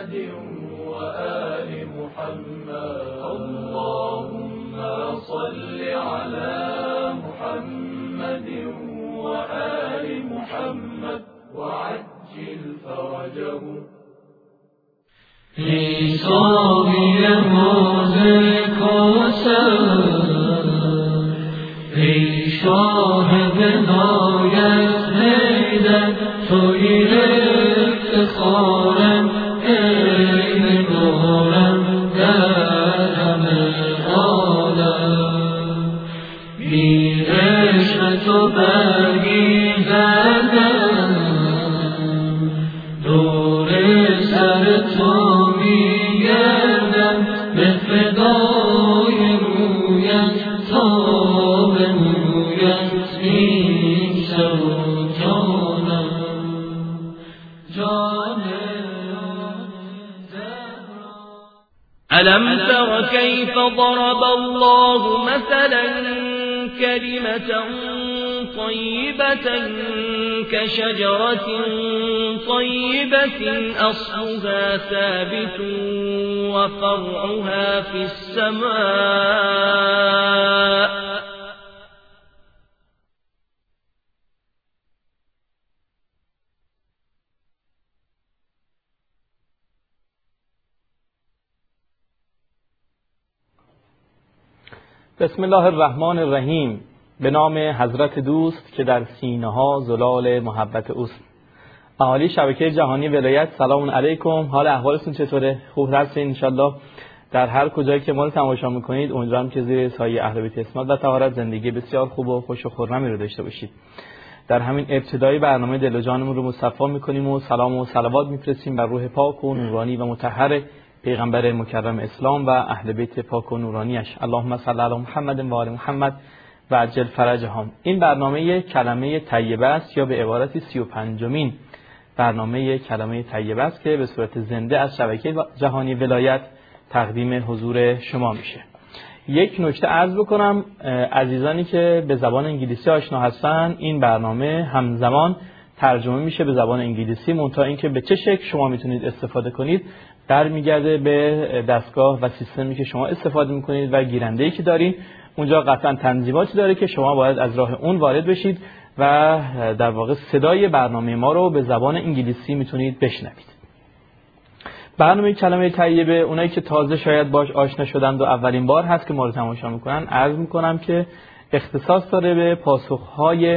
محمد وآل محمد. اللهم صل على محمد وآل محمد وعجل فرجهم. ای ساقی حوض کوثر، ای شاه ولایت حیدر، تویی افتخارم ای نگارم در همه عالم. بی عشق تو برگی زدم، دور سر تو میگردم، به فدای رویت تا به مویت این سر و جانم. ألم تر كيف ضرب الله مثلا كلمة طيبة كشجرة طيبة أصلها ثابت وفرعها في السماء بسم الله الرحمن الرحیم. به نام حضرت دوست که در سینه ها زلال محبت اوست. اهالی شبکه جهانی ولایت، سلام علیکم. حال احوالتون چطوره؟ خوب هستین ان شاءالله؟ در هر کجایی که ما رو تماشا میکنید امیدوارم که زیر سایه اهل بیت اسمت و طهارت زندگی بسیار خوب و خوش و خرمی رو داشته باشید. در همین ابتدای برنامه دل و جانمون رو مصفا میکنیم و سلام و صلوات میفرستیم بر روح پاک و نورانی و مطهر پیغمبر مکرم اسلام و اهل بیت پاک و نورانیش. اللهم صل علی محمد و آل محمد و عجل فرجهم. این برنامه کلمه طیبه است یا به عبارتی 35مین برنامه کلمه طیبه است که به صورت زنده از شبکه جهانی ولایت تقدیم حضور شما میشه. یک نکته عرض بکنم، عزیزانی که به زبان انگلیسی آشنا هستن، این برنامه همزمان ترجمه میشه به زبان انگلیسی، منتها اینکه به چه شکل شما میتونید استفاده کنید برمیگرده به دستگاه و سیستمی که شما استفاده میکنید و گیرنده‌ای که دارین. اونجا قطعا تنظیماتی داره که شما باید از راه اون وارد بشید و در واقع صدای برنامه ما رو به زبان انگلیسی میتونید بشنوید. برنامه کلمه طیبه، اونایی که تازه شاید باش آشنا شدند و اولین بار هست که ما رو تماشا میکنن، عرض میکنم که اختصاص داره به پاسخهای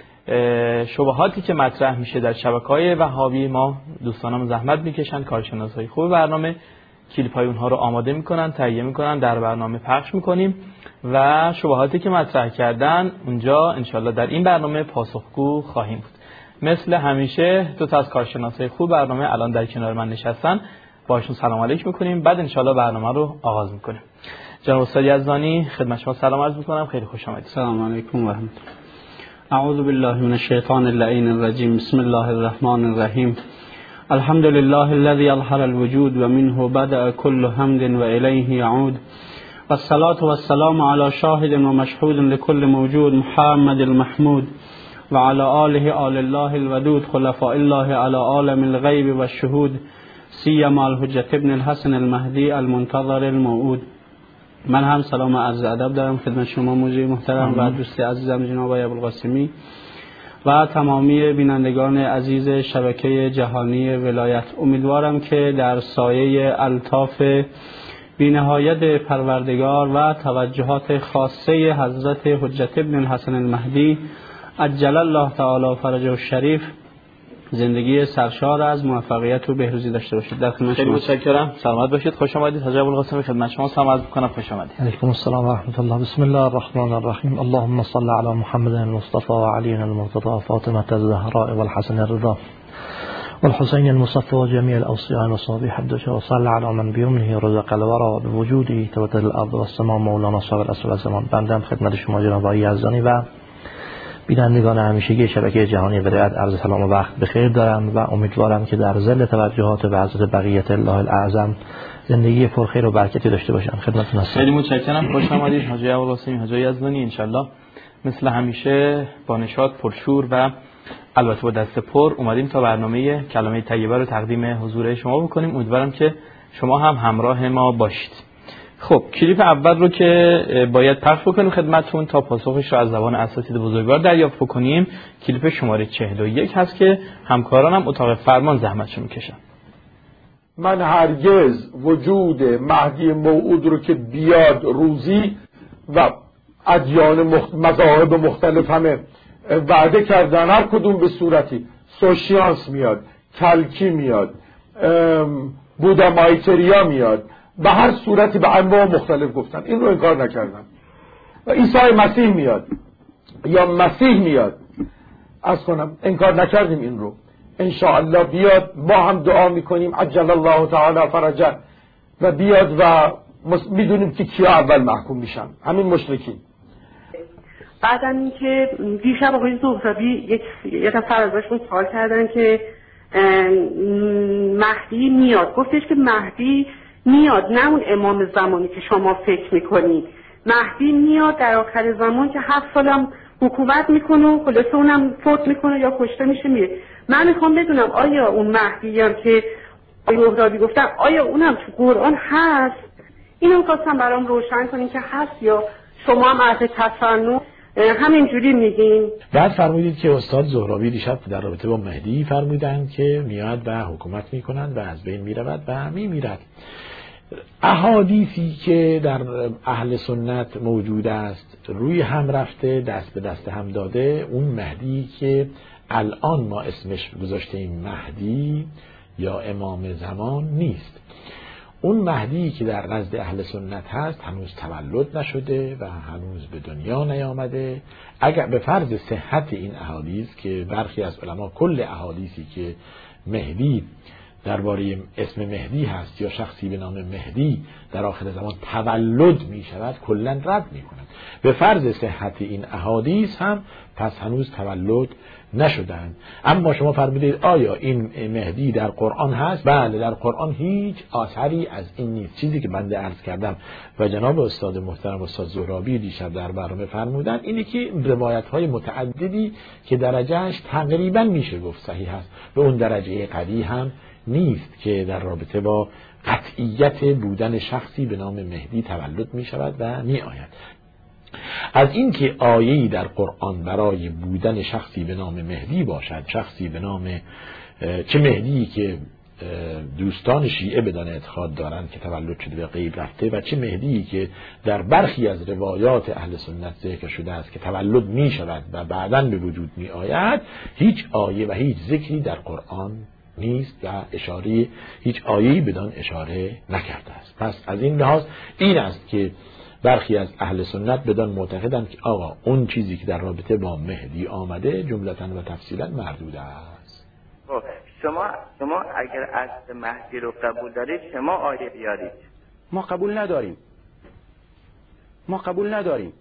شبهاتی که مطرح میشه در شبکه‌های وهابی. ما دوستانم زحمت میکشن، کارشناسای خوب برنامه کلیپ‌های اونها رو آماده میکنن، تهیه میکنن، در برنامه پخش میکنیم و شبهاتی که مطرح کردن اونجا انشالله در این برنامه پاسخگو خواهیم بود. مثل همیشه دو تا از کارشناسای خوب برنامه الان در کنار من نشستن، باشون سلام علیک میکنیم، بعد انشالله برنامه رو آغاز میکنیم. جناب استاد یزدانی خدمت شما سلام عرض میکنم، خیلی خوش آمدید. سلام علیکم و رحمت الله. اعوذ بالله من الشیطان اللعین الرجیم. بسم الله الرحمن الرحیم. الحمد لله الذي اظهر الوجود ومنه بدأ كل حمد وإليه يعود، والصلاة والسلام على شاهد ومشهود لكل موجود محمد المحمود وعلى آله آل الله الودود خلفاء الله على عالم الغیب والشهود سیما الحجة ابن الحسن المهدی المنتظر الموعود. من هم سلام عرض ادب دارم خدمت شما موجی محترم و دوست عزیزم جناب آقای ابوالقاسمی و تمامی بینندگان عزیز شبکه جهانی ولایت. امیدوارم که در سایه الطاف بی‌نهایت پروردگار و توجهات خاصه حضرت حجت ابن الحسن المهدی عجل الله تعالی فرجه الشریف زندگی سرشار از موفقیت و بهروزی داشته باشید. در خدمت خیلی متشکرم، سلامت باشید، خوش آمدید. حاج ابوالقاسمی خدمت شما سلام عرض می‌کنم، خوش آمدید. علیکم السلام و رحمت الله. بسم الله الرحمن الرحیم. اللهم صل علی محمد المصطفى و علی المرتضى فاطمة الزهراء والحسن الرضا والحسين المصطفى وجميع الأوصياء وصحبه حدث وصلى على من بيمنه رزق الورى بوجوده تبدل الأرض والسماء مولانا صاحب العصر والزمان. بنده خدمت شما جناب آقای یزدانی و بینندگان همیشگی شبکه جهانی ولایت عرض سلام و وقت بخیر دارم و امیدوارم که در ظل توجهات و حضرت بقیت الله الاعظم زندگی پرخیر و برکتی داشته باشم. خدمتتون هستم. خیلی متشکرم، خوش آمدید حاج ابوالقاسمی، حاج یزدانی. ان شاء الله مثل همیشه با نشاط پرشور و البته با دست پر اومدیم تا برنامه کلمه طیبه رو تقدیم حضور شما بکنیم. امیدوارم که شما هم همراه ما باشید. خب کلیپ اول رو که باید پخش بکنیم خدمتتون تا پاسخش رو از زبان اساتید بزرگوار دریافت بکنیم، کلیپ شماره 41 هست که همکارانم اتاق فرمان زحمتشو میکشن. من هرگز وجود مهدی موعود رو که بیاد روزی و ادیان مذاهب مختلف همه وعده کردن، هر کدوم به صورتی، سوشیانس میاد، کلکی میاد، بودا مایتریا میاد، به هر صورتی به انواع مختلف گفتن، این رو انکار نکردن. و عیسی مسیح میاد یا مسیح میاد، از کنم انکار نکردیم این رو. انشاءالله بیاد، ما هم دعا میکنیم عجل الله تعالی فرجه و بیاد و میدونیم که کیا اول محکوم میشن، همین مشرکین. بعدم این که دیشب آقای زهرابی یک نفر ازشون سوال کردن که مهدی میاد، گفتش که مهدی میاد، نه اون امام زمانی که شما فکر میکنید. مهدی میاد در آخر زمان که 7 سالم حکومت میکنه و خلاصه اونم فوت میکنه یا کشته میشه میره. من میخوام بدونم آیا اون مهدی هم که آقای زهرابی گفتن آیا اونم تو قرآن هست؟ اینو خواستم برام روشن کنین که هست یا شما هم اهل تصنع همینجوری میگین. بعد فرمودید که استاد زهرابی دیشب در رابطه با مهدی فرمودند که میاد و حکومت میکنند و از بین میرود و میمیرد. احادیثی که در اهل سنت موجود است روی هم رفته، دست به دست هم داده، اون مهدی که الان ما اسمش گذاشتیم مهدی یا امام زمان نیست. اون مهدی که در نزد اهل سنت هست هنوز تولد نشده و هنوز به دنیا نیامده. اگر به فرض صحت این احادیث که برخی از علما کل احادیثی که مهدی درباره اسم مهدی هست یا شخصی به نام مهدی در آخر زمان تولد می شود کلا رد می کنند. به فرض صحت این احادیث هم پس هنوز تولد نشدند. اما شما فرمودید آیا این مهدی در قرآن هست؟ بله، در قرآن هیچ آثری از این نیست. چیزی که بنده عرض کردم و جناب استاد محترم استاد زهرابی دیشب در برنامه فرمودن اینه که روایت‌های متعددی که درجهش تقریبا میشه گفت صحیح هست، به اون درجه قوی هم نیست که در رابطه با قطعیت بودن شخصی به نام مهدی تولد می شود و می آید. از این که آیه‌ای در قرآن برای بودن شخصی به نام مهدی باشد، شخصی به نام چه مهدی که دوستان شیعه بدان اعتقاد دارند که تولد شده به غیب رفته و چه مهدی که در برخی از روایات اهل سنت ذکر شده است که تولد می شود و بعداً به وجود می آید، هیچ آیه و هیچ ذکری در قرآن نیست و اشاره هیچ آیه‌ای بدان اشاره نکرده است. پس از این لحاظ این است که برخی از اهل سنت بدان معتقدند که آقا اون چیزی که در رابطه با مهدی آمده جملتاً و تفصیلاً مردود است. شما اگر اصل مهدی رو قبول دارید شما آیه بیارید. ما قبول نداریم.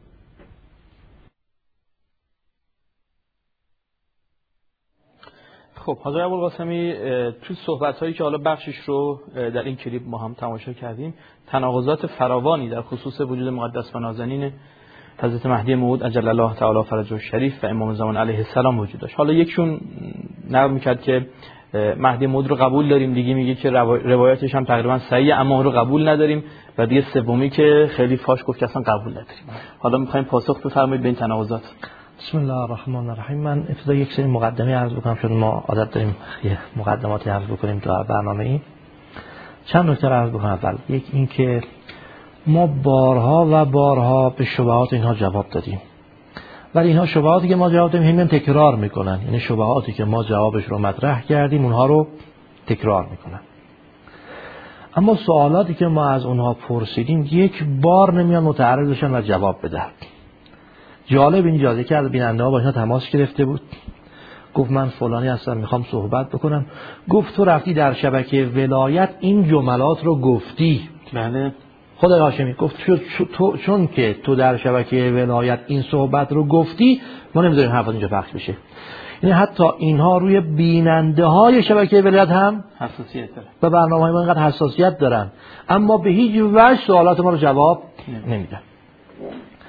خب حاضر ابوالقاسمی تو صحبت‌هایی که حالا بخشش رو در این کلیپ ما هم تماشا کردیم تناقضات فراوانی در خصوص وجود مقدس و نازنین حضرت مهدی موعود عجل الله تعالی فرجه الشریف و امام زمان علیه السلام وجود داشت. حالا یکشون نقل می‌کرد که مهدی موعود رو قبول داریم، دیگه میگه که روایتش هم تقریبا صحیحه اما اون رو قبول نداریم، و دیگه سومی که خیلی فاش گفت که اصلا قبول نداریم. حالا می‌خوایم پاسخ بفرمایید به این تناقضات. بسم الله الرحمن الرحیم. من ابتدا یک سری مقدمه عرض بکنم، چون ما عادت داریم یه مقدماتی عرض بکنیم تو برنامه این. چند نکته عرض بکنم. اول یک این که ما بارها و بارها به شبهات اینها جواب دادیم، ولی اینها شبهاتی که ما جواب دادیم همین تکرار میکنن، یعنی شبهاتی که ما جوابش رو مطرح کردیم اونها رو تکرار میکنن. اما سوالاتی که ما از اونها پرسیدیم یک بار نمیان متعرض بشن و جواب بدن. جالب اینجاست که از بیننده ها با اینا تماس گرفته بود، گفت من فلانی هستم میخوام صحبت بکنم. گفت تو رفتی در شبکه ولایت این جملات رو گفتی؟ بله. خدای هاشمی گفت چون که تو در شبکه ولایت این صحبت رو گفتی ما نمیذاریم حرفات اینجا پخش بشه. یعنی حتی اینها روی بیننده های شبکه ولایت هم حساسیت دارن و برنامه‌های ما اینقدر حساسیت دارن، اما به هیچ وجه سوالات ما رو جواب نمیدن.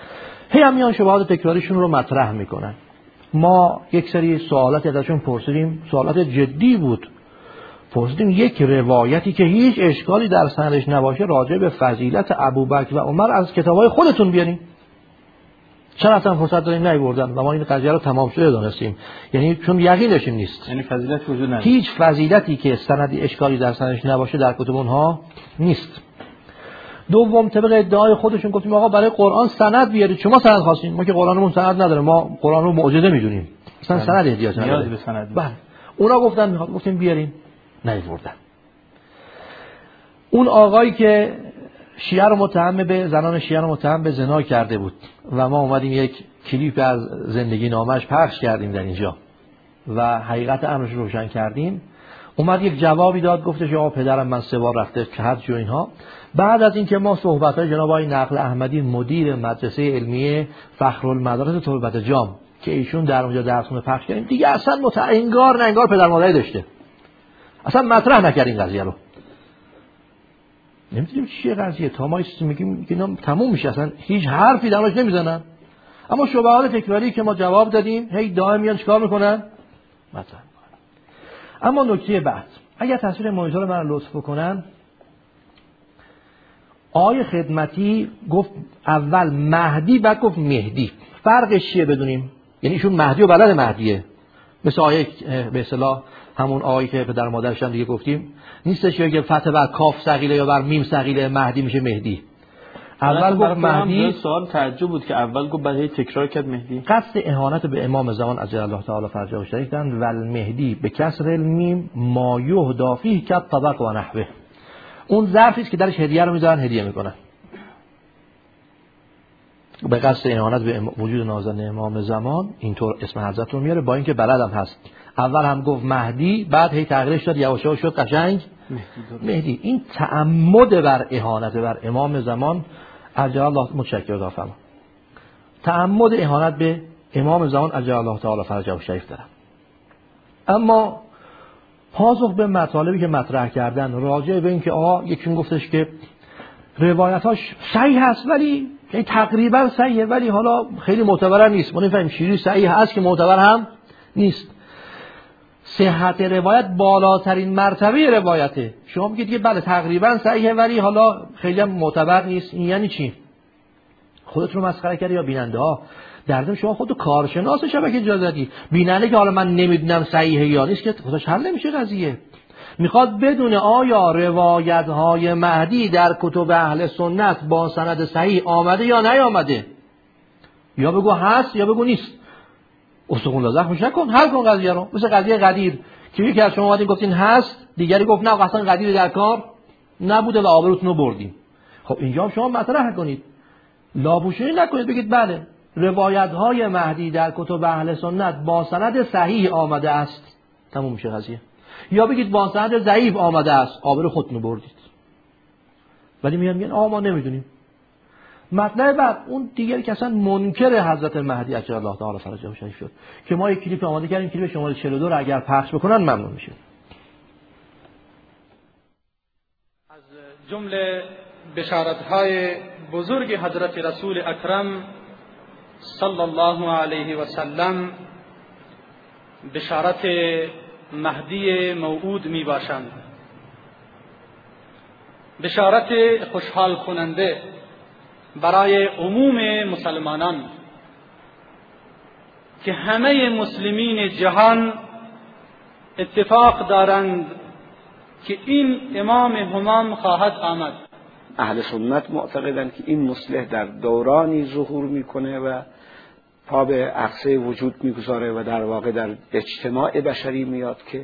هی هم میان شبهات تکراریشون رو مطرح میکنن. ما یک سری سوالات ازشون پرسیدیم، سوالات جدی بود. پرسیدیم یک روایتی که هیچ اشکالی در سندش نباشه راجع به فضیلت ابوبکر و عمر از کتابای خودتون بیارین. چرا اصلا فرصت داریم نیاوردن و ما این قضیه رو تمام شده دانستیم، یعنی چون یقینش نیست، یعنی فضیلت وجود نداره، هیچ فضیلتی که سندی اشکالی در سندش نباشه در کتب اونها نیست. دوم طبق ادعای خودشون گفتیم آقا برای قرآن سند بیارید. شما سند خواستین، ما که قرآنمون سند نداره، ما قرآن رو معجزه میدونیم، اصلا سند احتیاج نداره. بله اونا گفتن میخواد، گفتیم بیارین، نیاوردن. اون آقایی که شیعه رو متهم به زنان شیعه رو متهم به زنا کرده بود و ما اومدیم یک کلیپ از زندگی نامش پخش کردیم در اینجا و حقیقت امرش رو روشن کردیم، اومد یک جوابی داد، گفتش آقا پدرم من 3 بار رفته حج و اینها. بعد از اینکه ما صحبت‌های جناب آقای نقل احمدی مدیر مدرسه علمیه فخرالمدارس تربت جام که ایشون در اونجا درسونه پخش کردیم، دیگه اصلا انگار نه انگار پدر مادری داشته، اصلا مطرح نکردیم قضیه رو. نمی‌دونیم چیه قضیه، تا ما میگیم اینا تموم میشه، اصلا هیچ حرفی درش نمیزنن. اما شبهات تکراری که ما جواب دادیم هی دائم میان چیکار میکنن؟ مطرح میکنن. اما نکته بعد، اگر تصویر مانیتور من لطف بکنن، آیه خدمتی گفت اول مهدی بعد گفت مهدی. فرقش چیه بدونیم؟ یعنی ایشون مهدی و بلد مهدیه، مثل آیه به اصطلاح همون آیه که پدر مادرش هم دیگه گفتیم نیستش که فتح بر کاف ثقیله یا بر میم ثقیله مهدی میشه مهدی. اول گفت مهدی، سوال تعجب بود که اول گفت بعد تکرار کرد مهدی. قصد اهانت به امام زمان عجل الله تعالی فرجه و شریف دادن و المهدی به کسر المیم ما یهدا فیه کد طبق و نحوه. اون ظرفی است که درش هدیه رو میذارن، هدیه میکنن. به قصد اهانت به وجود نازنین امام زمان اینطور اسم حضرت رو میاره، با اینکه بلدم هست. اول هم گفت مهدی، بعد هی تغییرش داد، یواش یواش شد قشنگ مهدی. این تعمد بر اهانت بر امام زمان عجل الله متشکر فرما، تعمد اهانت به امام زمان عجل الله تعالی فرجه و شریف دارن. اما پاسخ به مطالبی که مطرح کردن راجع به این که آقا یکیون گفتش که روایتاش صحیح هست ولی تقریبا صحیحه ولی حالا خیلی معتبر نیست، ما نمی‌فهمیم چیزی صحیح هست که معتبر هم نیست. صحت روایت بالاترین مرتبه روایته. شما میگید که بله تقریبا صحیحه ولی حالا خیلی معتبر نیست، این یعنی چی؟ خودت رو مسخره کردی یا بیننده ها؟ در ضمن شما خودت کارشناس شبکه جا زدی، بیننده که حالا من نمیدونم صحیحه یا نیست که خودش حل نمیشه قضیه. میخواد بدونه آیا روایت های مهدی در کتب اهل سنت با سند صحیح آمده یا نیامده، یا بگو هست یا بگو نیست. استخون لازخمش نکن، حل کن قضیه رو. مثل قضیه قدیر که یکی از شما اومدین گفتین هست، دیگری گفت نه اصلا قدیر در کار نبوده و آبروتون رو بردیم. خب اینجا شما مطرح کنید، لاپوشونی نکنید، بگید بله روایت های مهدی در کتب اهل سنت با سند صحیح آمده است، تموم میشه قضیه. یا بگید با سند ضعیف آمده است، آبرو خودتون رو بردید. ولی میگن ما نمیدونیم. مطلب بعد اون دیگری که اصلا منکر حضرت مهدی عجل الله تعالی فرجه و شریف شد که ما یک کلیپ آماده کردیم، کلیپ شماره 42 رو اگر پخش بکنن ممنون میشه. از جمله بشارت‌های بزرگ حضرت رسول اکرم صلی الله علیه و سلم بشارت مهدی موعود می باشند. بشارت خوشحال کننده برای عموم مسلمانان که همه مسلمین جهان اتفاق دارند که این امام همام خواهد آمد. اهل سنت معتقدند که این مصلح در دورانی ظهور میکنه و پا به عرصه وجود میگذاره و در واقع در اجتماع بشری میاد که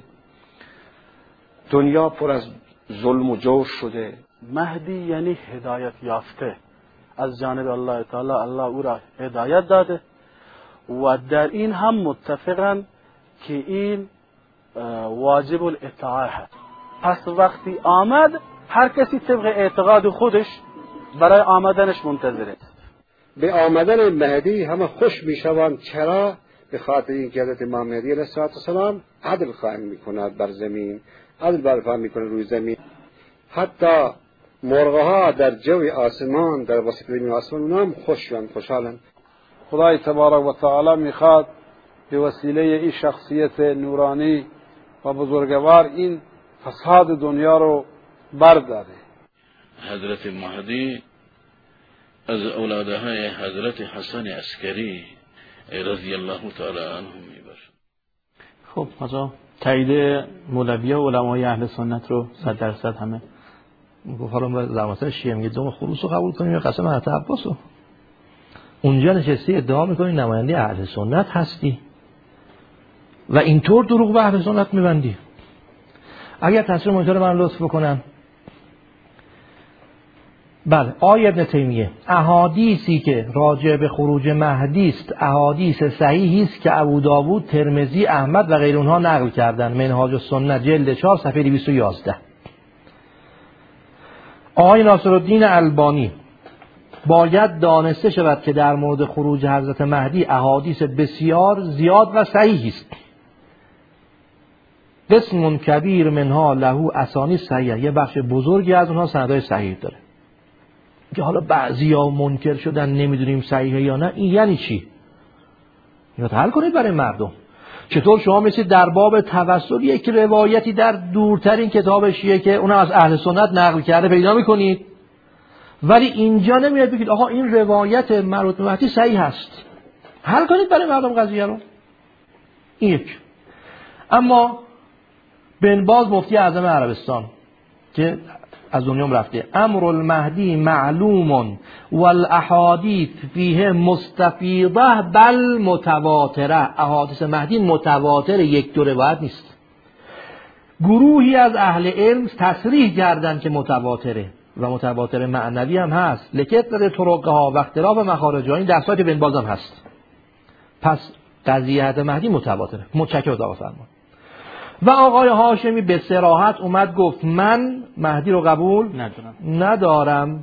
دنیا پر از ظلم و جور شده. مهدی یعنی هدایت یافته از جانب الله تعالی، الله او را هدایت داده و در این هم متفقن که این واجب الاطاعه هست. پس وقتی آمد هر کسی طبق اعتقاد خودش برای آمدنش منتظر است. به آمدن مهدی همه خوش میشوند. چرا؟ به خاطر اینکه حضرت امام مهدی علیه السلام عدل قائم میکند بر زمین، عدل برپا میکنه روی زمین. حتی مرغها در جو آسمان، در وسط زمین آسمان، اونا هم خوشحالن. خدای تبارک و تعالی میخواد به وسیله این شخصیت نورانی و بزرگوار این فساد دنیا رو برداره. حضرت مهدی از اولادهای حضرت حسن عسکری رضی الله تعالی عنهم میباشد. خب حالا تایید مولوی و علمای اهل سنت رو 100% همه گفت. حالا در مثلا شیعه میگه دوم خروس رو قبول کنیم یا قسم حضرت عباس رو؟ اونجا نشستی ادعا میکنی نماینده اهل سنت هستی و اینطور دروغ به اهل سنت میبندی. اگر تصویر مونیتور من لطف بکنم. بله، آقای ابن تیمیه احادیثی که راجع به خروج مهدی است احادیث صحیحی است که ابو داوود، ترمذی، احمد و غیر اونها نقل کردند. منهاج السنه جلد 4 صفحه 211. آقای ناصرالدین البانی باید دانسته شود که در مورد خروج حضرت مهدی احادیث بسیار زیاد و صحیحی است. قسم کبیر منها له اسانید صحیحه، یه بخش بزرگی از اونها سندهای صحیح داره که حالا بعضیا منکر شدن نمیدونیم صحیحه یا نه. این یعنی چی؟ اینو حل کنید برای مردم. چطور شما مثل در باب توسل یک روایتی در دورترین کتاب شیعه که اونم از اهل سنت نقل کرده پیدا میکنید، ولی اینجا نمیاد بگید آقا این روایت مربوط به مهدی صحیح هست. حل کنید برای مردم قضیه رو. این یک. اما بن باز مفتی اعظم عربستان که از دنیا رفته، امر المهدی معلوم والاحادیث فیه مستفیضه بل متواتره. احادیث مهدی متواتر، یک دو روایت نیست. گروهی از اهل علم تصریح کردند که متواتره و متواتر معنوی هم هست، لکثرت طرقها و اختلاف مخارجها. این در سایت بن باز هم هست. پس قضیه مهدی متواتره. متشکرم آقا فرمان. و آقای هاشمی به صراحت اومد گفت من مهدی رو قبول ندارم.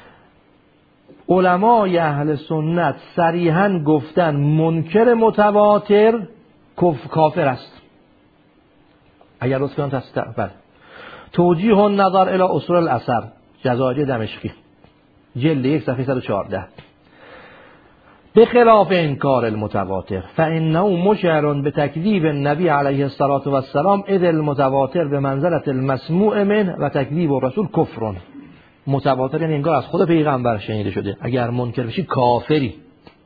علمای اهل سنت صریحاً گفتن منکر متواتر کافر است. اگر روز کنم بله. توجیه النظر الی اصول الاثر جزایر دمشقی جلد 1 صفحه 114. به خلاف انکار المتواتر فانه مشعر به تکذیب النبی علیه الصلاة و السلام اذ المتواتر به منزلة المسموع منه و تکذیب الرسول کفر. متواتر یعنی انگار از خود پیغمبر شنیده شده. اگر منکر بشی کافری.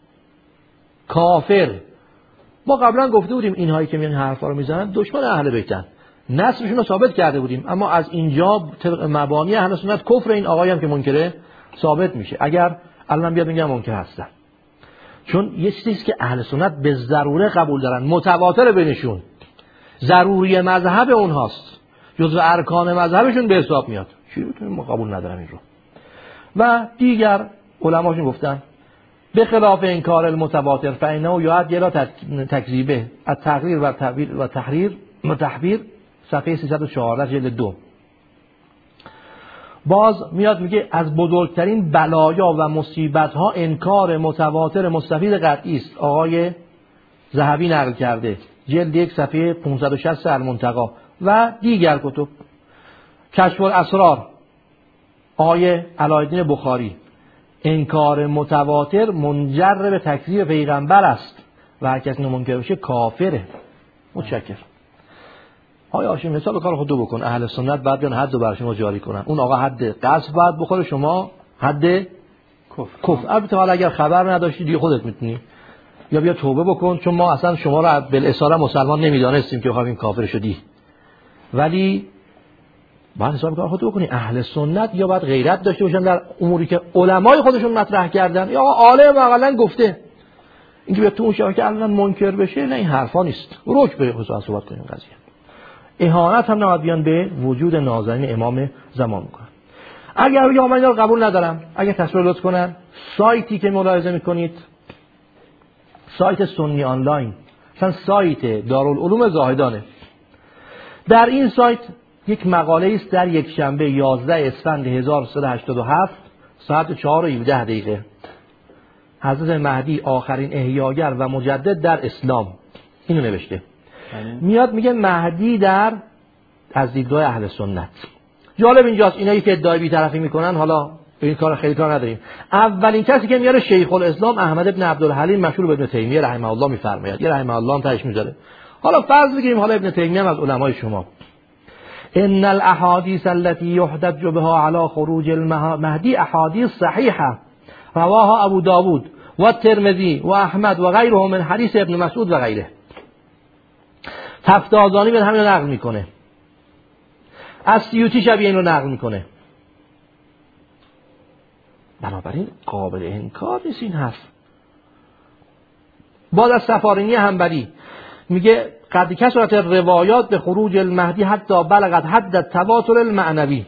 کافر. ما قبلا گفته بودیم اینهایی که میان حرفا رو میزنن دشمن اهل بیتن، نسبشون رو ثابت کرده بودیم، اما از اینجا طبق مبانی اهل سنت کفر این آقایی هم که منکره ثابت میشه. اگر الان بیاد میگم منکر هستن، چون یه چیزی که اهل سنت به ضروره قبول دارن، متواتر بینشون، ضروری مذهب اونهاست، جزو ارکان مذهبشون به حساب میاد. چی رو ما قبول ندارم این رو. و دیگر علماشون گفتن به خلاف انکار المتواتر فانه یعد الى تکذیبه التقریر و تحریر صفحه 314 جلد 2. باز میاد میگه از بزرگترین بلایا و مصیبت ها انکار متواتر مستفید قطعی است. آقای ذهبی نقل کرده جلد 1 صفحه 560 المنتقی و دیگر کتب. کشف الاسرار آقای علایالدین بخاری انکار متواتر منجر به تکذیب پیغمبر است و هر کسی منکر بشه کافره. متشکرم. آیا هاشمی مثال کار خودت بکن. اهل سنت بعد بیان حد رو بر شما جاری کنن. اون آقا حد قذف باید بخوره، شما حد کفر. البته حالا اگر خبر نداشتی دیگه خودت میتونی یا بیا توبه بکن، چون ما اصلا شما رو بالاساره مسلمان نمیدانستیم که بخوایم کافر شدی. ولی باید حساب کار خودت بکنی. اهل سنت یا باید غیرت داشته باشن در اموری که علمای خودشون مطرح کردن، یا عالم عقلا گفته. اینکه بیا تو اون شبکه الان منکر بشه، نه این حرفا نیست. روک به خصوص صحبت کنیم قضیه. اهانت هم نباید بیان به وجود نازنین امام زمان میکنن. اگر یا من اینا رو قبول ندارم، اگر تصویر لطف کنن سایتی که ملاحظه میکنید سایت سنی آنلاین، مثلا سایت دارالعلوم زاهدانه. در این سایت یک مقاله است در یک شنبه 11 اسفند 1387 ساعت 4:17 حضرت مهدی آخرین احیاگر و مجدد در اسلام. اینو نوشته. میاد میگه مهدی در از دیدگاه اهل سنت. جالب اینجاست اینایی که ادعای بی‌طرفی میکنن، حالا این کار خیلی کار نداریم. اولین کسی که میاره شیخ الاسلام احمد ابن عبدالحلیم مشهور به ابن تیمیه رحمه الله میفرماید. یه رحمه الله هم تاش میذاره. حالا فرض بگیریم حالا ابن تیمیه هم از علمای شما. ان الاحاديث التي يحتج بها على خروج المهدي احاديث صحيحه رواها ابو داود و الترمذی و احمد و غیره من حدیث ابن مسعود و غیره. تفتازانی به همین رو نقل میکنه. السیوطی شبیه این رو نقل میکنه. بنابراین قابل انکار نیست این حرف. بعد از سفارینی حنبلی میگه قد کثرت روایات به خروج المهدی حتی بلغت حد التواتر المعنوی.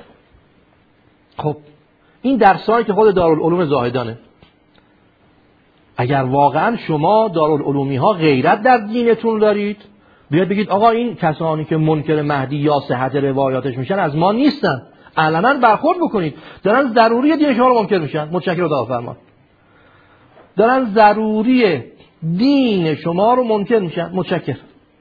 خب این در سایت خود دارالعلوم زاهدانه. اگر واقعا شما دارالعلومی ها غیرت در دینتون دارید، بیاد بگید آقا این کسانی که منکر مهدی یا صحت روایاتش میشن از ما نیستن، علنا برخورد بکنید. دارن ضروری دین شما رو منکر میشن. متشکرم خدا فرمان. دارن ضروری دین شما رو منکر میشن. متشکرم.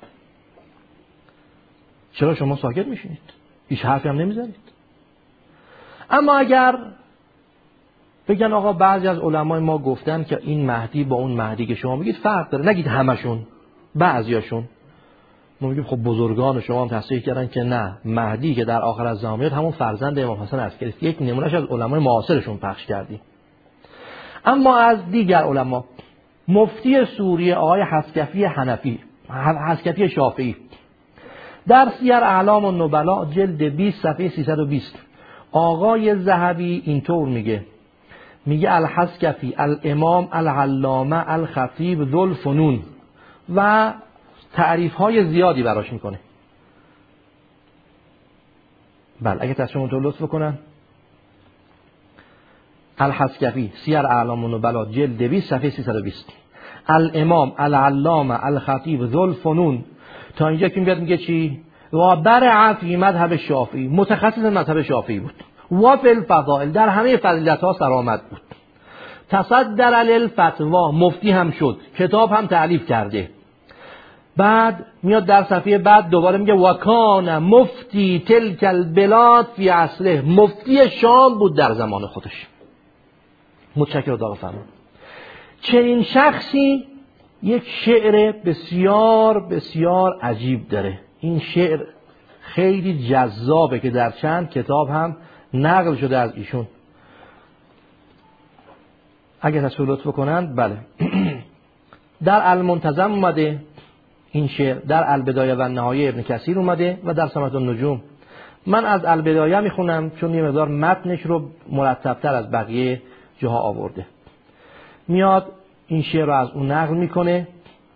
چرا شما ساکت میشینید؟ هیچ حرفی هم نمیزنید. اما اگر بگن آقا بعضی از علمای ما گفتن که این مهدی با اون مهدی که شما میگید فرق داره، نگید همشون، بعضیاشون. ما میگیم خب بزرگان شما هم تصحیح کردن که نه، مهدی که در آخر از زمان میاد همون فرزند امام حسن عسکری است. یک نمونهش از علمای معاصرشون پخش کردیم. اما از دیگر علما، مفتی سوریه آقای حسکفی شافعی در سیر اعلام النبلا جلد 20 صفحه 320 آقای ذهبی اینطور میگه الحسکفی الامام العلامه الخطیب ذو الفنون و تعریف های زیادی براش میکنه. بله اگه تصمیم تو لطف بکنن. الحسکفی سیر اعلام النبلا جلد 20 صفحه 320 الامام العلامه الخطیب ذو الفنون تا اینجا که میگه چی؟ و برع فی مذهب شافعی، متخصص مذهب شافعی بود. و فی الفضائل، در همه فضیلت ها سرآمد بود. تصدر للفتوا، مفتی هم شد، کتاب هم تألیف کرده. بعد میاد در صفحه بعد دوباره میگه و کان مفتی تلک البلاد فی عصره، مفتی شام بود در زمان خودش. متشکرم داغ فرمان. چنین شخصی یک شعر بسیار بسیار عجیب داره. این شعر خیلی جذابه که در چند کتاب هم نقل شده از ایشون. اگه تصویر لطف بکنن. بله در المنتظم اومده این شعر، در البدایه و النهایه ابن کثیر اومده و در سمت النجوم. من از البدایه میخونم چون یه مقدار متنش رو مرتبتر از بقیه جاها آورده. میاد این شعر رو از اون نقل میکنه.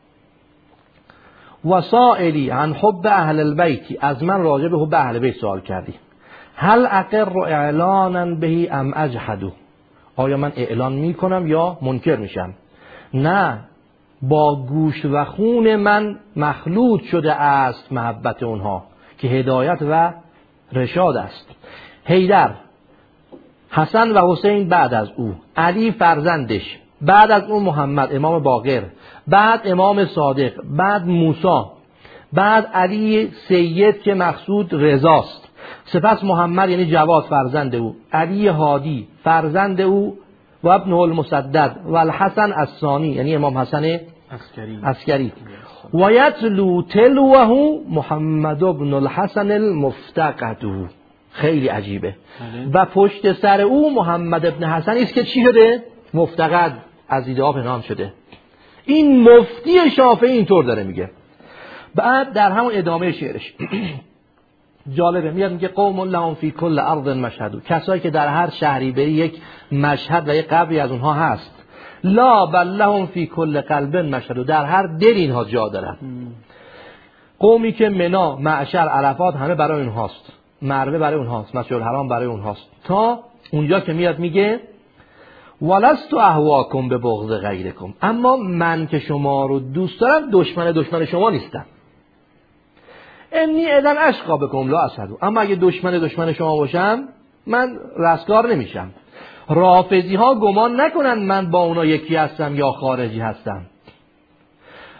وسائلی عن حب اهل البیت، از من راجع به حب اهل بیت سوال کردی. هل اقر اعلانا به ام اجحدو، آیا من اعلان میکنم یا منکر میشم؟ نه، با گوشت و خون من مخلوط شده است محبت اونها که هدایت و رشاد است. حیدر، حسن و حسین بعد از او، علی فرزندش، بعد از اون محمد امام باقر، بعد امام صادق، بعد موسی، بعد علی سید که مقصود رضاست، سپس محمد یعنی جواد فرزند او، علی هادی فرزند او و ابن المسدد و الحسن الثانی یعنی امام حسن عسکری و یتلو تلوه محمد ابن الحسن المفتقد. خیلی عجیبه. و پشت سر او محمد ابن حسن است که چی شده؟ مفتقد، از دیده ها پنهان شده. این مفتی شافعی اینطور داره میگه. بعد در همون ادامه شعرش جالبه، میاد میگه قوم لهم فی کل ارض مشهد، کسایی که در هر شهری بری یک مشهد و یک قبری از اونها هست. لا بل لهم فی کل قلب مشهد، در هر دل اینها جا دارن. قومی که منا، معشر، عرفات همه برای اونهاست، مروه برای اونهاست، مسجد الحرام برای اونهاست، تا اونجا که میاد میگه ولست اهواکم به بغض غیرکم، اما من که شما رو دوست دارم دشمن شما نیستم. انی اذن اشقا بکم لا اسدو، اما اگه دشمن شما باشم من رستگار نمیشم. رافضی ها گمان نکنن من با اونا یکی هستم یا خارجی هستم.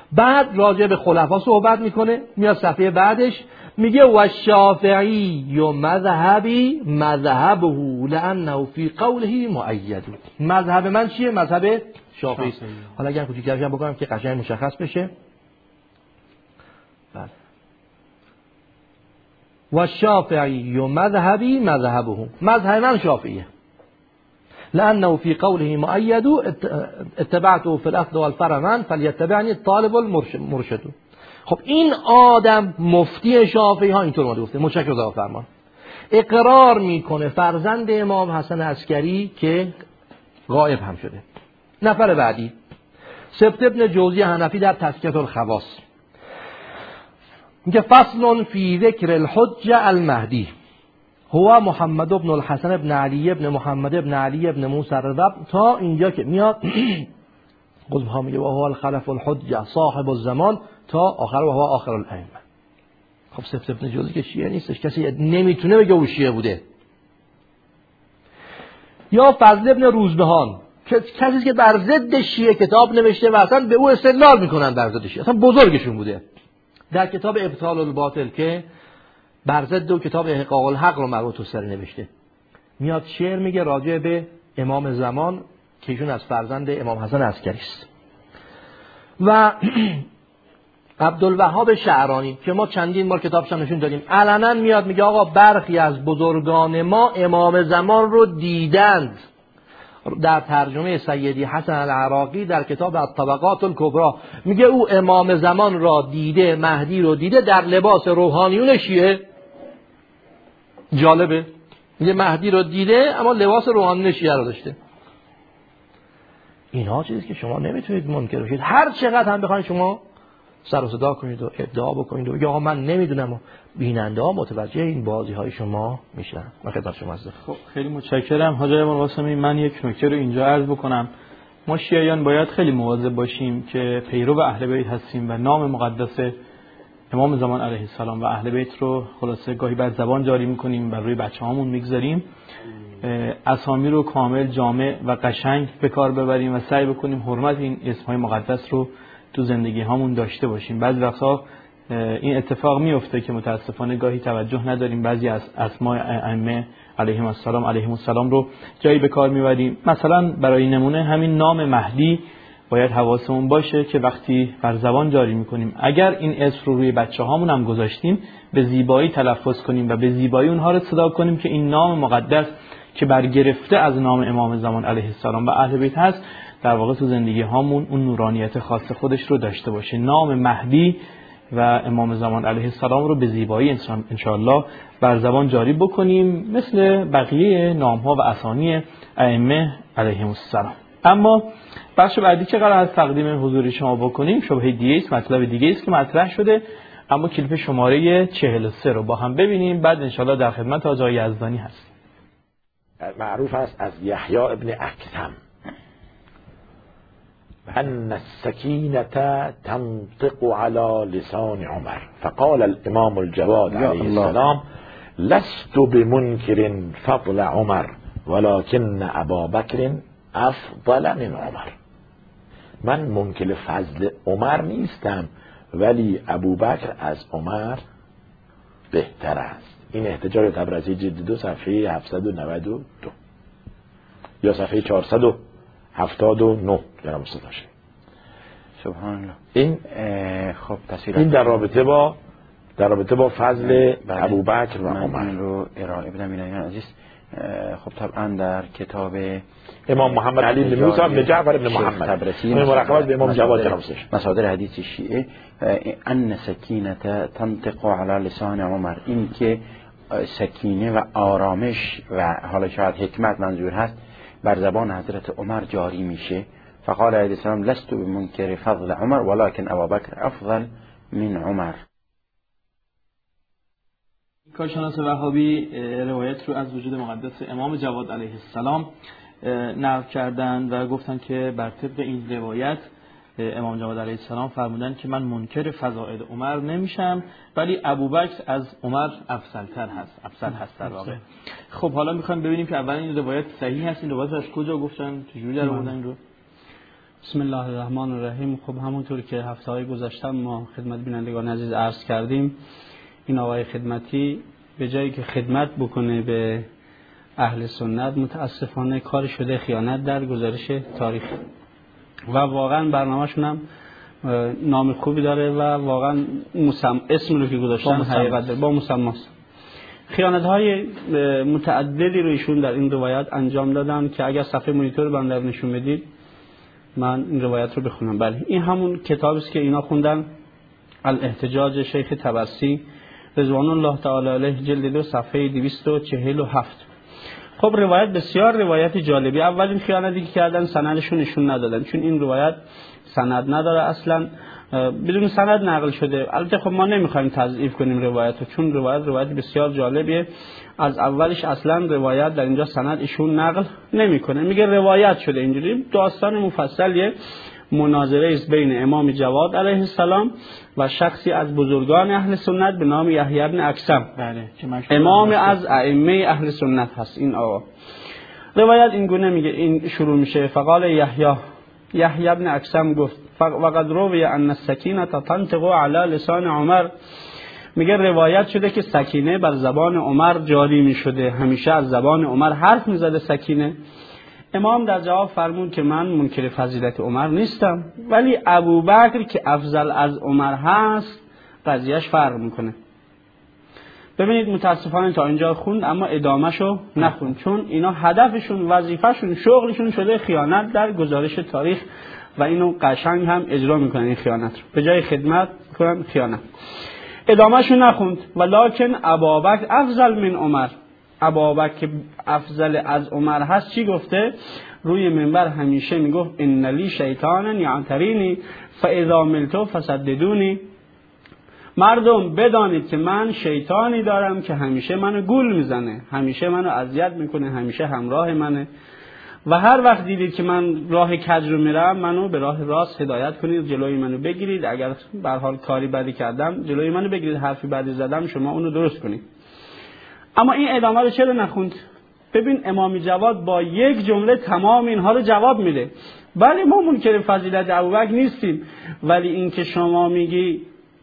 بعد راجع به خلفا صحبت میکنه. میاد صفحه بعدش میگه و الشافعی و مذهبی مذهبه لانه فی قوله مؤید. مذهب من چیه؟ مذهب شافعی. حالا اگر کوچیک‌ترش بکنم که قشنگ مشخص بشه. بله. و الشافعی و مذهبی مذهبه، مذهب من شافعیه. لانه فی قوله مؤید اتبعته فی الاخذ والفرع من فلیتبعنی الطالب المرشد. خب این آدم مفتی شافعی ها اینطور اومده گفته، متشکرم جناب فرمان، اقرار میکنه فرزند امام حسن عسکری که غایب هم شده. نفر بعدی سبت ابن جوزی حنفی در تزکیة الخواص میگه فصل فی ذکر الحجة المهدی هو محمد ابن الحسن ابن علی ابن محمد ابن علی ابن موسی الرضا، تا اینجا که میاد قضبها میگه و هو الخلف الحجة صاحب الزمان تا آخر و هو آخر الائمه. خب سبت ابن جوزی که شیعه نیستش، کسی نمیتونه بگه او شیعه بوده. یا فضل ابن روزبهان کسی که بر ضد شیعه کتاب نوشته و اصلا به او استدلال میکنن بر ضد شیعه، اصلا بزرگشون بوده. در کتاب ابطال الباطل که بر ضد و کتاب احقاق الحق رو مربوط سر نوشته، میاد شعر میگه راجع به امام زمان که ایشون از فرزند امام حسن عسکری است. و عبدالوهاب شعرانی که ما چندین بار کتابش نشون دادیم، علنا میاد میگه آقا برخی از بزرگان ما امام زمان رو دیدند. در ترجمه سیدی حسن العراقی در کتاب الطبقات الکبری میگه او امام زمان را دیده، مهدی رو دیده در لباس روحانیون شیعه. جالبه، میگه مهدی رو دیده اما لباس روحانیون شیعه رو داشته. اینها چیزی که شما نمیتونید منکر بشید، هر چقدر هم بخواید شما سر و صدا کنید و ادعا بکنید و بگید آقا من نمیدونم، بیننده ها متوجه این بازی های شما میشن. من خدمت شما هستم. خب خیلی متشکرم حاج ابو القاسمی. من یک نکته رو اینجا عرض بکنم. ما شیعیان باید خیلی مواظب باشیم که پیرو اهل بیت هستیم و نام مقدس امام زمان علیه السلام و اهل بیت رو خلاصه گاهی بر زبان جاری میکنیم و روی بچه‌هامون میگذاریم. اسامی رو کامل، جامع و قشنگ به کار ببریم و سعی بکنیم حرمت این اسم‌های مقدس رو تو زندگی هامون داشته باشیم. بعضی وقتا این اتفاق میفته که متاسفانه گاهی توجه نداریم، بعضی از اسماء ائمه علیهم السلام رو جایی به کار میبریم. مثلا برای نمونه همین نام مهدی باید حواسمون باشه که وقتی بر زبان جاری میکنیم اگر این اسم رو روی بچه‌هامون هم گذاشتیم به زیبایی تلفظ کنیم و به زیبایی اونها رو صدا کنیم که این نام مقدس که برگرفته از نام امام زمان علیه السلام و اهل بیت هست در واقع تو زندگی هامون اون نورانیت خاص خودش رو داشته باشه. نام مهدی و امام زمان علیه السلام رو به زیبایی انشاءالله بر زبان جاری بکنیم مثل بقیه نام ها و اسامی ائمه علیهم السلام. اما بخش بعدی که قرار است تقدیم حضور شما بکنیم شبهه دیگه است، مطلب دیگه است که مطرح شده، اما کلیپ شماره 43 رو با هم ببینیم، بعد انشاءالله در خدمت آقای یزدانی هستیم. معروف است از یحیی ابن اکثم أن السكينة تنطق على لسان عمر فقال الإمام الجواد عليه السلام لست بمنكر فضل عمر ولكن أبا بكر أفضل من عمر. من منکر فضل عمر نیستم ولی ابوبکر از عمر بهتر است. این احتجاج تبرزی جلد 2 صفحه 792 یا صفحه 479 جناب استاد باشه. سبحان الله. این خب این در رابطه با فضل ابوبکر و عمر رو ارائه بدم اینایان عزیز. خب طبعا در کتاب امام محمد علی بن موسی بن جعفر بن محمد تبرسی مراقبت به امام جواد جناب مصادر حدیث شیعه ان سکینه تنطق على لسان عمر، این که سکینه و آرامش و حالا شاید حکمت منظور هست بر زبان حضرت عمر جاری میشه. فقال علیه السلام لست بمنکر فضل عمر ولكن ابوبکر افضل من عمر. کارشناس وهابی روایت رو از وجود مقدس امام جواد علیه السلام نقل کردند و گفتند که بر طبق این روایت امام جواد علیه السلام فرمودند که من منکر فضائل عمر نمیشم ولی ابوبکر از عمر افضل هست در واقع. خب حالا میخوایم ببینیم که اولا این روایت صحیح هست، این روایت از کجا گفتن، چجوری در آوردن این رو؟ بسم الله الرحمن الرحیم. خب همونطور که هفته‌های گذشته ما خدمت بینندگان عزیز عرض کردیم، این آقای خدمتی به جایی که خدمت بکنه به اهل سنت، متاسفانه کار شده خیانت در گزارش تاریخ و واقعا برنامه‌شون هم نام خوبی داره و واقعا اسم رو که گذاشتن حقیقت داره، با مسماست. خیانت‌های متعددی رو ایشون در این روایت انجام دادن که اگر صفحه مونیتور بنده نشون بدید من این روایت رو بخونم. بله، این همون کتابی است که اینا خوندن، الاحتجاج شیخ طبرسی رضوان الله تعالی علیه، جلد 2 صفحه 247. خب روایت بسیار روایت جالبی. اولین خیانتی که کردن سندشون نشون ندادن، چون این روایت سند نداره اصلا، بدون سند نقل شده. البته خب ما نمیخوایم تضعیف کنیم روایت رو، چون روایت بسیار جالبیه. از اولش اصلا روایت در اینجا سند ایشون نقل نمیکنه، میگه روایت شده اینجوری. داستان مفصلیه، مناظره است بین امام جواد علیه السلام و شخصی از بزرگان اهل سنت به نام یحیی بن اکثم. بله، امام از ائمه اهل سنت هست این آقا. روایت این گونه میگه، این شروع میشه: فقال یحیی بن اکثم گفت وقد روی ان السکینه تنطق علی لسان عمر. میگه روایت شده که سکینه بر زبان عمر جاری میشده، همیشه از زبان عمر حرف میزده سکینه. امام در جواب فرمود که من منکر فضیلت عمر نیستم، ولی ابوبکر که افضل از عمر هست قضیهش فرق میکنه. ببینید متاسفانه تا اینجا خوند اما ادامهشو نخوند، چون اینا هدفشون، وظیفهشون، شغلشون شده خیانت در گزارش تاریخ و اینو قشنگ هم اجرا میکنن. این خیانت رو به جای خدمت کنن خیانت. ادامهشو نخوند. ولکن ابوبکر افضل من عمر. ابوبکر که افضل از عمر هست چی گفته؟ روی منبر همیشه میگفت ان لی شیطانا یعترینی فاذا ملت فسددونی. مردم بدانید که من شیطانی دارم که همیشه منو گول میزنه، همیشه منو اذیت میکنه، همیشه همراه منه و هر وقت دیدید که من راه کج رو میرم منو به راه راست هدایت کنید، جلوی منو بگیرید. اگر به هر حال کاری بدی کردم جلوی منو بگیرید، حرفی بدی زدم شما اونو درست کنید. اما این ادامه رو چرا نخوند؟ ببین امام جواد با یک جمله تمام اینها رو جواب میده. بله ما منکر فضیلت ابوبکر نیستیم، ولی این که شما میگی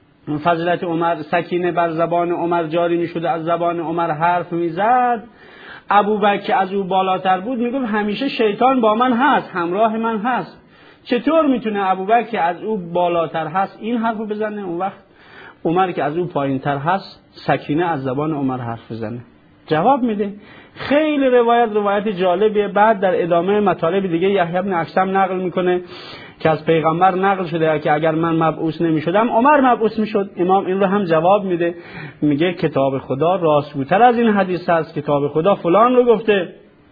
فضیلت عمر، سکینه بر زبان عمر جاری میشده، از زبان عمر حرف میزد، ابوبکر که از او بالاتر بود میگفت همیشه شیطان با من هست، همراه من هست. چطور میتونه ابوبکر که از او بالاتر هست این حرفو بزنه، اون وقت عمر که از او پایینتر هست سکینه از زبان عمر حرف بزنه؟ جواب میده. خیلی روایت جالبیه. بعد در ادامه مطالب دیگه یحیی بن اکثم نقل میکنه که از پیغمبر نقل شده که اگر من مبعوث نمیشدم عمر مبعوث میشد. امام این رو هم جواب میده، میگه کتاب خدا راستگوتر از این حدیث است، کتاب خدا فلان رو گفته،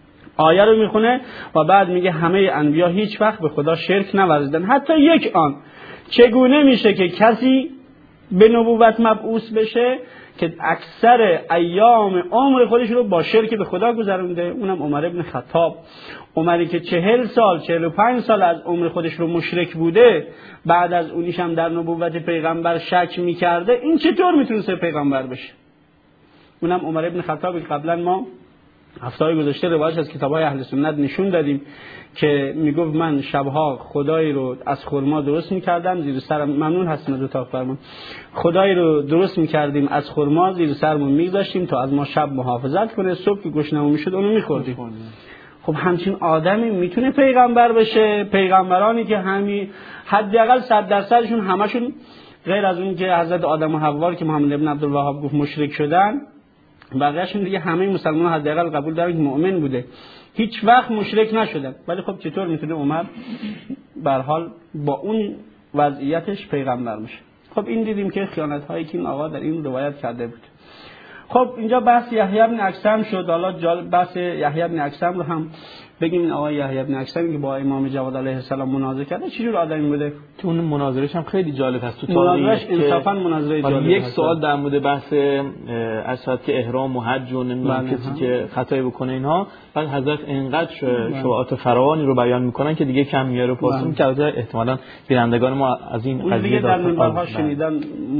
آیه رو میخونه و بعد میگه همه انبیا هیچ وقت به خدا شرک نورزیدن حتی یک آن. چگونه میشه که کسی به نبوت مبعوث بشه که اکثر ایام عمر خودش رو با شرک به خدا گذرونده؟ اونم عمر ابن خطاب. عمری که 40 سال 45 سال از عمر خودش رو مشرک بوده، بعد از اونیش هم در نبوت پیغمبر شک میکرده، این چطور میتونه پیغمبر بشه؟ اونم عمر ابن خطاب که قبلا ما هفته‌های گذشته روایت از کتاب‌های اهل سنت نشون دادیم که میگفت من شبها خدایی رو از خرما درست میکردم زیر سرم، ممنون هستم از اتاق فرمان، خدایی رو درست میکردیم از خرما زیر سرمون میگذاشتیم تا از ما شب محافظت کنه، صبح که گشنمون میشد اونو میخوردیم. خب همچین آدمی میتونه پیغمبر بشه؟ پیغمبرانی که همین حداقل 100% همشون غیر از اون که حضرت آدم و حوا که محمد ابن عبدالوهاب گفت مشرک شدن، بقیه‌شون دیگه همه مسلمان‌ها حداقل قبول دارن که مؤمن بوده، هیچ وقت مشرک نشدن. ولی خب چطور میتونه عمر به هر حال با اون وضعیتش پیغمبر میشه؟ خب این دیدیم که خیانت‌هایی که این آقا در این روایت کرده بود. خب اینجا بحث یحیی بن اکثم شد. حالا بحث یحیی بن اکثم رو هم بگیم. این آقای یحیی بن اکثم که با امام جواد علیه السلام مناظره کرده چه جور آدمی بوده؟ تو اون مناظرهش هم خیلی جالب است. تو مناظرهش انصافا مناظره جالب. یک سوال در مورد بحث اساس که احرام و حج و نمیدونم کسی که خطایی بکنه اینها، بعد حضرت اینقدر شبهات فراوانی رو بیان میکنن که دیگه کم میاره و پرسون کرده. احتمالاً بینندگان ما از این قضیه در منبرها شنیدن.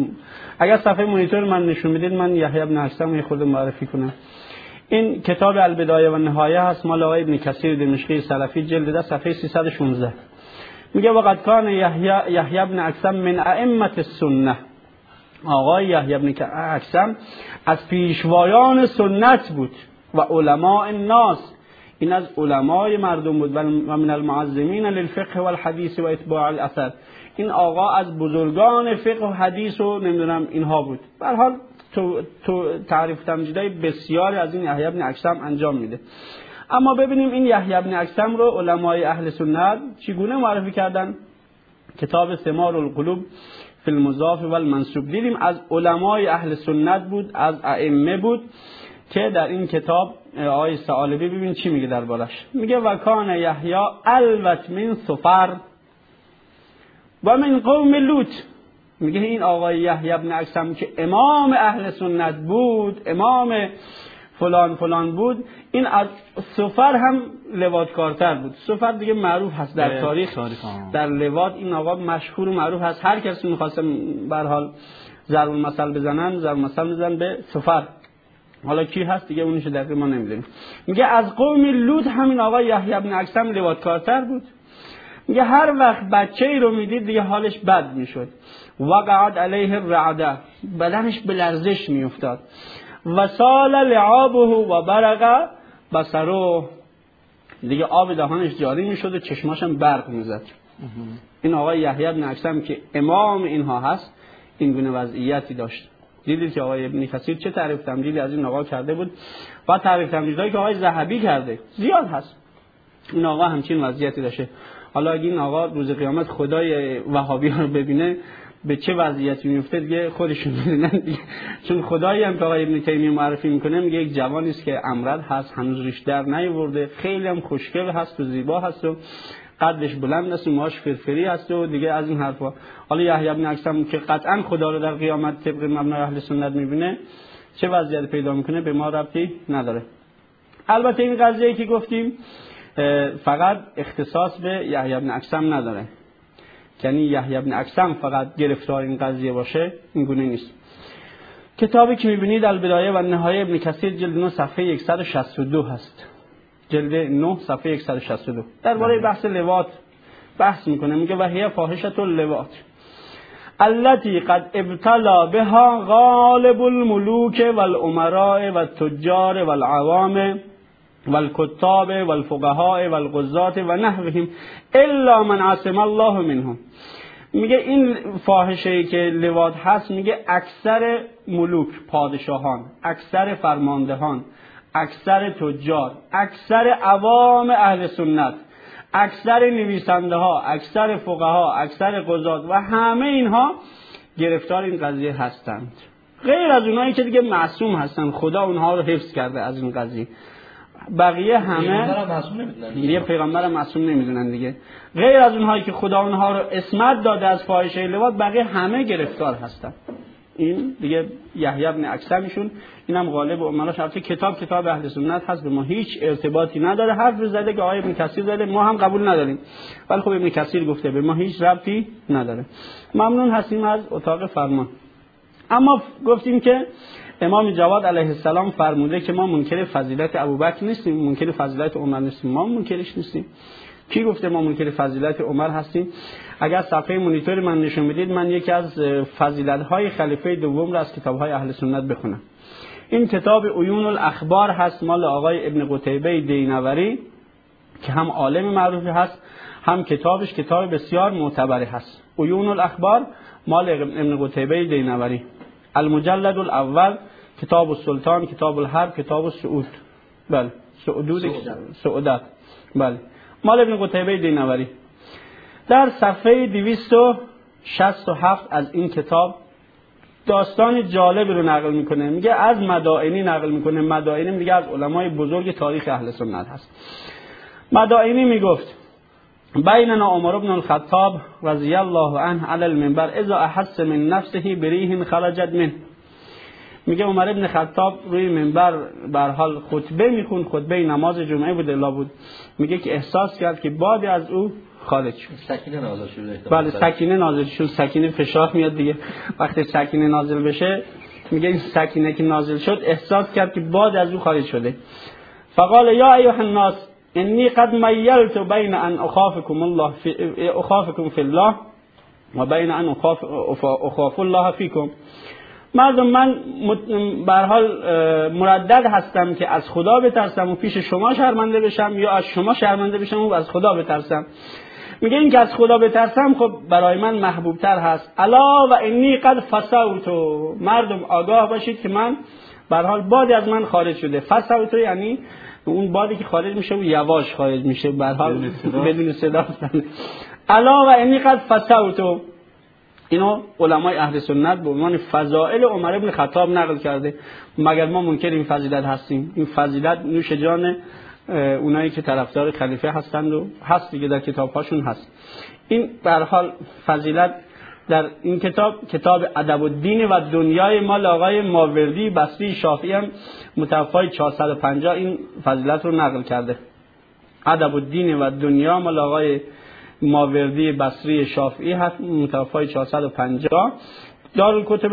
اگر صفحه مونیتور من نشون میدید من یحیی بن اکثم خود معرفی کنم. این کتاب البدایه و نهایه هست مال آقای ابن کثیر دمشقی سلفی، جلد 10 صفحه 316. میگه وقد کان یحیی بن اکثم من ائمه السنه، آقای یحیی بن اکثم از پیشوایان سنت بود و علماء الناس، این از علمای مردم بود و من المعظمین للفقه والحدیث و اتباع الاثر، این آقا از بزرگان فقه و حدیث و نمیدونم اینها بود. به هر حال تو تعریف تمجیدای بسیاری از این یحیی بن اکثم انجام میده. اما ببینیم این یحیی بن اکثم رو علمای اهل سنت چگونه معرفی کردن. کتاب ثمار القلوب فی المضاف و المنسوب دیدیم از علمای اهل سنت بود، از ائمه بود که در این کتاب آقای ثعالبی ببین چی میگه دربارش. میگه و کان یحیی الوت من صفر و من قوم لوط. میگه این آقای یحیی بن اکثم که امام اهل سنت بود، امام فلان فلان بود، این از صفر هم لواطکارتر بود. صفر دیگه معروف هست در تاریخ، در لواط این آقا مشهور و معروف هست. هر کسی میخواست به هر حال ضرب المثل بزنن، ضرب المثل بزنن به صفر. حالا کی هست دیگه اونش دقیق ما نمیدونیم. میگه از قوم لوط همین آقا یحیی بن اکثم لواطکارتر بود. میگه هر وقت بچه‌ای رو میدید دیگه حالش بد میشد. وقعد علیه الرعده، بدنش به لرزش میافتاد. و سال لعابه و برق بصره، دیگه آب دهانش جاری میشد و چشماشم برق میزد. این آقای یحیی بن اکثم که امام اینها هست این گونه وضعیتی داشت. دیدید که آقای ابن کثیر چه تعریف تمجیدی از این آقا کرده بود و تعریف تمجیدایی که آقای ذهبی کرده زیاد هست. این آقا همچین وضعیتی داشته. حالا اگه این آقا روز قیامت خدای وهابی ها رو ببینه به چه وضعیتی میفته دیگه خودشون میدونن دیگه. چون خدایی هم که آقای ابن تیمیه معرفی میکنه میگه یک جوانی است که امرد هست، هنوز ریش در نیاورده، خیلی هم خوشگل هست و زیبا هست و قدش بلند است و موهاش فرفری هست و دیگه از این حرفا. حالا یحیی بن اکثم که قطعا خدا رو در قیامت طبق مبنای اهل سنت میبینه چه وضعیتی پیدا میکنه به ما ربطی نداره. البته این قضیه‌ای که گفتیم فقط اختصاص به یحیی بن اکثم نداره، یعنی یحیی بن اکثم فقط گرفتار این قضیه باشه این گونه نیست. کتابی که میبینید البدایه و النهایه ابن کثیر جلد 9 صفحه 162 هست. جلد 9 صفحه 162 درباره بحث لواط بحث میکنه. میگه و هی فاحشه اللواط التي قد ابتلا بها غالب الملوك والامراء والتجار والعوام والكتاب والفقهاء والقضاة و نحوهم الا من عصم الله منهم. میگه این فاحشه‌ای که لواط هست، میگه اکثر ملوک پادشاهان، اکثر فرماندهان، اکثر تجار، اکثر عوام اهل سنت، اکثر نویسنده ها، اکثر فقها، اکثر قضات و همه اینها گرفتار این قضیه هستند، غیر از اونایی که دیگه معصوم هستند، خدا اونها رو حفظ کرده از این قضیه. بقیه همه پیغمبر معصوم نمیدونن دیگه. غیر از اونهایی که خدا اونها رو عصمت داده از فاحشه لواط، بقیه همه گرفتار هستن. این دیگه یحیی بن اکثمشون اینم غالب و امراش البته کتاب اهل سنت هست، به ما هیچ ارتباطی نداره. حرف زده که آقای ابن کثیر زده، ما هم قبول نداریم، ولی خب ابن کثیر گفته به ما هیچ ربطی نداره. ممنون هستیم از اتاق فرمان. اما گفتیم که امام جواد علیه السلام فرموده که ما منکر فضیلت ابوبکر نیستیم، منکر فضیلت عمر نیستیم، ما منکرش نیستیم. کی گفته ما منکر فضیلت عمر هستیم؟ اگر صفحه مونیتور من نشون بدید من یکی از فضیلت‌های خلیفه دوم را از کتاب‌های اهل سنت بخونم. این کتاب عیون الاخبار هست، مال آقای ابن قتیبه دینوری که هم عالم معروفی هست، هم کتابش کتاب بسیار معتبری هست. عیون الاخبار مال ابن قتیبه دینوری. المجلد الاول کتاب السلطان، کتاب الحرب، کتاب السعود، بله سعودات، بله مال ابن قتیبه دینوری. در صفحه 267 از این کتاب داستان جالب رو نقل میکنه. میگه از مدائنی نقل میکنه. مدائنی میگه از علمای بزرگ تاریخ اهل سنت هست. مدائنی میگفت بیننا عمر بن الخطاب رضی الله عنه علی المنبر اذا احس من نفسه بریح خرجت منه. میگه عمر بن خطاب روی منبر به هر حال خطبه میخون، خطبه نماز جمعه بود الا بود، میگه که احساس کرد که بادی از او خارج شد. سکینه نازل شده. بله سکینه نازل شد. سکینه فشار میاد دیگه، وقتی سکینه نازل بشه میگه این سکینه که نازل شد احساس کرد که باد از او خارج شده. فقال یا ایها الناس انی قد میلت بین ان اخافکم فی الله و بین ان اخاف الله فیکم. مردم من به هر حال مردد هستم که از خدا بترسم و پیش شما شرمنده بشم یا از شما شرمنده بشم و از خدا بترسم. میگه این که از خدا بترسم خب برای من محبوب تر هست. الا و انی قد فسوت. مردم آگاه باشید که من به هر حال بادی از من خارج شده. فسوت یعنی اون بادی که خارج میشه و یواش خارج میشه، به هر حال بدون صدا. الا و انی قد فسوت. اینو علمای اهل سنت به عنوان فضائل عمر بن خطاب نقل کرده. مگر ما منکر این فضیلت هستیم؟ این فضیلت نوش جان اونایی که طرفدار خلیفه هستند و هست دیگه، در کتاب‌هاشون هست. این به هر حال فضیلت در این کتاب ادب الدین و دنیای مال آقای ماوردی بصری شافعی هم متوفای 450 این فضیلت رو نقل کرده. ادب الدین و دنیا مال آقای ماوردی بصری شافعی هست متوفای 450 دارالکتب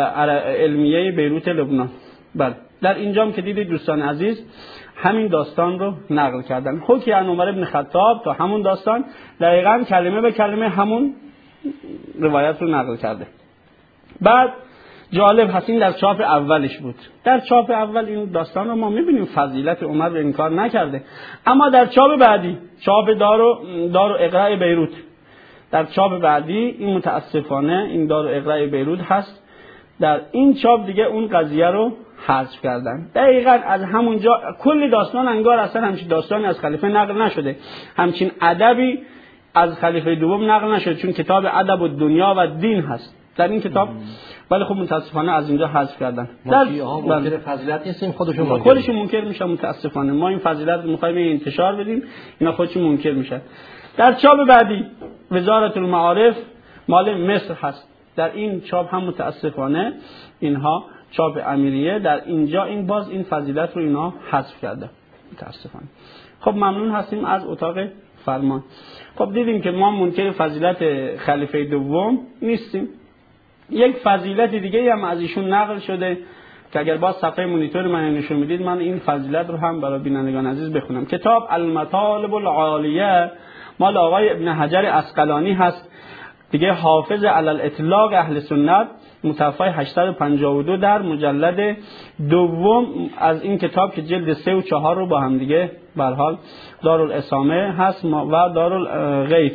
علمیه بیروت لبنان. بله در اینجام که دیدید دوستان عزیز همین داستان رو نقل کردن. حکی عن عمر بن خطاب تا همون داستان دقیقاً کلمه به کلمه همون روایت رو نقل کرده. بعد جالب هست این در چاپ اولش بود. در چاپ اول این داستان رو ما میبینیم فضیلت عمر رو انکار نکرده، اما در چاپ بعدی چاپ دار اقراء بیروت، در چاپ بعدی این متاسفانه این دار اقراء بیروت هست، در این چاپ دیگه اون قضیه رو حذف کردن. دقیقاً از همونجا کلی داستان انگار اصلا همچین داستانی از خلیفه نقل نشده، همچین ادبی از خلیفه دوم نقل نشده، چون کتاب ادب الدنیا و دین هست در این کتاب، ولی خب متاسفانه از اینجا حذف کردن. ما شیعه‌ها منکر فضیلت نیستیم، خودشون منکر میشن. متاسفانه ما این فضیلت رو می‌خوایم انتشار بدیم، اینا خودشون منکر میشن. در چاپ بعدی وزارت المعارف مال مصر هست، در این چاپ هم متاسفانه اینها چاپ امیریه، در اینجا این باز این فضیلت رو اینا حذف کرده متاسفانه. خب ممنون هستیم از اتاق فرمان. خب دیدیم که ما منکر فضیلت خلیفه دوم نیستیم. یک فضیلت دیگه هم از ایشون نقل شده که اگر باز صفحه مونیتور من نشون میدید من این فضیلت رو هم برای بینندگان عزیز بخونم. کتاب المطالب العالیه مال آقای ابن حجر عسقلانی هست دیگه، حافظ علی الاطلاق اهل سنت، متوفای 852 در مجلد دوم از این کتاب که جلد 3 و 4 رو با هم دیگه به هر حال دارالاسامه هست و دارالغیث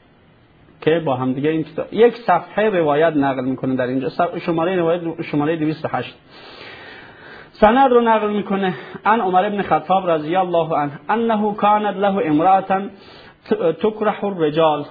که با هم دیگه این کتاب یک صفحه روایت نقل میکنه. در اینجا شماره روایت شماره 208 سند رو نقل میکنه عن عمر بن خطاب رضی الله عنه انه كانت له امرأة تکره الرجال.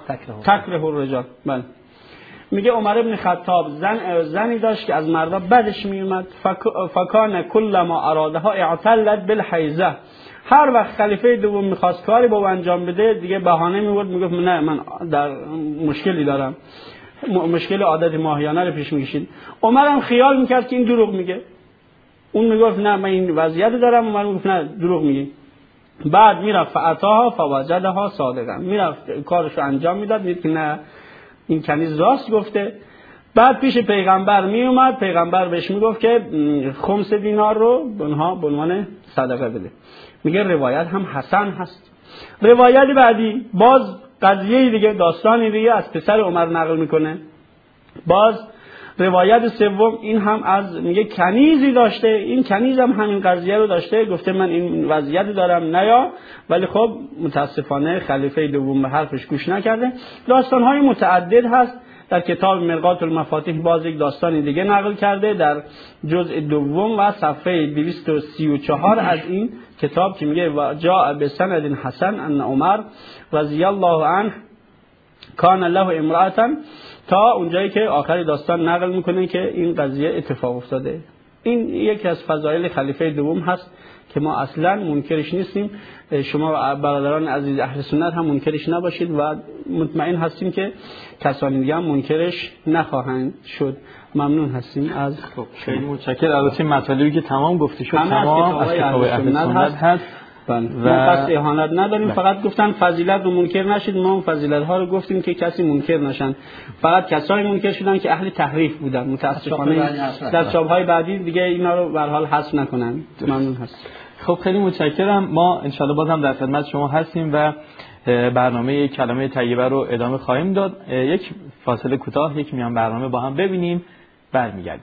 بله میگه عمر بن خطاب زنی داشت که از مردا بدش میومد. فکان کل ما ارادها اعتلت بالحیزه. هر وقت خلیفه دوم میخواست کاری با انجام بده دیگه بهانه میورد، میگفت نه من در مشکلی دارم، مشکل عادت ماهیانه رو پیش میکشید. عمر هم خیال میکرد که این دروغ میگه، اون میگفت نه من این وضعیت دارم، عمر میگفت نه دروغ میگی. بعد میرفت فاتاها فوجدها صادقا، میرفت کارشو انجام میداد، دید که نه این کنیز راست گفته. بعد پیش پیغمبر می اومد، پیغمبر بهش میگفت که خمس دینار رو اونها به عنوان صدقه بده. میگه روایت هم حسن هست. روایت بعدی باز قضیه دیگه، داستانی دیگه از پسر عمر نقل میکنه. باز روایت سوم این هم از میگه کنیزی داشته، این کنیز هم همین قضیه رو داشته، گفته من این وضعیت دارم نیا، ولی خب متاسفانه خلیفه دوم به حرفش گوش نکرده. داستان‌های متعدد هست. در کتاب مرقات المفاتیح باز یک داستانی دیگه نقل کرده در جزء دوم و صفحه 234 از این کتاب که میگه و جاء بسند حسن ان عمر رضی الله عنه کان له امرأة، تا اونجایی که آخر داستان نقل میکنه که این قضیه اتفاق افتاده. این یکی از فضایل خلیفه دوم هست که ما اصلا منکرش نیستیم. شما برادران عزیز اهل سنت هم منکرش نباشید و مطمئن هستیم که کسانی دیگه هم منکرش نخواهند شد. ممنون هستیم از خیلی متشکرم. البته مطالبی که تمام گفته شد تمام از کتاب اهل سنت هست و ما قصد اهانت نداریم. فقط گفتن فضیلت رو منکر نشید، ما اون فضیلت ها رو گفتیم که کسی منکر نشن. فقط کسایی منکر شدن که اهل تحریف بودن. متاسفانه در چاپ های بعدی دیگه اینا رو به هر حال حذف نکنن. ممنون هست. خب خیلی متشکرم. ما انشالله بازم در خدمت شما هستیم و برنامه کلمه طیبه رو ادامه خواهیم داد. یک فاصله کوتاه، یک میان برنامه با هم ببینیم، برمیگردیم.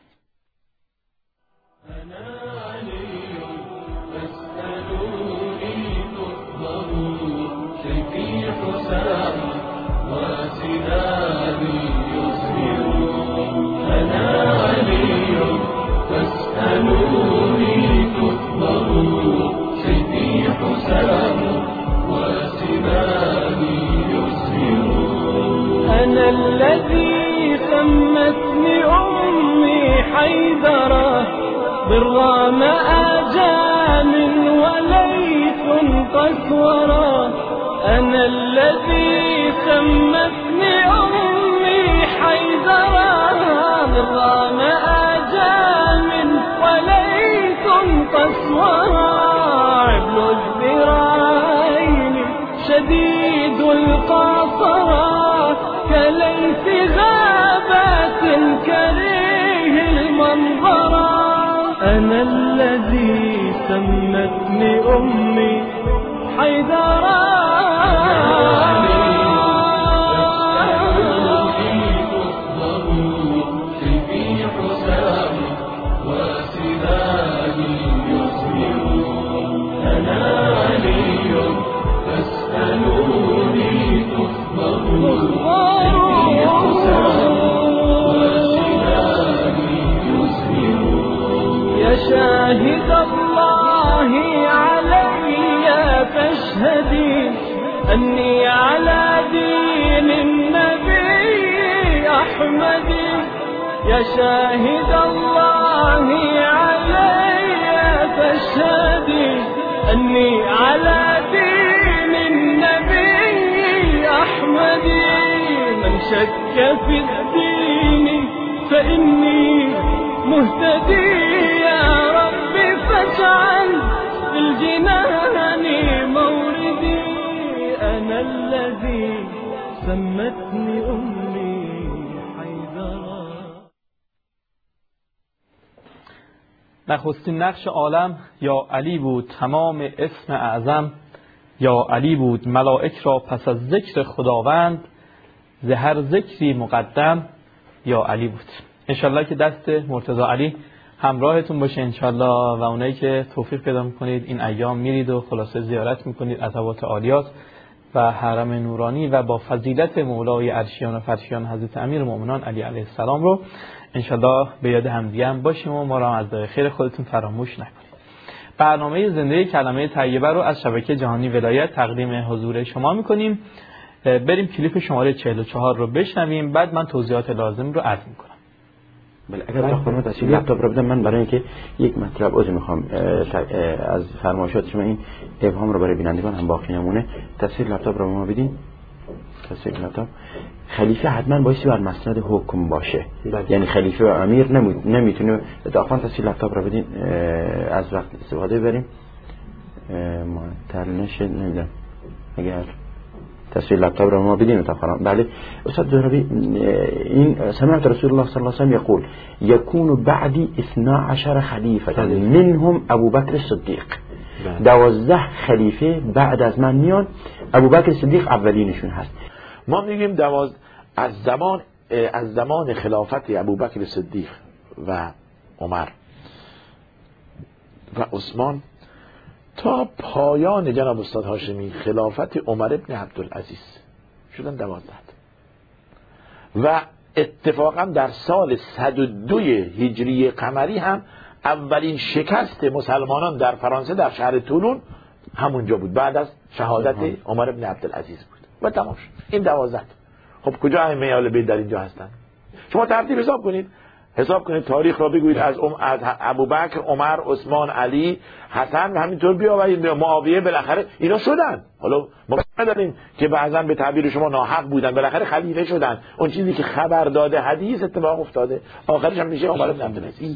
أنا الذي سمتني أمي حيدرة بالرام آجام وليث قسورة. أنا الذي سمتني أمي حيدرة بالرام آجام وليث قسورة. عبل الذراعين شديد القاصرة كليث غابات كريه المنظرة. أنا الذي سمتني أمي حيدرة. يا شاهد الله علي فاشهدي أني على دين النبي أحمد. يا شاهد الله علي فاشهدي أني على دين النبي أحمد. من شك في الدين فإني مهتدي. يا ربي فاجعل في الجنان موردي. أنا الذي سمتني أمي حيدرة. نخستین نقش عالم یا علی بود تمام اسم اعظم. یا علی بود ملائک را پس از ذکر خداوند. ز هر ذکری مقدم یا علی بود. انشالله که دست مرتضی علی همراهتون باشه انشالله، و اونایی که توفیق پیدا میکنید این ایام میرید و خلاصه زیارت میکنید عطوات عالیات و حرم نورانی و با فضیلت مولای عرشیان و فرشیان حضرت امیرالمومنین علی علیه السلام رو انشالله به یاد همدیگه هم باشیم و ما را از دعای خیر خودتون فراموش نکنید. برنامه زنده کلمه طیبه رو از شبکه جهانی ولایت تقدیم حضور شما میکنیم. بریم کلیپ شماره 44 رو بشنویم، بعد من توضیحات لازم رو عرض میکنم. بله اگر تا خدمت از لپتاپ رو بدم، من برای اینکه یک مطلب عذر میخوام از فرمایشات شما، این ابهام رو برای بینندگان هم باقی نمونه. تصویر لپتاپ رو ما بدین. تصویر لپتاپ. خلیفه حتما بایستی بر مسند حکم باشه. یعنی خلیفه و امیر نمیتونه. اتفاقا تصویر لپتاپ رو بدین از وقت استفاده بریم معطل نشه. نمیدونم اگر تصویر لپتاپ رو ما بدین اتفاقا. بله استاد زهرابی، این سمعت رسول الله صلی الله علیه و سلم یقول یکون بعدی 12 خلیفه منهم ابوبکر صدیق. 12 خلیفه بعد از من میان، ابوبکر صدیق اولینشون هست. ما میگیم از زمان خلافت ابوبکر صدیق و عمر و عثمان تا پایان جناب استاد هاشمی خلافت عمر ابن عبدالعزیز شدن 12. و اتفاقا در سال 102 هجری قمری هم اولین شکست مسلمانان در فرانسه در شهر تولون همونجا بود، بعد از شهادت عمر ابن عبدالعزیز بود و تمام شد. این 12. خب کجا ائمه اهل بیت در اینجا هستن؟ شما ترتیب حساب کنید تاریخ را بگویید از ابوبکر، عمر، عثمان، علی، حسن، همینطور بیاورید معاویه، بالاخره اینا شدن. حالا ما نداریم که بعضا به تعبیر شما ناحق بودن، بالاخره خلیفه شدن. اون چیزی که خبر داده حدیث اتفاق افتاده، آخرش هم میشه عمر بن عبدالعزیز.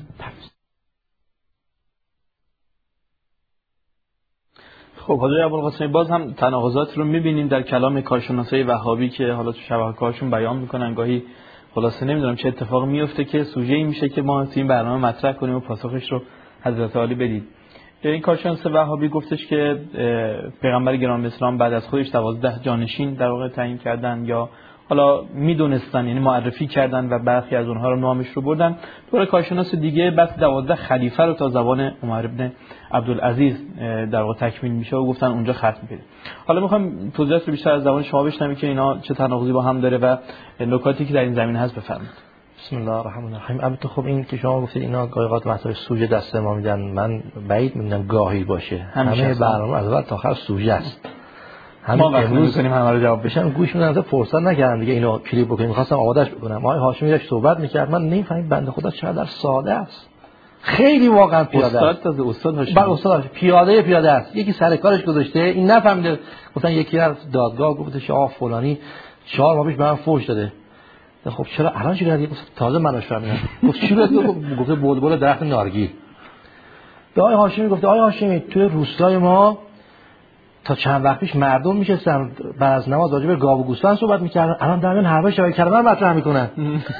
خب حالا ابوالقاسم باز هم تناقضات رو می‌بینیم در کلام کارشناسای وهابی که حالا تو شبکه‌هاشون بیان میکنن. گاهی خلاصه نمیدونم چه اتفاقی میفته که سوژه‌ای میشه که ما تو این برنامه مطرح کنیم و پاسخش رو حضرت عالی بدید. این کارشناس وهابی گفتش که پیغمبر گرامی اسلام بعد از خودش 12 جانشین در واقع تعیین کردن یا حالا میدونستن، یعنی معرفی کردن و برخی از اونها رو نامش رو بردن. طور کارشناس دیگه بس 12 خلیفه رو تا زبان عمر ابن عبدالعزیز در واقع تکمیل میشه و گفتن اونجا ختم میشه. حالا میخوام توضیحات رو بیشتر از زبان شما بشنویم که اینا چه تناقضی با هم داره و نکاتی که در این زمینه هست بفرمایید. بسم الله الرحمن الرحیم. البته خب این که شما گفتید اینا گاهی اوقات مطلب سوژه دست ما میدن، من بعید میدونم گاهی باشه. همه برنامه از اول تا آخر سوژه است. ما وقت نمی‌کنیم همه رو جواب بشن، گوش میدن، از فرصت نکردم دیگه اینو کلیپ بکنیم، می‌خواستم آمادهش بکنم. آقای هاشمی داشت صحبت می‌کرد، من نمی‌فهمم بنده خدا چقدر ساده است. خیلی واقعا پیاده است. استاد هاشمی بعد استاد پیاده است. یکی سر کارش گذاشته، این نفهمیده. گفتن یکی از دادگاه گفتش آقا فلانی 4 ماه پیش به من فحش داده. خب چرا الان چی کردی؟ تازه منش فهمیدم. گفت چی گفته بلبل درخت نارگیل. به آقای هاشمی گفته آقای هاشمی توی روستای ما تا چند وقت پیش مردم میشستن بعد از نماز راجع به گاو و گوسفند صحبت میکردن، الان در میان حرفای شبیه کلمه مطرح میکنن.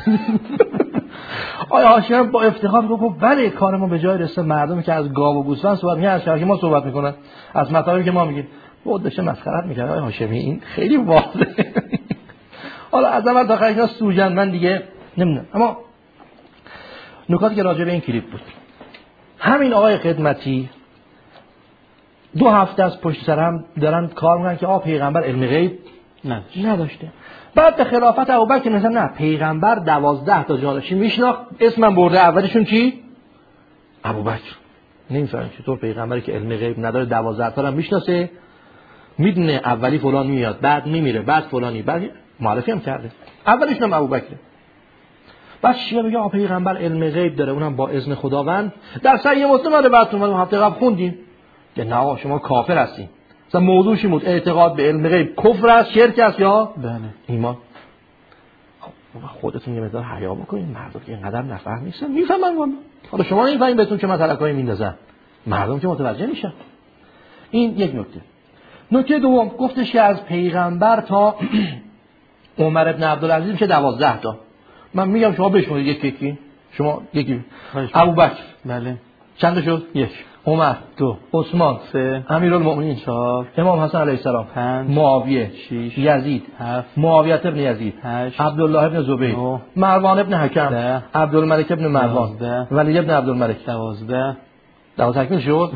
آیا هاشمی با افتخار گفت بله کار ما به جای رسه، مردمی که از گاو و گوسفند صحبت میکنن از شبیه ما صحبت میکنن، از مطالبی که ما میگیم. بود داشته مسخرت میکرد آیا هاشمی. این خیلی واضحه. حالا از اول تا آخر اینا سوژن، من دیگه نمیدونم. اما نکاتی که راجع به این کلیپ بود، همین آقای خدمتی 2 هفته از پشت سر هم دارن کار میکنن که پیغمبر علم غیب نداشته. بعد به خلافت ابوبکر مثلا نه، پیغمبر 12 تا جانشین میشناخت، اسمم برده اولشون کی؟ ابوبکر. نمیفهمم چطور پیغمبری که علم غیب نداره 12 تا رو میشناسه، میدونه اولی فلان میاد، بعد میمیره، بعد فلانی، بعد معرفی هم کرده، اولش هم ابوبکر. بعد شیعه میگه پیغمبر علم غیب داره، اونم با اذن خداوند. در صحیح مسلم داره، بعد اون هفته قبل خوندیم که نه شما کافر هستین. مثلا موضوعش بود اعتقاد به علم غیب کفر است، شرک است یا بله ایمان. خودتون یه مقدار حیا بکنید، مردم که اینقدر نفهم نیستن میفهمن. حالا شما نمیفهمید بهتون چه مسئله‌ای میندازن، مردم که متوجه میشن. این یک نکته. نکته دوم گفتش که از پیغمبر تا عمر ابن عبدالعزیز میشه 12 تا. من میگم شما بشمارید یکی. شما یکی. ابوبکر بله چند شد؟ 1. عمر 2. عثمان 3. امیرالمؤمنین 4. امام حسن علیه السلام 5. معاویه 6. یزید 7. معاویه ابن یزید 8. عبدالله ابن زبیر 9. مروان ابن حکم 10. عبدالملک ابن مروان 12. ولی ابن عبدالملک 12. تکمیل شد.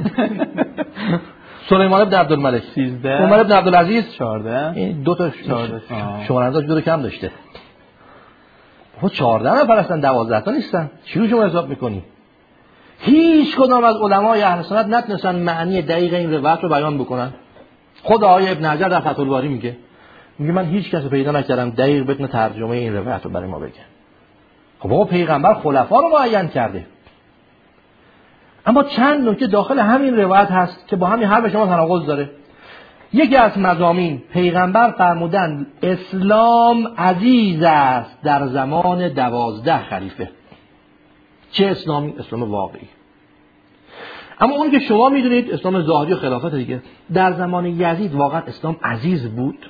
سلیمان ابن عبدالملک 13. عمر ابن عبدالعزیز 14. این 2 تا شماره‌اش 2 کم داشته. خب 14 نفر هستن، 12 تا نیستن. چی رو شما حساب می‌کنی؟ هیچ کدام از علمای اهل سنت نتونستن معنی دقیق این روایت رو بیان بکنن. خود آقای ابن حجر در فتح الباری میگه من هیچ کس پیدا نکردم دقیق بتونه ترجمه این روایت رو برای ما بگه. خب بابا پیغمبر خلفا رو معین کرده. اما چند نکته داخل همین روایت هست که با همین حرف شما تناقض داره. یکی از مضامین پیغمبر فرمودن اسلام عزیز است در زمان 12 خلیفه. چه اسلامی؟ اسلام واقعی. اما اون که شما میدونید اسلام ظاهری و خلافت دیگه، در زمان یزید واقعا اسلام عزیز بود؟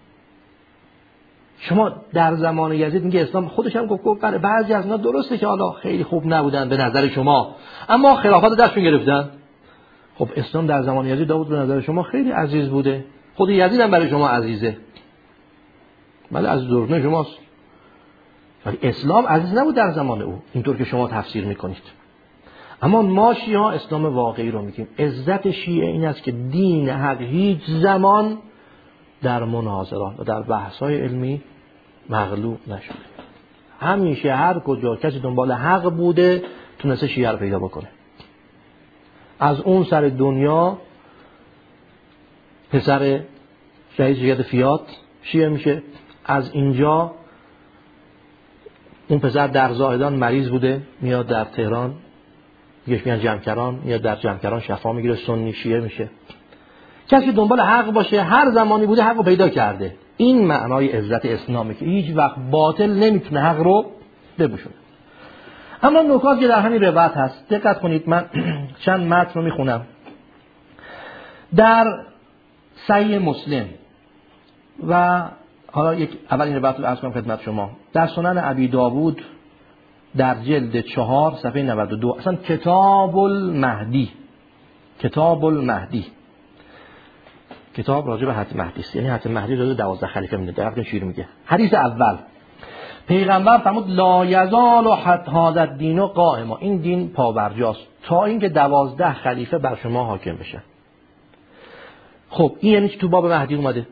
شما در زمان یزید میگه اسلام، خودش هم گفت بعضی از اینا درسته که حالا خیلی خوب نبودن به نظر شما، اما خلافت دستشون گرفتن. خب اسلام در زمان یزید داوود به نظر شما خیلی عزیز بوده، خود یزید هم برای شما عزیزه، ولی از دوران شماست. ولی اسلام عزیز نبود در زمان او اینطور که شما تفسیر میکنید. اما ما شیعه ها اسلام واقعی رو میگیم. عزت شیعه این است که دین حق هیچ زمان در مناظرات و در بحث‌های علمی مغلوب نشده. همیشه هر کجا کسی دنبال حق بوده تونسته شیعه رو پیدا بکنه. از اون سر دنیا پسر رئیس شرکت فیات شیعه میشه، از اینجا اون پسر در زاهدان مریض بوده میاد در تهران، یکیش میاد جمکران، میاد در جمکران شفا میگیره، سنی شیعه میشه. کسی که دنبال حق باشه هر زمانی بوده حق رو پیدا کرده. این معنای عزت اسلامی که هیچ وقت باطل نمیتونه حق رو بپوشونه. اما نکات که در همین روایت هست دقت کنید، من چند متن رو میخونم. در صحیح مسلم و حالا اول این روایت رو عرض کنم خدمت شما، در سنن ابی داوود در جلد 4 صفحه 92، اصلا کتاب المهدی کتاب المهدی، کتاب راجع به حضرت مهدی است، یعنی حضرت مهدی راجع به 12 خلیفه میگه. درخت شیر میگه. حدیث اول پیغمبر فرمود لا یزال هذا الدین قائما، این دین پابرجاست تا اینکه 12 خلیفه بر شما حاکم بشن. خب این یعنی تو باب مهدی اومده.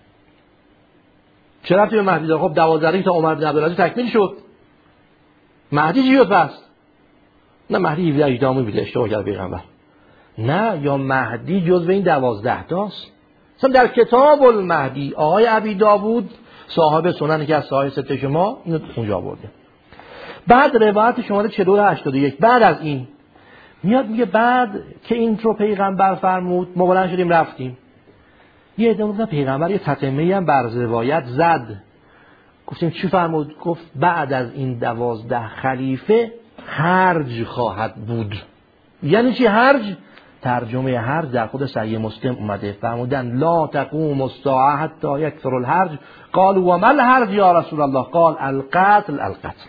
چرا ربطی به مهدی داره؟ خب 12 تا عمر بن عبدالعزیز تکمیل شد. مهدی چی شد پس؟ نه مهدی 18 میشه، اشتباه کرد پیغمبر. نه، یا مهدی جزو این 12 تاست. مثلا در کتاب المهدی آقای ابی داوود صاحب سنن که از صاحب ست شما اینو اونجا آورده. بعد روایت شماره 4281 بعد از این میاد میگه بعد که این رو پیغمبر فرمود ما بلند شدیم رفتیم. یه عده گفتن پیغمبر یه تتمه‌ای هم بر روایت زد. گفتیم چی فرمود؟ گفت بعد از این 12 خلیفه هرج خواهد بود. یعنی چی هرج؟ ترجمه هرج در خود صحیح مسلم اومده، فرمودن لا تقوم الساعه حتی یکثر الهرج. قالوا وما الهرج یا رسول الله؟ قال القتل.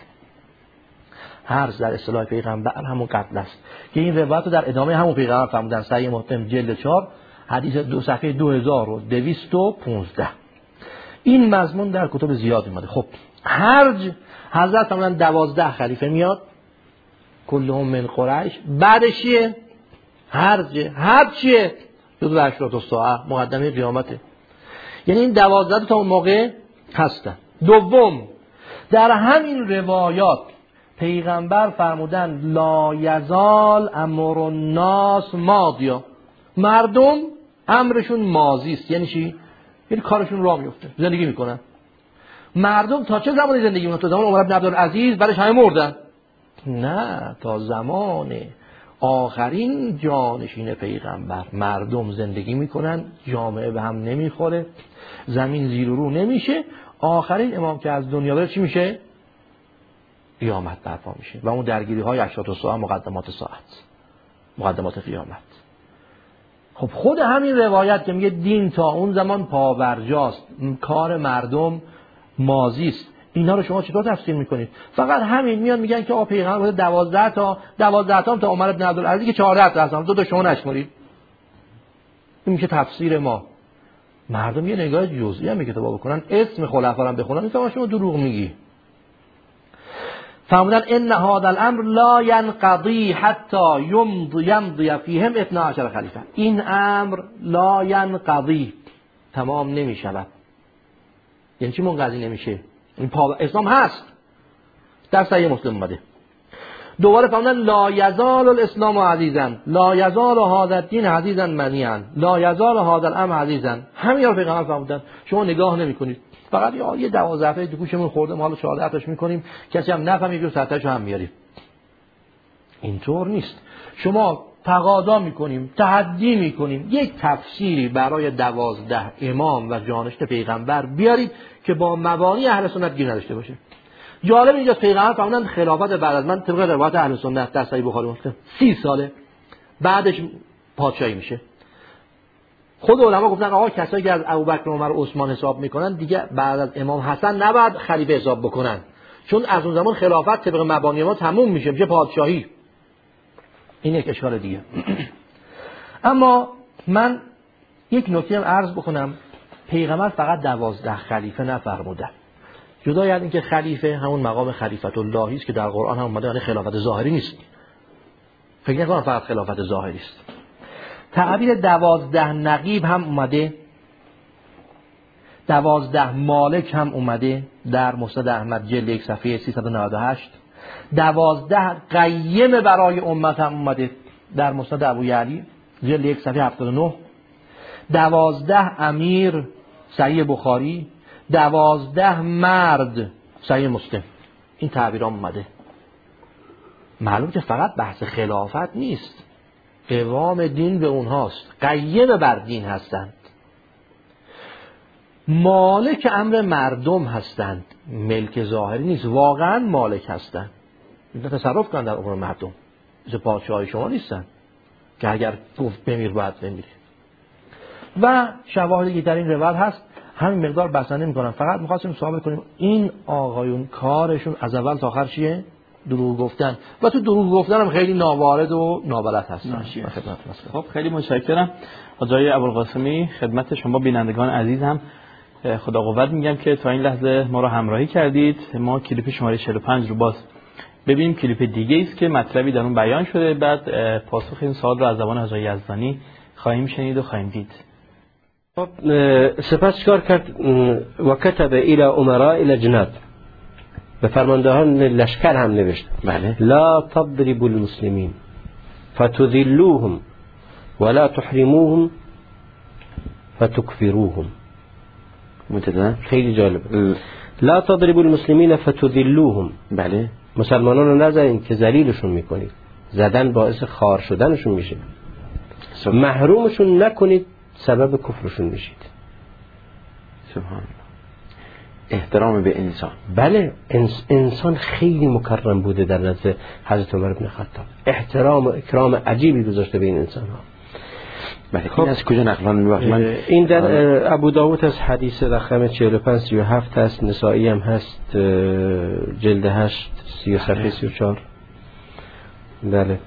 هرج در اصطلاح پیغمبر همون قتل است که این روایت رو در ادامه همون پیغمبر فرمودن، صحیح مسلم جلد 4 حدیث 2 صفحه 2215. این مضمون در کتب زیاد اومده. خب هرج حضرت فرمودن 12 خلیفه میاد کلهم من قریش. بعدش چیه؟ هرج چیه؟ جزو اشراط الساعه، مقدمه قیامته. یعنی این 12 تا اون موقع هستن. دوم، در همین روایات پیغمبر فرمودن لا یزال امر الناس ماضیا، مردم امرشون ماضی است. یعنی چی؟ یعنی کارشون راه میفته، زندگی میکنن. مردم تا چه زمانی زندگی میکنن؟ تا زمان عمر بن عبدالعزیز بعدش همه مردن؟ نه، تا زمان آخرین جانشین پیغمبر مردم زندگی میکنن، جامعه به هم نمیخوره، زمین زیر و رو نمیشه. آخرین امام که از دنیا بره چی میشه؟ قیامت برپا میشه و اون درگیری های اشراط الساعه، مقدمات ساعت، مقدمات قیامت. خب خود همین روایت که میگه دین تا اون زمان پابرجاست، کار مردم ماضی است، اینا رو شما چطور تفسیر میکنید؟ فقط همین میان میگن که پیغمبر 12 تا عمر بن عبدالعزیز که 14 تا هستن، 2 تا شما نشمرید. این میشه تفسیر ما. مردم یه نگاه جزئی هم کتابا بکنن، اسم خلفا رو بخونن، میگن شما دروغ میگی. فرمودن ان هذا الامر لا ينقضي حتى يمضي فيهم 12 خلیفه. این امر لا ينقضي، تمام نمیشود. یعنی چی منقضی نمیشه؟ این اسلام هست، در صحیح مسلم اومده. دوباره فرمودن لا یزال الاسلام عزیزا، لا یزال هذا الدین عزیزا منیعا، لا یزال هذا الامر عزیزا. همین رو پیغمبر فرمودن. شما نگاه نمیکنید، فقط یه 12 تا گوشمون خورده ما حالا 14 تاش میکنیم، کسی هم نفهمید که 100 تاشو هم میاریم. اینطور نیست. شما تقاضا میکنیم، تحدی میکنیم یک تفسیری برای 12 امام و جانشین پیغمبر بیارید که با مبانی اهل سنت گیر نداشته باشه. جالب اینجا پیغمبر فرمودن خلافت بعد از من طبق روایت اهل سنت در صحیح بخاری مسلم 30 ساله، بعدش پادشاهی میشه. خود علما گفتن آقا کسایی که از ابوبکر و عمر و عثمان حساب میکنن دیگه بعد از امام حسن نباید خلیفه حساب بکنن، چون از اون زمان خلافت طبق مبانی ما تموم میشه پادشاهی. این یک اشکال دیگه. اما من یک نکته هم عرض بکنم، پیغمبر فقط 12 خلیفه نفرمودن. جدای از اینکه خلیفه همون مقام خلیفت اللهی است که در قرآن هم اومده، یعنی خلافت ظاهری نیست. فکر نکنم فقط خلافت ظاهری است. تعبیر 12 نقیب هم اومده، 12 مالک هم اومده در مسند احمد جلد 1 صفحه 398. 12 قیم برای امت هم اومده در مسند ابویعلی جلد 1 صفحه 79. 12 امیر صحیح بخاری، 12 مرد صحیح مسلم. این تعبیرام اومده. معلوم که فقط بحث خلافت نیست، قوام دین به اونهاست، قیم بر دین هستند، مالک امر مردم هستند، ملک ظاهری نیست، واقعا مالک هستند. اینا تصرف کنند در امور مردم، مثل پادشاهای شما نیستن که اگر گفت بمیر باید بمیری. و شواهدی در این روایت هست، همین مقدار بسنده میکنم. فقط میخواستیم ثابت کنیم این آقایون کارشون از اول تا آخر چیه؟ دروغ گفتن و تو دروغ گفتن هم خیلی ناوارد و نابلد هستن. خب خیلی متشکرم آقای ابوالقاسمی. خدمت شما بینندگان عزیز هم خدا قوت میگم که تا این لحظه ما رو همراهی کردید. ما کلیپ شماره 45 رو باز ببینیم. کلیپ دیگه است که مطلبی در اون بیان شده، بعد پاسخ این سوال رو از زبان حاج یزدانی خواهیم شنید و خواهیم دید. سپس چکار کرد؟ و کتب الى امراء الاجناد، به فرماندهان لشکر هم نوشت لا تضربوا المسلمین فتذلوهم ولا تحرموهم فتكفروهم. خیلی جالب. لا تضربوا المسلمین فتذلوهم، بله، مسلمانان رو نزنید که ذلیلشون میکنید، زدن باعث خوار شدنشون میشه. محرومشون نکنید، سبب کفرشون میشید. سبحان. احترام به انسان. بله، انسان خیلی مکرم بوده در نزد حضرت عمر بن خطاب، احترام و اکرام عجیبی گذاشته به این انسان ها. بله. خب این از کجا نقلان؟ این در ابو داود از حدیث رقم 4537 هست، نسائی هم هست جلد 8 صفحه 34. بله.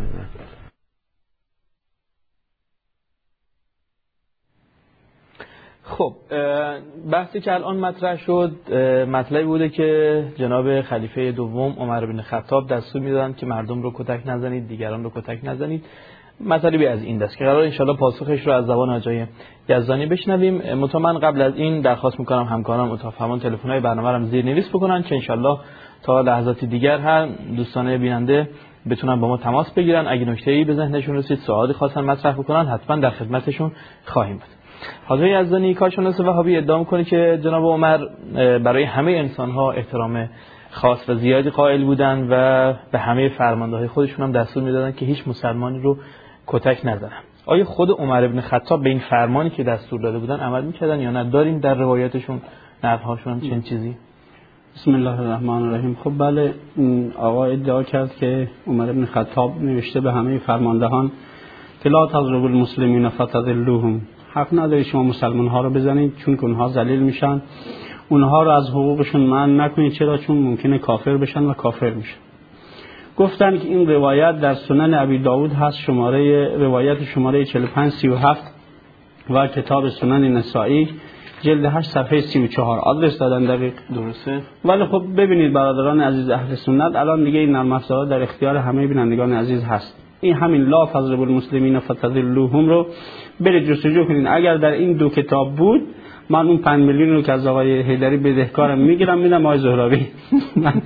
خب بحثی که الان مطرح شد مطلبی بوده که جناب خلیفه دوم عمر بن خطاب دستور میدادن که مردم رو کتک نزنید، دیگران رو کتک نزنید. مطلبی از این دست که قرار انشالله پاسخش رو از زبان آقای یزدانی بشنویم. من قبل از این درخواست میکنم همکاران متفاهمان تلفن‌های برنامه رو زیرنویس بکنن که انشالله تا لحظات دیگر هم دوستان بیننده بتونن با ما تماس بگیرن. اگه نکته‌ای به ذهنشون رسید، سوالی خواستن مطرح بکنن، حتما در خدمتشون خواهیم بود. حاجی یزدانی کارشناس وهابی ادعا می‌کنه که جناب عمر برای همه انسان‌ها احترام خاص و زیادی قائل بودن و به همه فرمانده‌های خودشون هم دستور میدادن که هیچ مسلمانی رو کتک نزنن. آیا خود عمر ابن خطاب به این فرمانی که دستور داده بودن عمل می‌کردن یا نه؟ داریم در روایتشون نقل‌هاشون هم چنین چیزی؟ بسم الله الرحمن الرحیم. خب بله، آقا ادعا کرد که عمر ابن خطاب نوشته به همه فرماندهان که لا تضربوا المسلمین فتذلوهم، حق نداری شما مسلمان ها رو بزنید چون که اونها ذلیل میشن، اونها رو از حقوقشون منع نکنید. چرا؟ چون ممکنه کافر بشن و کافر میشن. گفتن که این روایت در سنن ابی داود هست، روایت شماره 4537 و کتاب سنن نسائی جلد 8 صفحه 34. آدرس دادن دقیق، درسته؟ ولی خب ببینید برادران عزیز اهل سنت، الان دیگه این نرم افزارها در اختیار همه بینندگان عزیز هست. این همین لا تضربوا المسلمین فتذلوهم رو برید جستجو کنین. اگر در این دو کتاب بود، من اون 5 میلیون رو که از آقای حیدری بدهکارم میگیرم میدم آقای زهراوی. من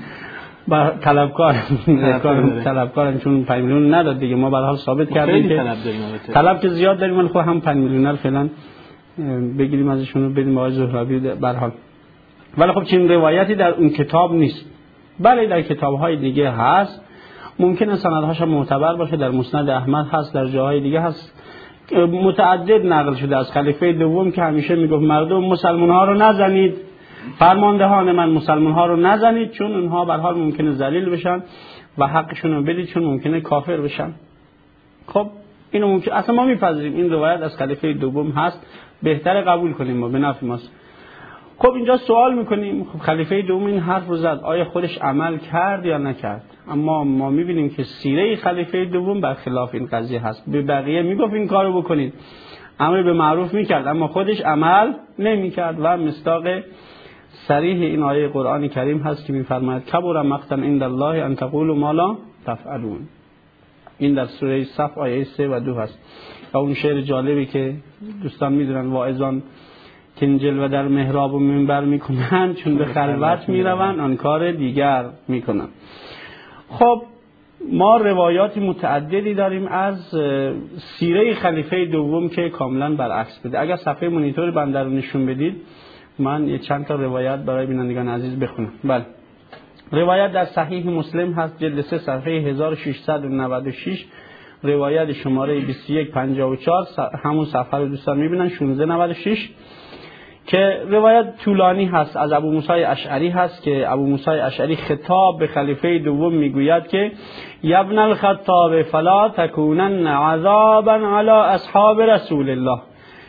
طلبکارم چون 5 میلیون نداد دیگه. ما به هر حال ثابت کردیم که طلب که زیاد داریم، ولی خب هم 5 میلیون رو فعلا بگیریم ازشون رو بدیم آقای زهراوی به هر حال. ولی خب چنین روایتی در اون کتاب نیست. بله در کتاب‌های دیگه هست، ممکنه سندهاش معتبر باشه، در مسند احمد هست، در جاهای دیگه هست، متعدد نقل شده از خلیفه دوم که همیشه میگفت مردم مسلمان ها رو نزنید، فرماندهان من مسلمان ها رو نزنید چون اونها به هر حال ممکنه ذلیل بشن و حقشون رو بدید چون ممکنه کافر بشن. خب اینو ممکن اصلا ما میپذیریم این روایت از خلیفه دوم هست، بهتره قبول کنیم ما به نفع ماست. خب اینجا سوال میکنیم خب خلیفه دوم این حرف رو زد، آیا خودش عمل کرد یا نکرد؟ اما ما میبینیم که سیره خلیفه دوم برخلاف این قضیه هست. به بقیه میگفت این کارو بکنید، امر به معروف میکرد، اما خودش عمل نمیکرد و مصداق صریح این آیه قرآن کریم هست که میفرماید کبر مقتا عند الله ان تقولوا ما لا تفعلون. این در سوره صف آیه 3 و 2 هست. و اون شعر جالبی که دوستان میدونن، واعظان که جلوه در محراب و منبر میکنن چون به خلوت میروند آن کار دیگر میکنن. خب ما روایات متعددی داریم از سیره خلیفه دوم که کاملا برعکس بده. اگر صفحه مانیتور بنده رو نشون بدید من یه چند تا روایت برای بینندگان عزیز بخونم. بله، روایت در صحیح مسلم هست جلد 3 صفحه 1696، روایت شماره 2154 همون صفحه رو دوستان میبینن 1696 که روایت طولانی هست، از ابو موسی اشعری هست که ابو موسی اشعری خطاب به خلیفه دوم میگوید که یا ابن الخطاب فلا تکونن عذابا علی اصحاب رسول الله،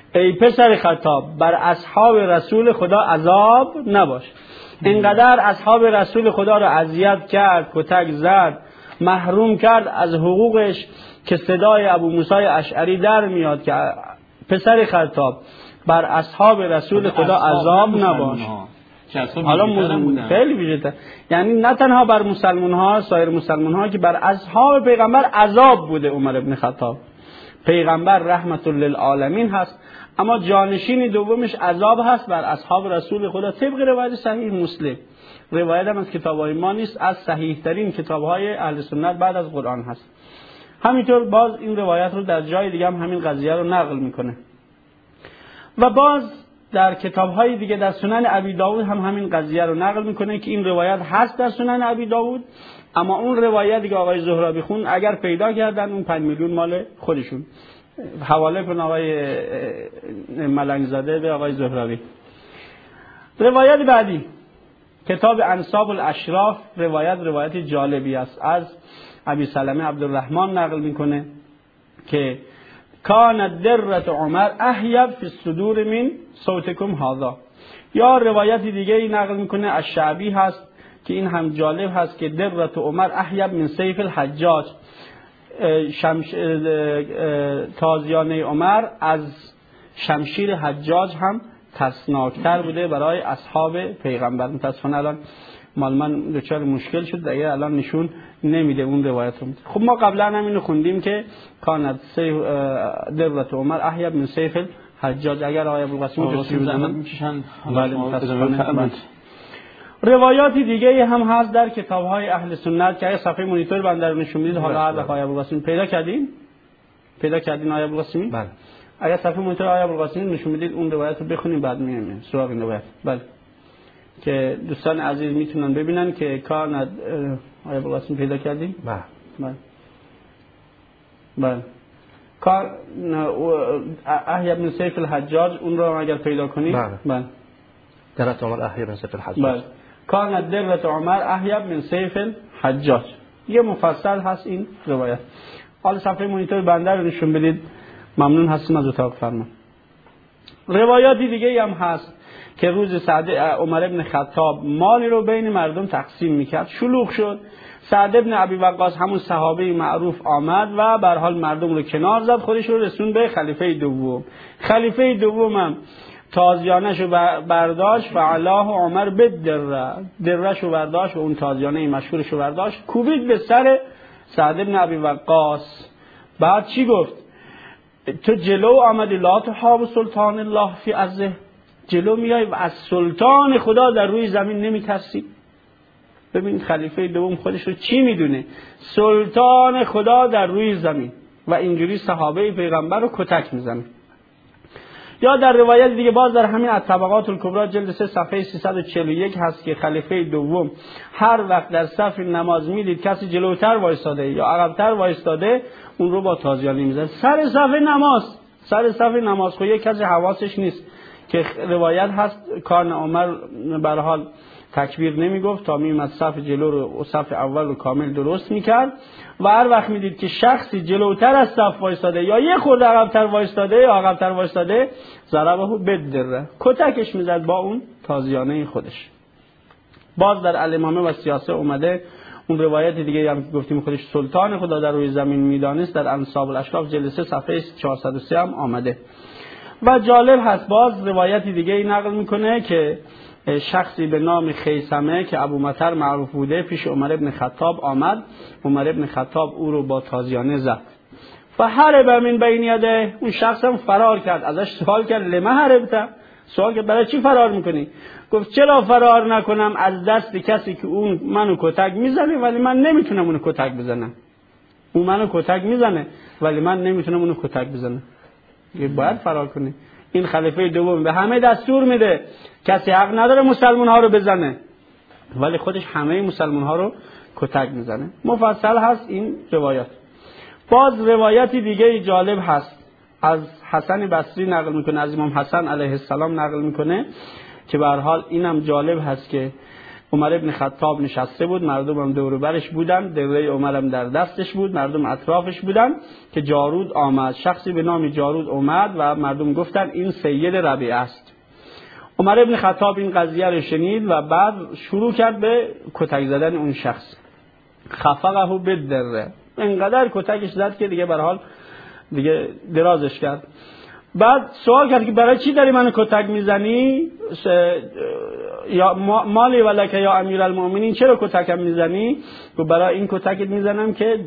ای پسر خطاب بر اصحاب رسول خدا عذاب نباش. اینقدر اصحاب رسول خدا رو اذیت کرد، کتک زد، محروم کرد از حقوقش که صدای ابو موسی اشعری در میاد که پسر خطاب بر اصحاب رسول خدا عذاب نباش. حالا خیلی ویژه‌تر، یعنی نه تنها بر مسلمان ها، سایر مسلمان ها، که بر اصحاب پیغمبر عذاب بوده. عمر ابن خطاب پیغمبر رحمت للعالمین هست، اما جانشین دومش عذاب هست بر اصحاب رسول خدا، طبق روایت صحیح مسلم. روایت هم از کتاب‌های ما نیست، از صحیح ترین کتاب‌های اهل سنت بعد از قرآن هست. همینطور باز این روایت رو در جای دیگه هم همین قضیه رو نقل میکنه و باز در کتاب‌های دیگه در سنن ابی داود هم همین قضیه رو نقل میکنه که این روایت هست در سنن ابی داود، اما اون روایتی که آقای زهرابی خون اگر پیدا کردن اون 5 میلیون مال خودشون. حواله کن آقای ملنگزاده به آقای زهرابی. روایت بعدی کتاب انساب الاشراف، روایت جالبی است، از ابی سلمه عبدالرحمن نقل میکنه که کان درت عمر احیب فی الصدور من صوتکم هذا. یا روایت دیگه ای نقل میکنه از شعبی هست که این هم جالب هست که درت عمر احیب من سیف الحجاج، تازیانه عمر از شمشیر حجاج هم ترسناکتر بوده برای اصحاب پیغمبر. متاسفانه الان مال من دچار مشکل شد، دیگه الان نشون نمیده اون روایت رو. خب ما قبلا هم اینو خوندیم که کانت درت عمر احیب من سیف الحجاج. اگر آیه ابوالقاسم جسمی زحمت میکشن. بله متاسفانه. روایاتی دیگه هم هست در کتاب‌های اهل سنت که صفحه مانیتور بنده رو نشون میدید. حالا هر وقت آیه ابوالقاسم پیدا کردین آیه ابوالقاسم؟ بله. اگر صفحه مانیتور آیه ابوالقاسم نشون میدید اون روایت رو بخونیم بعد میایم سراغ این روایت. بله. که دوستان عزیز میتونن ببینن که کار آیه ابوالقاسم پیدا کردین؟ بله. بله. کار احیب بن سیف الحجاج اون رو اگر پیدا کنید. بله. درت عمر احیب بن سیف الحجاج. بله. کان درت عمر احیب من سیف الحجاج. یه مفصل هست این روایت. حالا صفحه مانیتور بنده رو نشون بدید، ممنون هستیم از اتاق فرمان. روایاتی دیگه هم هست که روز عمر ابن خطاب مالی رو بین مردم تقسیم میکرد، شلوغ شد. سعد ابن ابی وقاص همون صحابه معروف آمد و به هر حال مردم رو کنار زد، خودش رو رسون به خلیفه دوم. خلیفه دومم تازیانه شو برداشت، فعلاه عمر دره شو برداشت و اون تازیانه مشهور شو برداشت، کوبید به سر سعد ابن ابی وقاص. بعد چی گفت؟ تو جلو آمدی لا تحاب سلطان الله فی عزه، جلو میای و از سلطان خدا در روی زمین نمیترسی. ببین خلیفه دوم خودش رو چی میدونه؟ سلطان خدا در روی زمین، و اینجوری صحابه پیغمبر رو کتک میزنه. یا در روایت دیگه باز در همین الطبقات الکبری جلد 3 صفحه 341 هست که خلیفه دوم هر وقت در صف نماز میدید کسی جلوتر وایستاده یا عقبتر وایستاده، اون رو با تازیانه میزنه سر صف نماز. خب یک کسی حواسش نیست که روایت هست کار عمر به هر حال تکبیر نمیگفت تا میومد صف جلو رو، صف اول رو کامل درست میکرد، و هر وقت میدید که شخصی جلوتر از صف وایستاده یا یه خورده عقب‌تر وایستاده ضربه بدره، کتکش میزد با اون تازیانه خودش. باز در الامامه و سیاسه اومده اون روایت دیگه هم که گفتیم خودش سلطان خدا در روی زمین میدانست، در انساب الاشراف جلد 3 صفحه 403 هم آمده. و جالب هست باز روایتی دیگه ای نقل میکنه که شخصی به نام خیثمه که ابو مطر معروف بوده پیش عمر ابن خطاب آمد. عمر ابن خطاب او رو با تازیانه زد و هرب من بین یده. اون شخص هم فرار کرد. ازش سوال کرد لما هربت؟ سوال کرد برای چی فرار میکنی؟ گفت چرا فرار نکنم از دست کسی که اون منو کتک میزنه ولی من نمیتونم اونو کتک بزنم. اون منو کتک میزنه ولی من نمیتونم اونو کتک بزنم. باید فرار کنی. این خلیفه دوم به همه دستور میده کسی حق نداره مسلمان ها رو بزنه، ولی خودش همه مسلمان ها رو کتک میزنه. مفصل هست این روایات. باز روایتی دیگه جالب هست از حسن بصری نقل میکنه، از امام حسن علیه السلام نقل میکنه که به هر حال اینم جالب هست که عمر ابن خطاب نشسته بود، مردم هم دور و برش بودن، دره عمر هم در دستش بود، مردم اطرافش بودن که جارود آمد. شخصی به نام جارود اومد و مردم گفتن این سید ربیعه است. عمر ابن خطاب این قضیه رو شنید و بعد شروع کرد به کتک زدن اون شخص. خفقه بالدره، انقدر کتکش زد که دیگه به هر حال دیگه درازش کرد. بعد سوال کرد که برای چی داری منو کتک میزنی؟ یا مالی ولک یا امیرالمؤمنین، چرا کتکم میزنی؟ گفت برای این کتکت میزنم که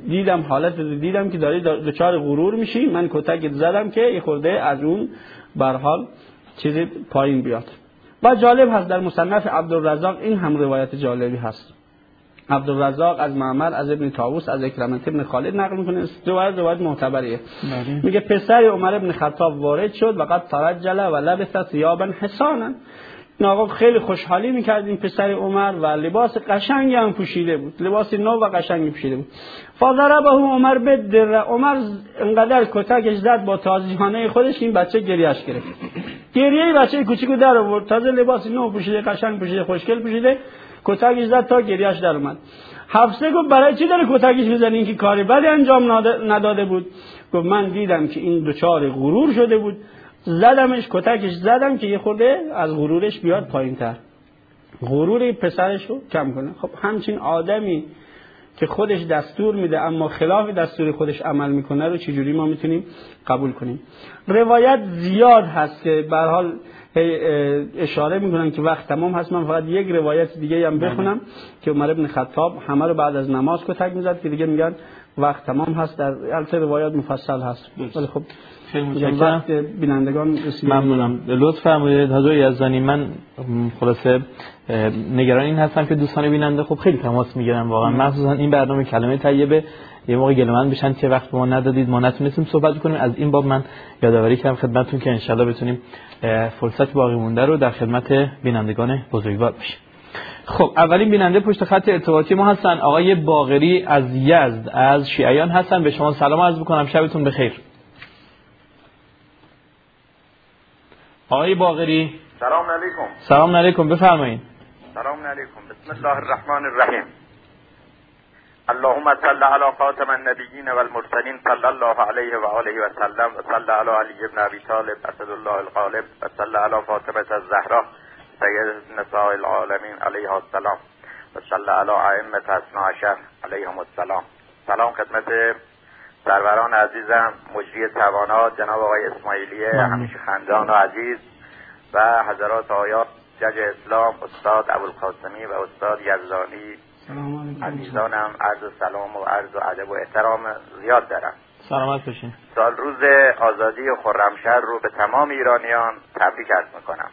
دیدم که داری دچار غرور میشی، من کتکت زدم که یه خورده از اون به هر حال چیزی پایین بیاد. و جالب هست در مصنف عبدالرزاق این هم روایت جالبی هست. عبدالرزاق از معمر از ابن طاووس از اکرمه ابن خالد نقل میکنه، روایت معتبریه. میگه پسر عمر ابن خطاب وارد شد و قد ترجل و لبس ثيابا حسانا. این آقا خیلی خوشحالی میکرد این پسر عمر و لباس قشنگی هم پوشیده بود، لباس نو و قشنگی پوشیده بود. فضربه عمر بالدره، عمر انقدر کتکش زد با تازیانه خودش این بچه گریهش گرفت. گریه بچه کوچیکو در آورد، تازه لباس نو پوشیده، قشنگ پوشیده، خوشگل پوشیده، کتکش زد تا گریهش در اومد. حفصه گفت برای چی داره کتکش میزنی؟ این که کاری بدی انجام نداده بود. گفت من دیدم که این دچار غرور شده بود، زدمش، کتکش زدم که یه خورده از غرورش بیاد پایین‌تر، غرور پسرش رو کم کنه. خب همچین آدمی که خودش دستور میده اما خلاف دستور خودش عمل میکنه رو چجوری ما میتونیم قبول کنیم؟ روایت زیاد هست که به هر حال اشاره میکنن که وقت تمام هست. من فقط یک روایت دیگه هم بخونم که عمر ابن خطاب همه رو بعد از نماز کتک میزد که دیگه میگن وقت تمام هست. در البته روایات مفصل هست ولی خب خیلی متشکرم. بینندگان ممنونم. لطف فرمایید حضرت یزدانی. من خلاصه نگران این هستم که دوستان بیننده خب خیلی تماس میگیرن واقعا، مخصوصا این برنامه کلمه طیبه یه موقع گلمند بشن که وقت به ما ندادید، ما نتونستیم صحبت کنیم. از این باب من یادآوری کردم خدمتتون که انشالله بتونیم فرصت باقی مونده رو در خدمت بینندگان بزرگوار باشیم. خب اولین بیننده پشت خط ارتباطی ما هستن آقای باقری از یزد از شیعیان هستن. به شما سلام عرض می‌کنم، شبتون بخیر. آقای باقری سلام علیکم. سلام علیکم، بفرمایید. سلام علیکم. بسم الله الرحمن الرحیم. اللهم صل علی خاتم النبیین والمرسلین صلی الله علیه و آله و سلم و صلی علی علی ابن ابی طالب اسد الله الغالب و صلی علی فاطمه الزهرا سید نساء العالمین علیها السلام و صلی علی ائمه اثنا عشر علیهم السلام. سلام خدمت سروران عزیزم، مجری توانا جناب آقای اسماعیلی همیشه خندان و عزیز و حضرات آیات جج اسلام استاد ابوالقاسمی و استاد یزدانی عزیزانم عرض سلام و عرض و ادب و احترام زیاد دارم. سلامت باشین. سال روز آزادی خرمشهر رو به تمام ایرانیان تبریک عرض میکنم.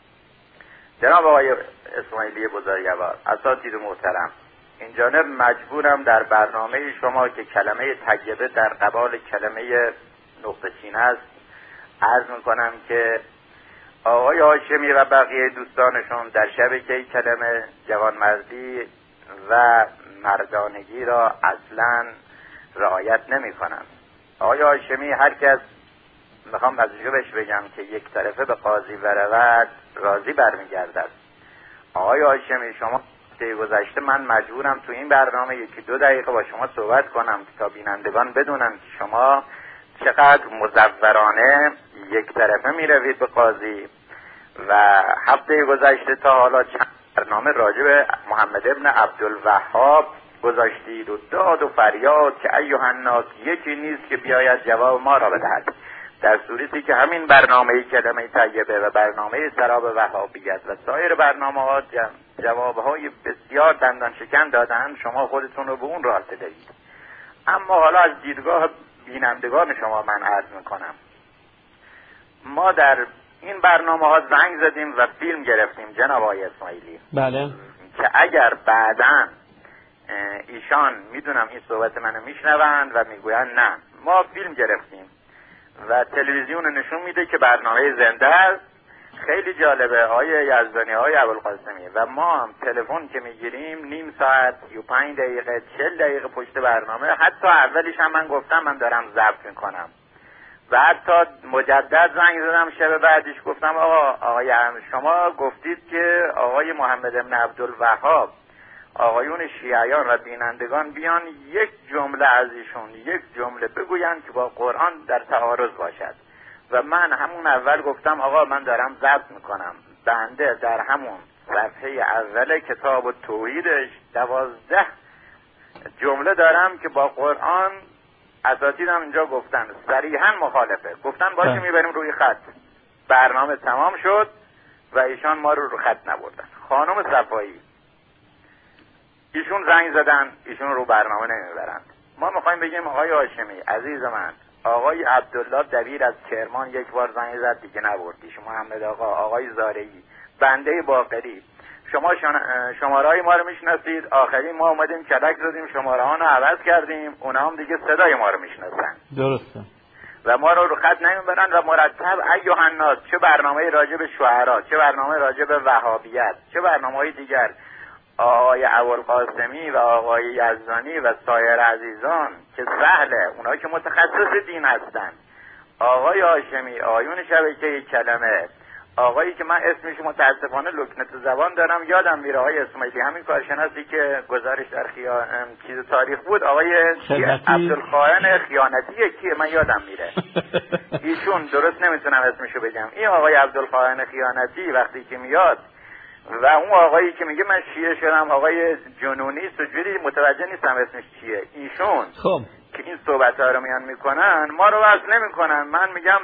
جناب آقای اسماعیلی بزرگوار، اساتید محترم، این جانب مجبورم در برنامه شما که کلمه طیبه در قبال کلمه نقطه چین است عرض میکنم که آقای هاشمی و بقیه دوستانشون در شبکه کلمه جوانمردی و مردانگی را اصلا رعایت نمی کنند. آقای هاشمی هر کس میخوام از جوبش بگم که یک طرفه به قاضی برود راضی برمیگردد. آقای هاشمی شما گذشته من مجبورم تو این برنامه 1-2 دقیقه با شما صحبت کنم تا بینندگان بدونن که شما چقدر مزورانه یک طرفه می روید به قاضی و هفته گذشته تا حالا چند برنامه راجع به محمد ابن عبدالوهاب گذاشتید و داد و فریاد که ایها الناس یکی نیست که بیاید جواب ما را بدهد، در صورتی که همین برنامه کلمه طیبه و برنامه سراب وهابیت و سایر برنامه‌ها جوابهای بسیار دندان شکن دادن، شما خودتون رو به اون راسته دارید. اما حالا از دیدگاه بینندگان شما من عرض میکنم، ما در این برنامه‌ها زنگ زدیم و فیلم گرفتیم جناب آقای اسماعیلی. بله. که اگر بعداً ایشان میدونم این صحبت منو میشنوند و میگویند نه، ما فیلم گرفتیم و تلویزیون نشون میده که برنامه زنده است. خیلی جالبه آقای یزدانی، آقای ابوالقاسمی، و ما هم تلفن که میگیریم نیم ساعت 35 دقیقه 40 دقیقه پشت برنامه، حتی اولیش هم من گفتم من دارم ضبط میکنم و حتی مجدد زنگ زدم شب بعدش گفتم آقای شما گفتید که آقای محمد بن عبدالوهاب آقایون شیعیان و بینندگان بیان یک جمله از ایشون یک جمله بگوین که با قرآن در تعارض باشد و من همون اول گفتم آقا من دارم ضبط میکنم، بنده در همون صفحه اول کتاب التوحیدش 12 جمله دارم که با قرآن اساتیدم اینجا گفتن صریحا مخالفه. گفتن باشه میبریم روی خط. برنامه تمام شد و ایشان ما رو خط نبردن. خانم صفایی ایشون زنگ زدن، ایشون رو برنامه نمیبرند. ما میخوایم بگیم آقای هاشمی عزیز من، آقای عبدالله دبیر از کرمان یک بار زنگ زد دیگه نبردیش، محمد آقای زارعی، بنده باقری، شما شماره‌های ما رو میشناسید، آخرین ما اومدیم کلک زدیم شماره ها رو عوض کردیم، اونا هم دیگه صدای ما رو میشناسن. درسته. و ما رو خط نمیبرن و مرتب ایها الناس، چه برنامه راجع به شعرا، چه برنامه راجع به وهابیت، چه برنامه‌های دیگر، آقای ابوالقاسمی و آقای یزدانی و سایر عزیزان که سهله، اونایی که متخصص دین هستن، آقای هاشمی، آقایون شبکه کلمه، آقایی که من اسمش متاسفانه لکنت زبان دارم یادم میره، آقای اسماعیلی، همین کارشناسی که گزارش در چیز تاریخ بود، آقای عبدالخائن خیانتی کیه من یادم میره ایشون درست نمیتونم اسمشو بگم. این آقای عبدالخائن خیانتی وقتی که میاد و اون آقایی که میگه من شیعه شدم، آقای جنونی سجودی متوجه نیستم اسمش چیه، ایشون خب که این صحبت ها رو میان میکنن ما رو وصل نمیکنن. من میگم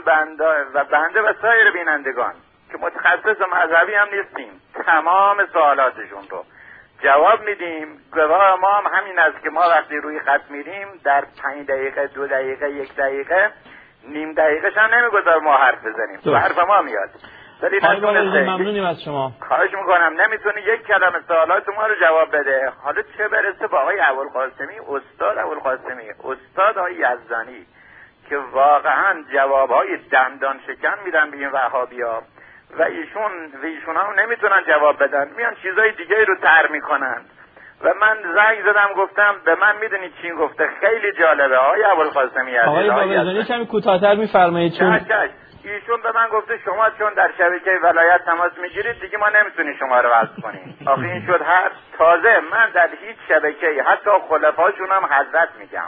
بنده و سایر بینندگان که متخصص و مذهبی هم نیستیم تمام سوالاتشون رو جواب میدیم. گواه ما هم همین است که ما وقتی روی خط میریم در 5 دقیقه 2 دقیقه 1 دقیقه نیم دقیقه هم نمیگذار ما حرف بزنیم، حرف ما میاد. ولی ممنونیم از شما. خواهش میکنم نمیتونی یک کلمه سوالات ما رو جواب بده. حالا چه برسه با آقای ابوالقاسمی، استاد ابوالقاسمی، استاد آقای یزدانی که واقعا جوابهای دندان شکن میدن به این وهابی‌ها و ایشون هم نمیتونن جواب بدن، میان چیزای دیگه رو طرح میکنن. و من زنگ زدم گفتم به من میدونی چی گفته؟ خیلی جالبه آقای ابوالقاسمی. آقای بابزانی کمی کوتاه‌تر میفرمایید چون ایشون به من گفته شما چون در شبکه ولایت تماس میگیرید دیگه ما نمیتونیم شما رو وصل کنیم. آخه این شد هر تازه من در هیچ شبکه‌ای حتی خلفاشون هم حضرت میگم.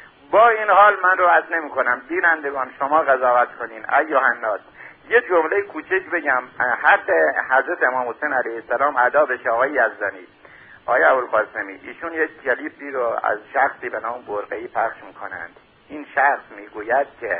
با این حال من رو وصل نمیکنم. بینندگان شما قضاوت کنین. ایها الناس، یه جمله کوچک بگم، حق حضرت امام حسین علیه السلام ادا بشه. آقای یزدانی، آقای ابوالقاسمی، ایشون یک کلیپی رو از شخصی به نام برقعی پخش میکنند. این شخص میگوید که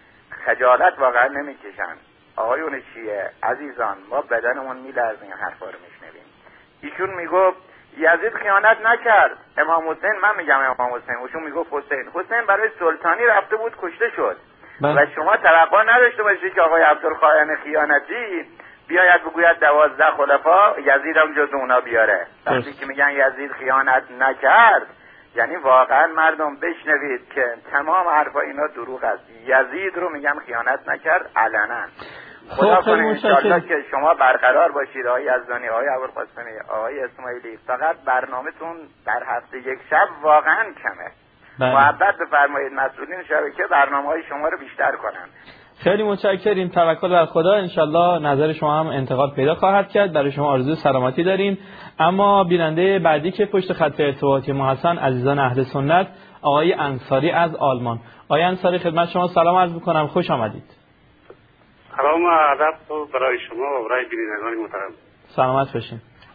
خجالت واقعا نمیکشن آقایون شیعه عزیزان، ما بدنمون میلرزه این حرفا رو میشنویم. ایشون میگفت یزید خیانت نکرد، امام حسین، من میگم امام حسین، ایشون میگفت حسین برای سلطانی رفته بود کشته شد. و شما توقع نداشته باشید که آقای عبدالخائن خیانتی بیاید بگوید 12 خلفا یزید هم جز اونا بیاره. وقتی که میگن یزید خیانت نکرد یعنی واقعا مردم بشنوید که تمام حرفا اینا دروغ است. یزید رو میگم خیانت نکرد علنا. خدا کنه انشالله که شما برقرار باشید آقای یزدانی، آقای ابوالقاسمی، آقای اسماعیلی. فقط برنامه‌تون در هفته یک شب واقعا کمه. محبت بفرمایید مسئولین شبکه برنامه‌های شما رو بیشتر کنن. خیلی متشکریم. توکل بر خدا. انشالله نظر شما هم انتقاد پیدا خواهد کرد. برای شما آرزوی سلامتی داریم. اما بیننده بعدی که پشت خط ارتباطی ما هستن عزیزان اهل سنت، آقای انصاری از آلمان. آقای انصاری خدمت شما سلام عرض می‌کنم، خوش آمدید. سلام و ادب برای شما و برای بینندگان محترم. سلامت باشین.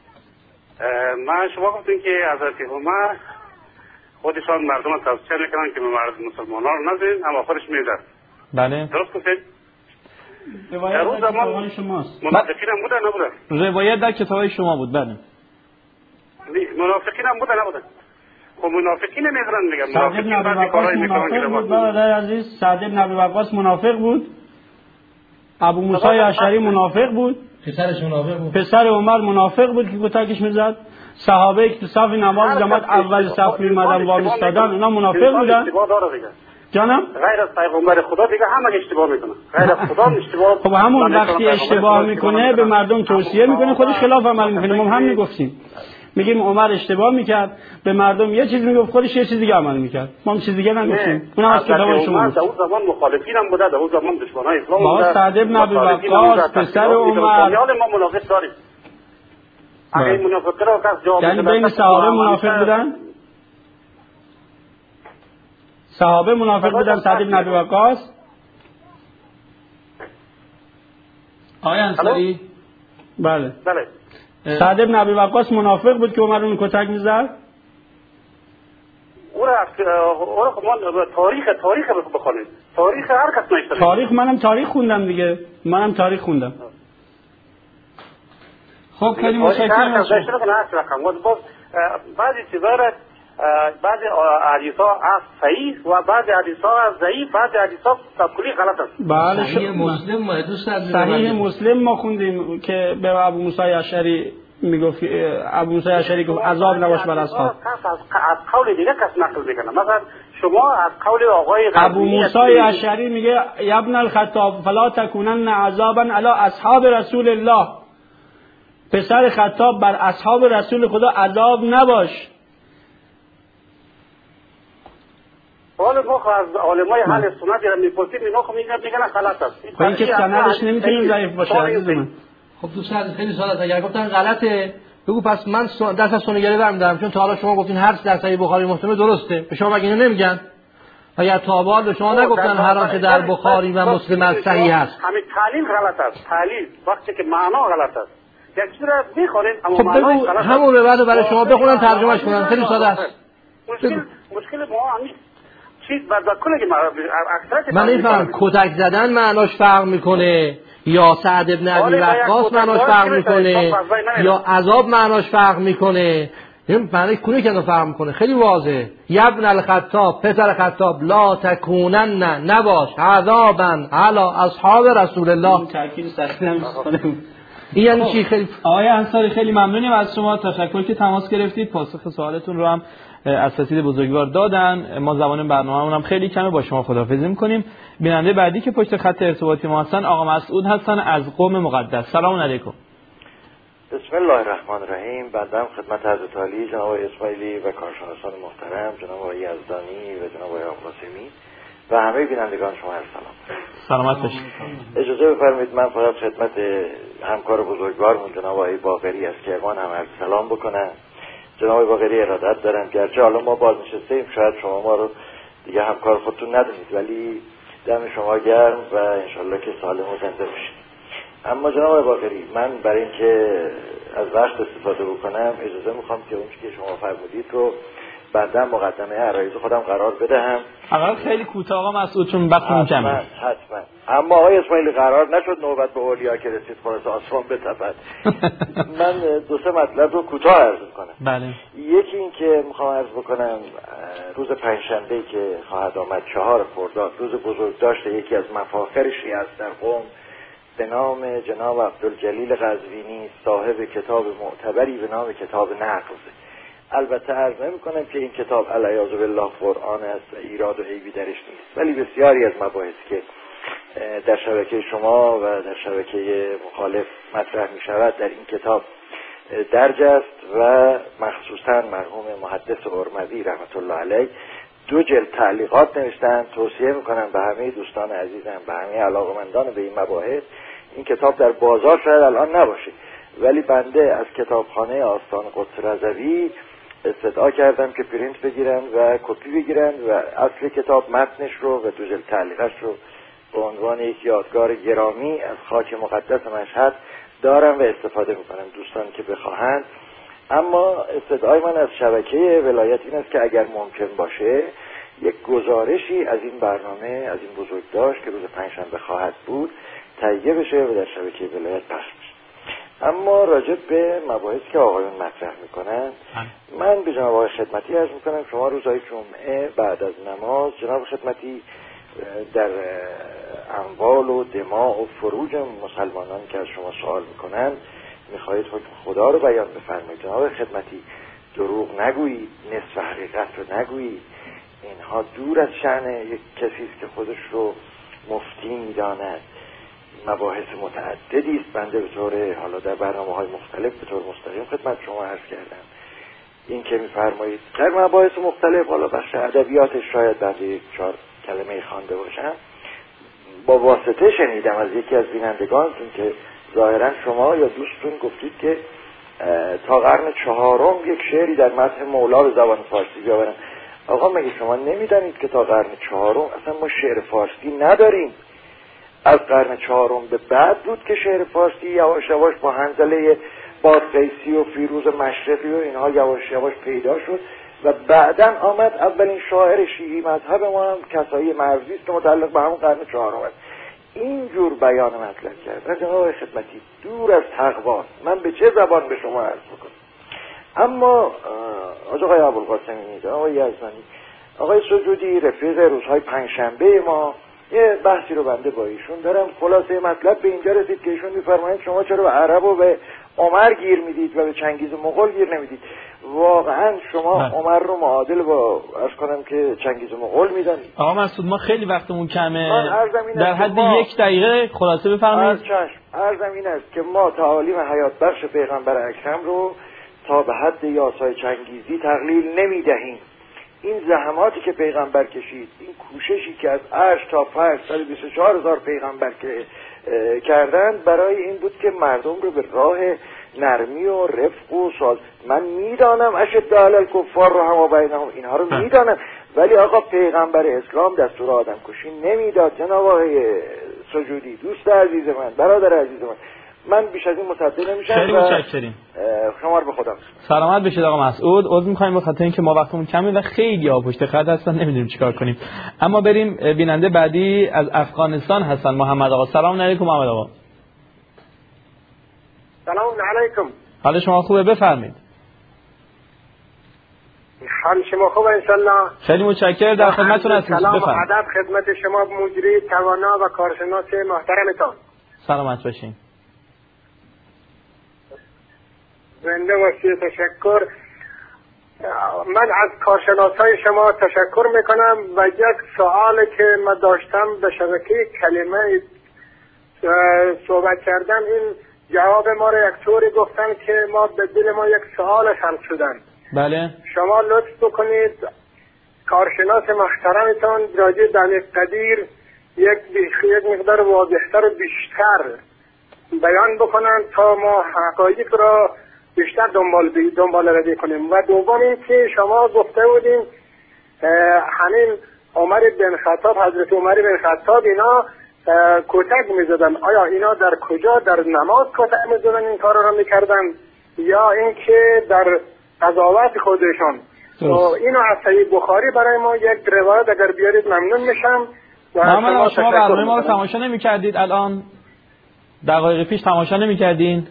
من شما گفتین که حضرت عمر خودشان مردم رو توصیه میکنن که مردم مسلمانان رو نزدین اما خودش میزد. بله. درست گفتید؟ روایت در کتابای شماست. منافقین هم بودن نبودن؟ روایت در کتابای شما بود. بله. منافقین هم بودن نبودن؟ خب منافقین نمیدونن میگم. سعد بن ابی وقاص منافق بود برادر عزیز. سعد بن ابی وقاص منافق بود. ابو موسی اشعری منافق بود. پسرش منافق بود. پسر عمر منافق بود که کتکش میزد. صحابه که تو صف نماز جماعت اول صف میمدن و میستادن اونا منافق بودن. جانم غیر از پیغمبر خدا دیگه همه اشتباه میکنه. غیر از خدا اشتباه. خب همون وقتی اشتباه میکنه به مردم توصیه میکنه، خودش خلاف عمل میکنه. ما هم میگفتیم میگیم عمر اشتباه میکرد، به مردم یه چیز میگفت، خودش یه چیز دیگه عمل میکرد. ما هم چیز دیگه نگفتیم. اونم از کتاب شما. در اون زمان مخالفین هم بوده، در اون زمان دشمنای اسلام بوده. با سعد بن ابی وقاص پسر عمر. ما منافق داریم. اگه منافق رو کس جواب یعنی بین صحابه منافق بودن؟ صحابه منافق بودن سعد بن ابی وقاص؟ آقای انصاری؟ بله. بله. سعد بن ابی وقاص منافق بود که عمر اون کتک می‌زد؟ اون تاریخ بخونید. تاریخ هر کس نوشته. تاریخ منم تاریخ خوندم دیگه. منم تاریخ خوندم. خب خیلی متشکرم از شما. بعضی چیزا را بعضی حدیث‌ها از صحیح و بعضی حدیث‌ها از ضعیف، بعضی حدیث‌ها کلی غلط است. بله. صحیح مسلم ما دوست دارم. صحیح مسلم ما خوندیم که به ابو موسی اشعری میگفت، ابو موسی اشعری گفت عذاب نباش بر اصحاب. از قول دیگه کس نقل میکنه. مثلا شما از قول آقای ابو موسی اشعری میگه یا ابن الخطاب فلا تکونن عذابا علی اصحاب رسول الله، پسر خطاب بر اصحاب رسول خدا عذاب نباش. حالا ما از علمای اهل سنت را میپرسیم، اینا خب میگن غلط است. این که سندش نمیتونه ضعیف باشه عزیز من. خب دوستان خیلی سوال است. اگر گفتن غلطه بگو پس من دست از سنگری برمی‌دارم، چون تا حالا شما گفتین هر چیز در صحیح بخاری مسلم درسته. به شما مگه اینو نمیگن؟ اگر تا حالا به شما نگفتن هر آنچه در بخاری و مسلم از صحیح است. همین تعلیل غلط است. تعلیل وقتی که معنا غلط است. یک چیز را میخونید اما معنای غلط است. همون به بعد برای شما بخونن ترجمهش کنن. خیلی ساده است. مشکل ما همین چیز بعد کلی من نمی‌فهمم کتک زدن معناش فرق میکنه یا سعد بن ابی وقاص معناش فرق میکنه یا عذاب معناش فرق میکنه. این معنی کونه که فرق میکنه خیلی واضحه. ابن الخطاب پسر خطاب لا تکونن نباش عذابا علی اصحاب رسول الله. تاکید سختم این یعنی چی؟ خیلی آقای انصاری خیلی ممنونیم از شما، تشکر که تماس گرفتید، پاسخ سوالتون رو هم اساتید بزرگوار دادن. ما زمان برنامه‌مون هم خیلی کمه، با شما خداحافظی می‌کنیم. بیننده بعدی که پشت خط ارتباطی ما هستن آقا مسعود هستن از قم مقدس. سلام علیکم. بسم الله الرحمن الرحیم. بنده خدمت حضرت علی، جناب اسماعیلی و کارشناسان محترم، جناب آقای یزدانی و جناب آقای قاسمی و همه بینندگان شما سلام. سلامت باشید. اجازه بفرمایید من فقط خدمت همکار بزرگوارمون جناب آقای باقری از کرمان هم عرض سلام بکنم. جناب باقری ارادت دارم، گرچه حالا ما بازنشسته‌ایم، شاید شما ما رو دیگه همکار خودتون ندونید، ولی دم شما گرم و انشالله که سالم و زنده باشید. اما جناب باقری، من برای اینکه از وقت استفاده بکنم اجازه میخوام که اون که شما فرمودید رو بعدا مقدمه عرایض خودم قرار بدهم. اول خیلی کوتاه آقا مسعود چون وقتمون کمه. حتما. اما آقای اسماعیلی قرار نشد نوبت به اولیا که رسید خلاص آسمان بتپد. من دو سه مطلب رو کوتاه عرض کنم. بله. یکی این که میخوام عرض بکنم روز پنجشنبه که خواهد آمد 4 خرداد روز بزرگداشت یکی از مفاخر شیعه است در قم به نام جناب عبدالجلیل قزوینی، صاحب کتاب معتبری به نام کتاب نقض. البته عرض نمی کنم که این کتاب علیاذ بالله قرآن است و ایراد و عیبی درش نیست، ولی بسیاری از مباحث که در شبکه شما و در شبکه مخالف مطرح می شود در این کتاب درج است و مخصوصا مرحوم محدث ارمذی رحمت الله علیه 2 جلد تعلیقات نوشتن. توصیه میکنم به همه دوستان عزیزم، به همه علاقمندان به این مباحث، این کتاب در بازار شاید الان نباشه، ولی بنده از کتابخانه آستان قدس رضوی استدعا کردم که پرینت بگیرن و کپی بگیرن و اصل کتاب متنش رو و 2 جلد تعلیقش رو به عنوان یک یادگار گرامی از خاک مقدس مشهد دارم و استفاده میکنم دوستان که بخواهند. اما استدعای من از شبکه ولایت این است که اگر ممکن باشه یک گزارشی از این برنامه، از این بزرگداشت که روز پنجشنبه خواهد بود تهیه بشه و در شبکه ولایت پخش بشه. اما راجع به مباحثی که آقایون مطرح میکنن من به جناب آقای خدمتی عرض میکنم شما روزهای جمعه بعد از نماز جناب خدمتی در اموال و دماء و فروج مسلمانان که از شما سوال میکنن میخواهید حکم خدا رو بیان بفرمایید. جناب خدمتی دروغ نگویید، نصف حقیقت رو نگویید. اینها دور از شأن یک کسی است که خودش رو مفتی میداند. مباحث متعددی است. بنده به طور حالا در برنامه‌های مختلف به طور مستقیم خدمت شما عرض کردم این که میفرمایید در مباحث مختلف، حالا بخش ادبیاتش شاید بعد 4 کلمه خوانده باشم، با واسطه شنیدم از یکی از بینندگانتون که ظاهرا شما یا دوستون گفتید که تا قرن 4 یک شعری در مدح مولا به زبان فارسی بیاورن. آقا مگه شما نمیدانید که تا قرن 4 اصلا ما شعر فارسی نداریم؟ از قرن 4 به بعد بود که شعر فارسی یواش یواش با حنظله بادغیسی و فیروز مشرقی و اینها یواش یواش پیدا شد و بعداً آمد اولین شاعر شیعی مذهب ما هم کسایی مرزی است که متعلق به همون قرن 4 است. اینجور بیان مطلب کرد جناب خدمتی دور از تقواست. من به چه زبان به شما عرض بکنم؟ اما آقای ابوالقاسمی، آقای یزدانی، آقای سجودی رفیق روزهای پنجشنبه ما، یه بحثی رو بنده با ایشون دارم. خلاصه مطلب به اینجا رسید که ایشون میفرمایند شما چرا به عرب و به عمر گیر میدید و به چنگیز و مغول گیر نمیدید؟ واقعا شما عمر رو معادل با عرض کنم که چنگیز و مغول میدانید؟ آقا مسعود ما خیلی وقتمون کمه، در حد 1 دقیقه خلاصه بفرمایید. عرضم این است که ما تعالیم حیات بخش پیغمبر اکرم رو تا به حد یاسای چنگیزی تقلیل نمیدهیم. این زحماتی که پیغمبر کشید، این کوششی که از عرش تا فرش 124,000 پیغمبر که کردند، برای این بود که مردم رو به راه نرمی و رفق و ساز. من میدانم اشد علی الکفار رو هم بینهم، اینها رو میدانم، ولی آقا پیغمبر اسلام دستور آدم کشی نمیداد. جناب آقای سجودی، دوست عزیز من، برادر عزیز من بیش از این مصدق نمیشم. خیلی متشکریم. شما رو به خدا سلامت بشید آقا مسعود. عذر می‌خوایم به خاطر اینکه ما وقتمون کمه و خیلی ها پشت خط هستن، نمیدونیم چیکار کنیم. اما بریم بیننده بعدی از افغانستان هستن، محمد آقا. سلام علیکم محمد آقا. سلام علیکم. حال شما خوبه؟ بفرمایید. حال شما خوبه ان شاء الله؟ خیلی متشکرم، در خدمتتون هستیم. سلام و ادب خدمت شما مجری توانا و کارشناس محترمتان. سلامت باشین. زنده باشید. تشکر. من از کارشناسای شما تشکر میکنم و یک سوالی که من داشتم به شبکه کلمه صحبت کردم، این جواب ما رو یک طوری گفتن که ما به دل ما یک سوال خلق شدن. بله. شما لطف بکنید کارشناس محترمتان راجع به دانش قدیر یک مقدار واضح‌تر و بیشتر بیان بکنن تا ما حقایق را بیشتر دنبال روی کنیم. و دوم این که شما گفته بودیم همین عمر بن خطاب، حضرت عمر بن خطاب اینا کتک میزدن. آیا اینا در کجا در نماز کتک میزدن این کار را میکردن یا اینکه در قضاوت خودشان؟ اینو از صحیح بخاری برای ما یک روایت اگر بیارید ممنون میشم. محمد شما برنامه ما رو تماشا نمی‌کردید؟ الان دقایق پیش تماشا نمی‌کردین؟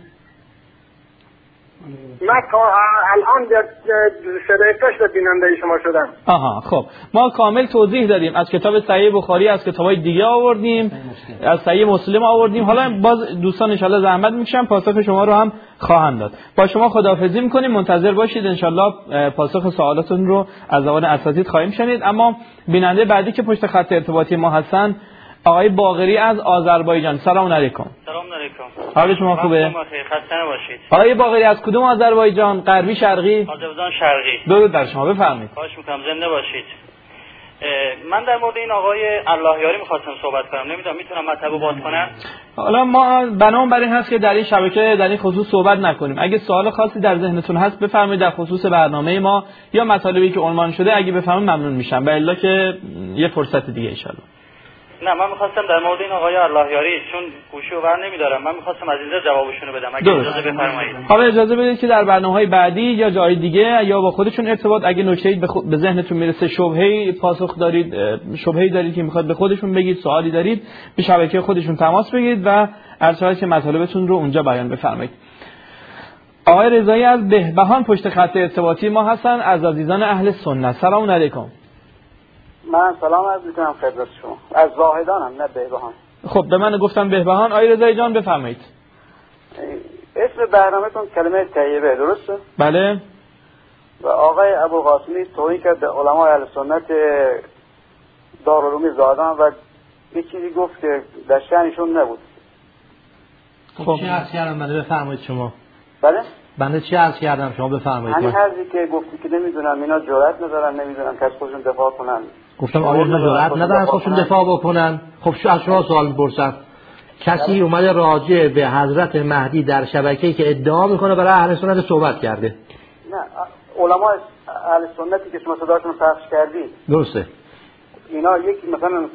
من الان صدای پشت بیننده شما شدم. آها خب ما کامل توضیح دادیم، از کتاب صحیح بخاری، از کتاب‌های دیگه آوردیم، از صحیح مسلم آوردیم. حالا باز دوستان ان شاءالله زحمت میکشن پاسخ شما رو هم خواهند داد. با شما خداحافظی میکنیم، منتظر باشید ان شاءالله پاسخ سوالاتون رو از زبان اساتید خواهیم شنید. اما بیننده بعدی که پشت خط ارتباطی ما هستن آقای باقری از آذربایجان. سلام علیکم. سلام علیکم. حال شما خوبه؟ خسته نباشید. آقای باقری از کدوم آذربایجان؟ غربی شرقی؟ آذربایجان شرقی. درود بر شما، بفرمایید. خواهش می‌کنم زنده باشید. من در مورد این آقای اللهیاری می‌خواستم صحبت کنم. نمیدونم میتونم مطلب باز کنم؟ حالا ما بنامون بر این هست که در این شبکه در این خصوص صحبت نکنیم. اگه سوال خاصی در ذهنتون هست بفرمایید در خصوص برنامه ما یا مطالبی که عنوان شده اگه بفهمید ممنون میشم. و الا که یه فرصت دیگه ان شاءالله. نه من میخواستم در مورد این آقای اللهیاری، چون گوشی رو بر نمیدارم، من میخواستم از اینجا جوابشون رو بدم اگه اجازه بفرمایید. حالا اجازه بدید که در برنامه‌های بعدی یا جای دیگه یا با خودشون ارتباط، اگه نکته‌ای به ذهنتون میرسه، شبهه‌ای پاسخ دارید، شبهه‌ای دارید که میخواد به خودشون بگید، سوالی دارید، به شبکه خودشون تماس بگیرید و ارشاد که مطالبتون رو اونجا بیان بفرمایید. آقای رضایی از بهبهان پشت خط ارتباطی ما هستن، از عزیزان اهل سنت. سلام علیکم. من سلام عرض می‌کنم خدمت شما. از زاهدانم، نه بهبهان. خب به من گفتم بهبهان. آقای رضایی جان بفرمایید. اسم برنامه‌تون کلمه طیبه درسته؟ بله. و آقای ابوالقاسمی توهین کرد به علمای اهل سنت دارالعلوم زاهدان و یه چیزی گفت که در شأنشون نبود. خب چی هست کردم؟ بله بفرمایید شما. بله؟ بنده چی عرض کردم شما بفرمایید. همین حرفی که گفتی که نمیدونم اینا جرأت ندارن، نمیدونن که از خودشون دفاع کنن. گفتم آیا اینا جرأت ندارن از خودشون دفاع بکنن؟ خب از شما سوال می‌پرسم. کسی اومده راجع به حضرت مهدی در شبکه‌ای که ادعا میکنه برای اهل سنت صحبت کرده؟ نه، علما اهل سنتی که شما صداشون پخش کردید درسته. اینا یکی مثلا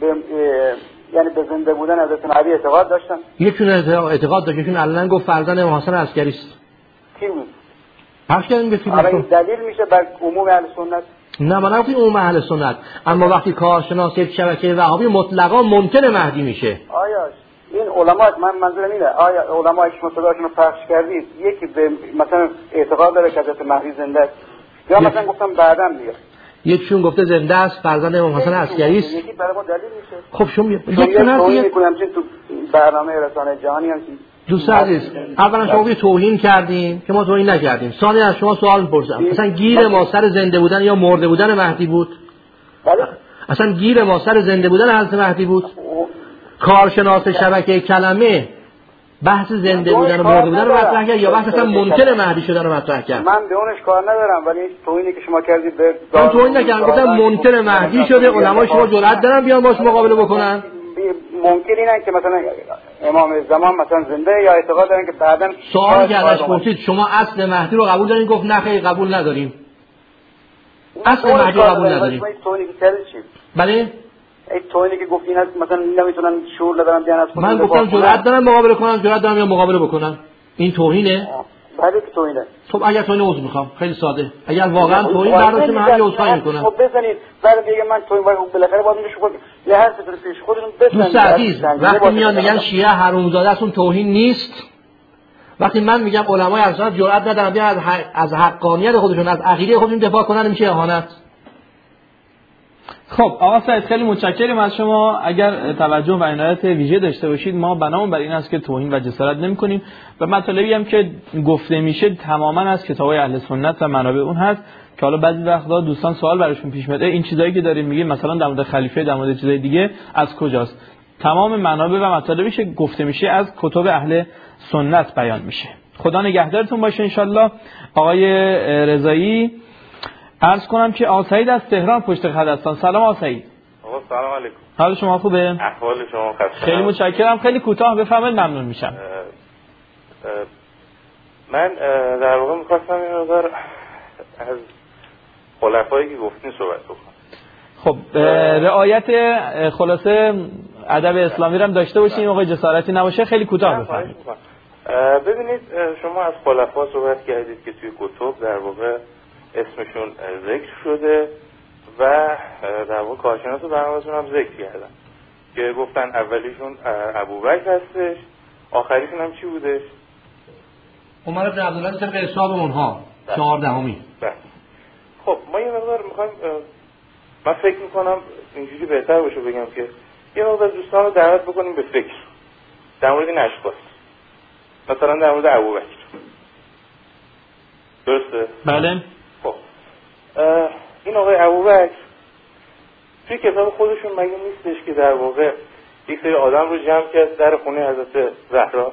یعنی به زنده بودن حضرت مهدی اعتقاد داشتن؟ یکیشون اعتقاد داشت، یکیشون علنا گفت فرزند امام حسن عسکری است. کی بود؟ پخش کردیم به فیلم. این دلیل میشه بر عموم اهل سنت؟ نه، من نگفتم عموم اهل سنت، اما وقتی کارشناس یک شبکه وهابی مطلقا منکر مهدی میشه. آیا این علما، من منظورم اینه، آیا علمای شما صداشون پخش کردید یکی به مثلا اعتقاد داره که حضرت مهدی زنده است یا مثلا گفتم بعداً بیاد؟ یکشون گفته زنده است، فرزند امام حسن عسکری است. یکی برای ما دلیل میشه. خب شما یکتون هست دیگه میگم تو برنامه رسانه جهانی هم دوست عزیز، اولا شما یه توهین کردیم که ما توهین نکردیم. ثانیا از شما سوال می‌پرسم، مثلا گیر ما سر زنده بودن یا مرده بودن مهدی بود؟ بله. اصلا گیر ما سر زنده بودن حضرت مهدی بود؟ کارشناس شبکه کلمه بحث زنده بودن و مرده بودن رو مطرح کرد یا بحث اصلا منکر مهدی شدن رو مطرح کرد؟ من به اونش کار ندارم، ولی توهینی که شما کردید به من توهین نکردم، گفتم منکر مهدی شده، علمای شما جرأت دارن بیان باش مقابله بکنن؟ ممکن اینه که مثلا امام زمان مثلا زنده یا اعتقاد دارن که بعداً سوال کردش پرسید شما اصل مهدی رو قبول دارین؟ گفت نه خیر قبول نداریم. اصل مهدی رو قبول نداریم. بله؟ این توهینی که گفتین مثلا نمیتونن شعور ندارن بیان از خودشون. من گفتم جرأت دارن مقابله کنن، جرأت دارن یا مقابله بکنن. این توهینه؟ بله که توهینه. خب اگر توهین عذر میخوام، خیلی ساده. اگر واقعا توهین برداشت من همین عذرخواهی میکنم. خب بزنید بعد دیگه من توهین بالاخره باید میشه خود یه حرف پیش خودتون بزنید. دوست عزیز، وقتی میان میگن شیعه حرومزاده است اون توهین نیست. وقتی من میگم علمای اهل سنت جرأت ندارن بیان از حقانیت خودشون، از عقیده خودشون دفاع کنن، میشه اهانت. خب آقا سعید خیلی متشکریم از شما. اگر توجه و عنایت ویژه داشته باشید، ما بنامون بر این است که توهین و جسارت نمی‌کنیم و مطالبی هم که گفته میشه تماما از کتاب‌های اهل سنت و منابع اون هست که حالا بعضی وقتا دوستان سوال براشون پیش میاد این چیزایی که داریم میگیم مثلا در مورد خلیفه، در مورد چیزای دیگه از کجاست؟ تمام منابع و مطالبی که گفته میشه از کتب اهل سنت بیان میشه. خدا نگهدارتون باشه ان شاءالله. آقای رضایی عرض کنم که آسعید از تهران پشت خط هستن. سلام آسعید. آقا سلام علیکم. حال شما خوبه؟ احوال شما خسته. خیلی متشکرم. خیلی کوتاه بفرمایید ممنون میشم. من در واقع می‌خواستم این مقدار از خلفایی که گفتین صحبت بکنم. خب رعایت خلاصه ادب اسلامی رو هم داشته باشین، موقع جسارتی نباشه. خیلی کوتاه بفرمایید. ببینید شما از خلفا صحبت کردید که توی کتب در واقع اسمشون ذکر شده و در واقع کارشناس برنامه‌شون هم ذکر کردن که گفتن اولیشون ابوبکر هستش، آخریشون هم چی بودش؟ عمر بن عبدالله طبق حساب اونها 14می. خب ما یه مقدار می‌خوایم، من فکر می‌کنم اینجوری بهتر باشه بگم که یه مقدار دوستان رو دعوت بکنیم به فکر در مورد این اشخاص، مثلا در مورد ابوبکر. درسته؟ بله. خب این آقای ابوبکر توی کتاب خودشون مگه نیستش که در واقع یک سری آدم رو جمع کرد در خونه حضرت زهرا؟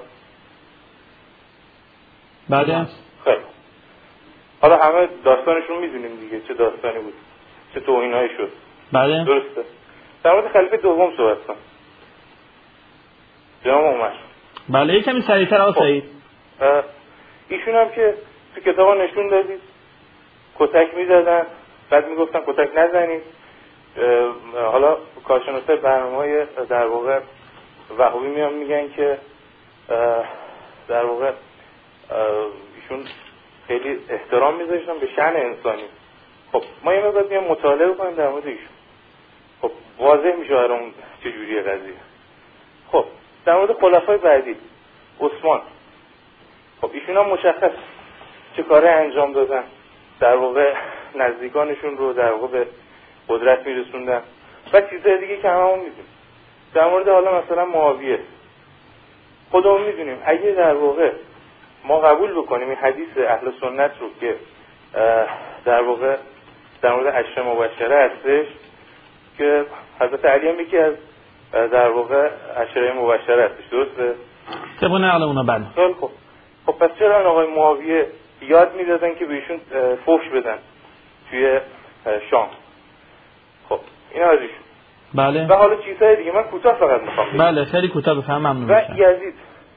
بله. خیلی حالا همه داستانشون میدونیم دیگه چه داستانی بود، چه توهینایی شد. بله. درسته. در مورد خلیفه دوم صحبت کنم، جناب عمر. بله یکمی سریع‌تر آقا سعید. ایشون هم که تو کتابا نشون دادید کتک میزدن، بعد میگفتن کتک نزنید. حالا کارشناسای برنامه‌های در واقع وهابی میان میگن که در واقع ایشون خیلی احترام میذاشتن به شأن انسانی. خب ما یه مقدار میام مطالعه کنیم در مورد ایشون. خب واضح میشه برامون چه جوریه قضیه. خب در مورد خلفای بعدی عثمان، خب ایشون هم مشخص چه کاره انجام دادن، در واقع نزدیکانشون رو در واقع به قدرت میرسوندن و چیزهای دیگه که هممون میدونیم. در مورد حالا مثلا معاویه خودمون میدونیم اگه در واقع ما قبول بکنیم این حدیث اهل سنت رو که در واقع در مورد عشر مبشره هستش که حضرت علی هم یکی از در واقع عشره مبشره هستش، درسته؟ طبق نقل اونا. بله. خیلی خوب. خب پس چرا این آقای معاویه یاد میدادن که به ایشون فحش بدن توی شام؟ خب این از ایشون. بله. و حالا چیزهای دیگه من کوتاه فقط میخوام بگم. بله خیلی کوتاه بفهم، ممنون و میشم. یزید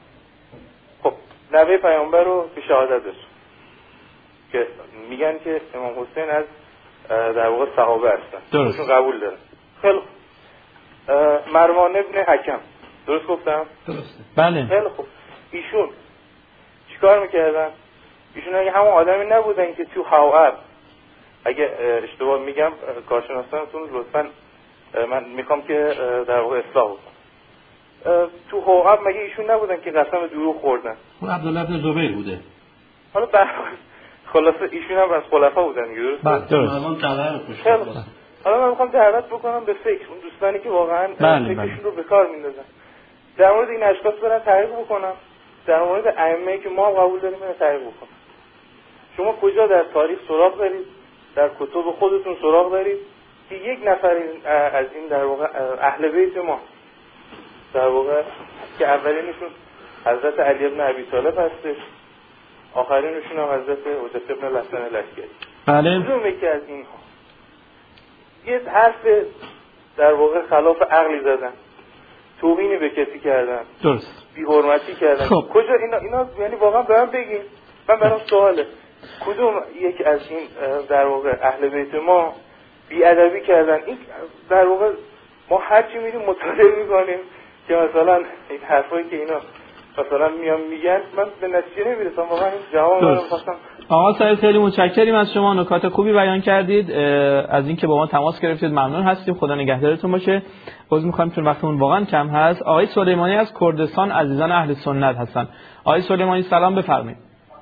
نوه پیامبر رو به شهادت رسوند که میگن که امام حسین از در واقع صحابه هستن، درست، ایشون قبول دارن. خیلی مروان ابن حکم، درست گفتم؟ درسته. بله. خیلی خوب. ایشون چیکار میکردن؟ ایشون اگه همون آدمی نبودن که تو حواب، اگه اشتباه میگم کارشناسانتون لطفاً من میخوام که در واقع اصلاح بکنم، تو حواب مگه ایشون نبودن که قسم دروغ خوردن؟ اون عبدالله بن زبیر بوده. حالا خلاصه ایشون هم از خلفا بودن دیگه، درست؟ درست. حالا من میخوام دعوت بکنم به فکر اون دوستانی که واقعا فکرشون رو به کار میندازن، در مورد این اشخاص برن تحقیق بکنم، در مورد ائمه‌ای که ما قبول داریم برن تحقیق بکنم. شما کجا در تاریخ سراغ دارید، در کتب خودتون سراغ دارید که یک نفر از این در واقع اهل بیت ما در واقع که اولینشون حضرت علی بن ابی طالب هستش، آخرینشون هم حضرت حجت بن الحسن العسکری. بله. کدوم یکی از اینها یه حرف در واقع خلاف عقلی زدن، توهینی به کسی کردن، درست، بی حرمتی کردن؟ خب. کجا اینا یعنی واقعا به من بگین، من برام سواله کدوم یک از این در واقع اهل بیت ما بی ادبی کردن؟ این در واقع ما هرچی میریم مطالعه میکنیم که مثلا این حرفایی که اینا مثلا میگن من به نتیجه نمیرسم. واقعا این جواب رو می‌خواستم. آقا سعید خیلی متشکریم از شما، نکات خوبی بیان کردید، از اینکه با ما تماس گرفتید ممنون هستیم. خدا نگهدارتون باشه. عذر می‌خوام چون وقتمون واقعا کم هست. آقای سلیمانی از کردستان عزیزان اهل سنت هستن. آقای سلیمانی سلام بفرمایید.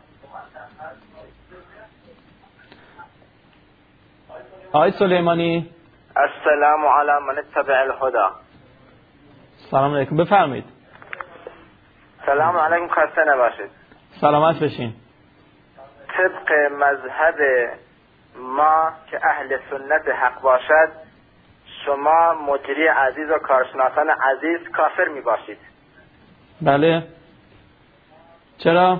آقای سلیمانی السلام علی من اتبع الهدى. سلام علیکم، بفرمایید. سلام علیکم، خسته نباشید. سلامت بشین. طبق مذهب ما که اهل سنت حق باشد، شما مجری عزیز و کارشناسان عزیز کافر می باشید. بله. چرا؟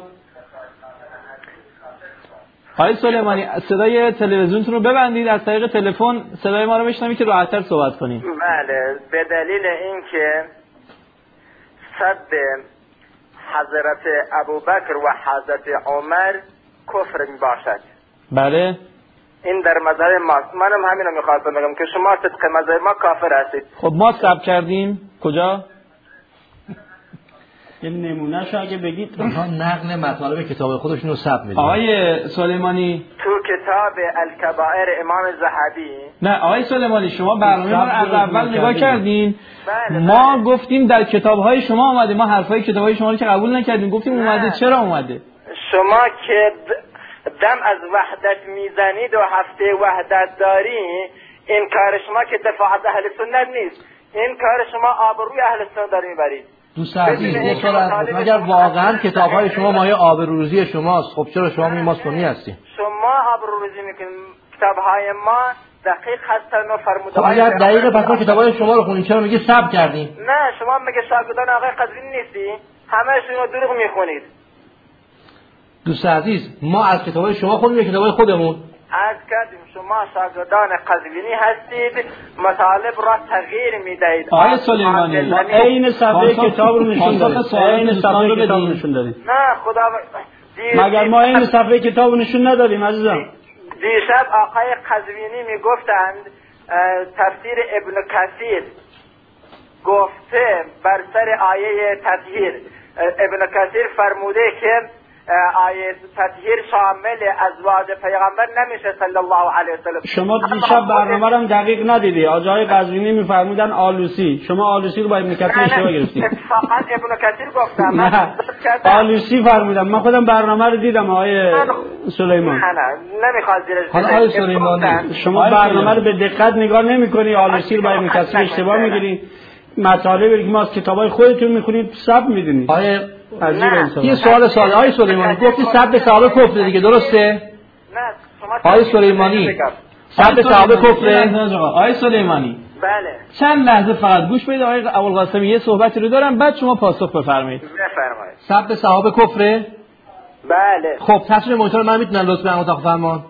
آقای سلیمانی صدای تلویزیونتون رو ببندید، از طریق تلفن صدای ما رو بشنوید که راحت‌تر صحبت کنیم. بله، به دلیل اینکه سب حضرت ابوبکر و حضرت عمر کفر می باشد. بله. این در مذهب ماست. منم همین رو میخواستم بگم که شما طبق مذهب ما کافر هستید. خب ما ثبت کردیم کجا؟ یه نمونهشو اگه بگید. اینها نقل مطالب کتاب خودشون رو ثبت می‌کنن. آقای سلیمانی تو کتاب الکبائر امام ذهبی. نه آقای سلیمانی شما برنامه ما رو از اول نگاه کردین. بله ما گفتیم در کتاب‌های شما اومده، ما حرفای کتاب‌های شما رو که قبول نکردیم، گفتیم اومده. چرا اومده؟ شما که دم از وحدت میزنید و هفته وحدت داری، این کار شما که دفاع از اهل سنت نیست، این کار شما آبروی اهل سنت داری میبرید. دوست عزیز یک سوال، اگر واقعا کتاب‌های شما مایه آبروریزی شماست، خب چرا شما ما سنی هستین؟ شما آبروریزی میکنید. کتاب‌های ما دقیق هستن و فرموده. خب اگر دقیقه پس کتاب‌های شما رو خونید، چرا میگه ثبت کردین؟ نه شما میگه شاگردان آقای قزوینی نیستی، همه شما دروغ میخونید. دوست عزیز ما از کتاب‌های شما خوندیم، کتاب‌های خودمون از کردیم شما شاگردان قزوینی هستید، مطالب را تغییر میدهید. آقای سلیمانی عین صفحه کتاب رو نشون دادید. عین صفحه کتاب رو نشون دادید. نه خدا مگر ما عین صفحه کتاب رو نشون ندادیم عزیزم؟ دیشب آقای قزوینی میگفتند تفسیر ابن کثیر گفته بر سر آیه تطهیر، ابن کثیر فرموده که آیه تطهیر شامل ازواج پیغمبر نمیشه صلی الله علیه و سلم. شما دیشب برنامه رو دقیق ندیدی. آقای قزوینی میفرمودن آلوسی، شما آلوسی رو با ابن کثیر اشتباه گرفتید. اتفاقا ابن کثیر گفتم. نه آلوسی فرمودن. من خودم برنامه رو دیدم آقای سلیمان. نه نمیخواد زیرش. حالا آقای سلیمانی شما برنامه رو به دقت نگاه نمیکنی، آلوسی رو با ابن کثیر اشتباه میگیری. مطالبی که ما از کتابای خودتون میخونید سب میدونید. یه سوال آقای سلیمانی گفتی سب صحابه کفر دیگه، درسته؟ نه آقای سلیمانی سب صحابه کفر. آقای سلیمانی بله چند لحظه فقط گوش بدید. آقای ابوالقاسمی یه صحبتی رو دارم، بعد شما پاسخ بفرمایید. بفرمایید. سب صحابه کفر؟ بله. خب تصویر مونیتور من میتونم لطفا اتاق فرمان؟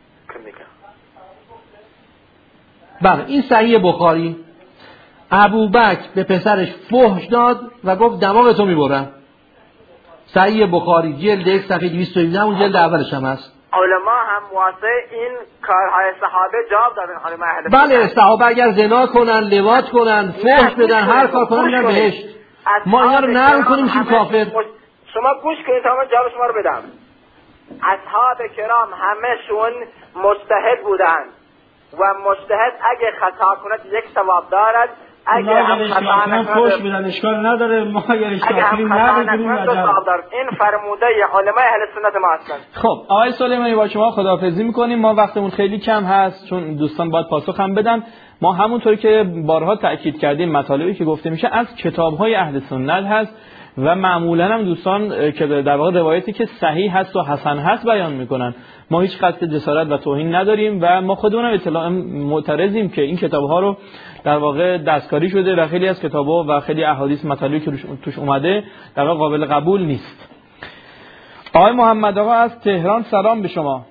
بله این صحیح بخاری. ابوبکر به پسرش فحش داد و گفت دماغ تو میبرم. صحیح بخاری جلد 1 صفحه 217 اون جلد اولش هم هست. علما هم واسه این کارهای صحابه جواب دادن. علما اهل بله صحابه اگر زنا کنن، لواط کنن، فحش بدن، هر کار کنن میرن بهشت. ما اینا رو نقل کنیم میشیم کافر. شما گوش کنید تا من جواب شما رو بدم. اصحاب کرام همهشون مجتهد بودند و مجتهد اگه خطا کند یک ثواب دارد، اگه هم خطا نکند بدن اشکال نداره. ما اگر اشکال کنیم نگیریم این فرموده علمای اهل سنت ما هستند. خب آقای سلیمانی با شما خداحافظی میکنیم. ما وقتمون خیلی کم هست چون دوستان باید پاسخ هم بدن. ما همونطور که بارها تاکید کردیم مطالبی که گفته میشه از کتاب‌های اهل سنت هست و معمولا هم دوستان که در واقع روایتی که صحیح هست و حسن هست بیان میکنن. ما هیچ قصد جسارت و توهین نداریم و ما خودمون اطلاع معترضیم که این کتاب‌ها رو در واقع دستکاری شده و خیلی از کتاب‌ها و خیلی احادیث مطالبی که توش اومده در واقع قابل قبول نیست. آقای محمد آقا از تهران سلام به شما.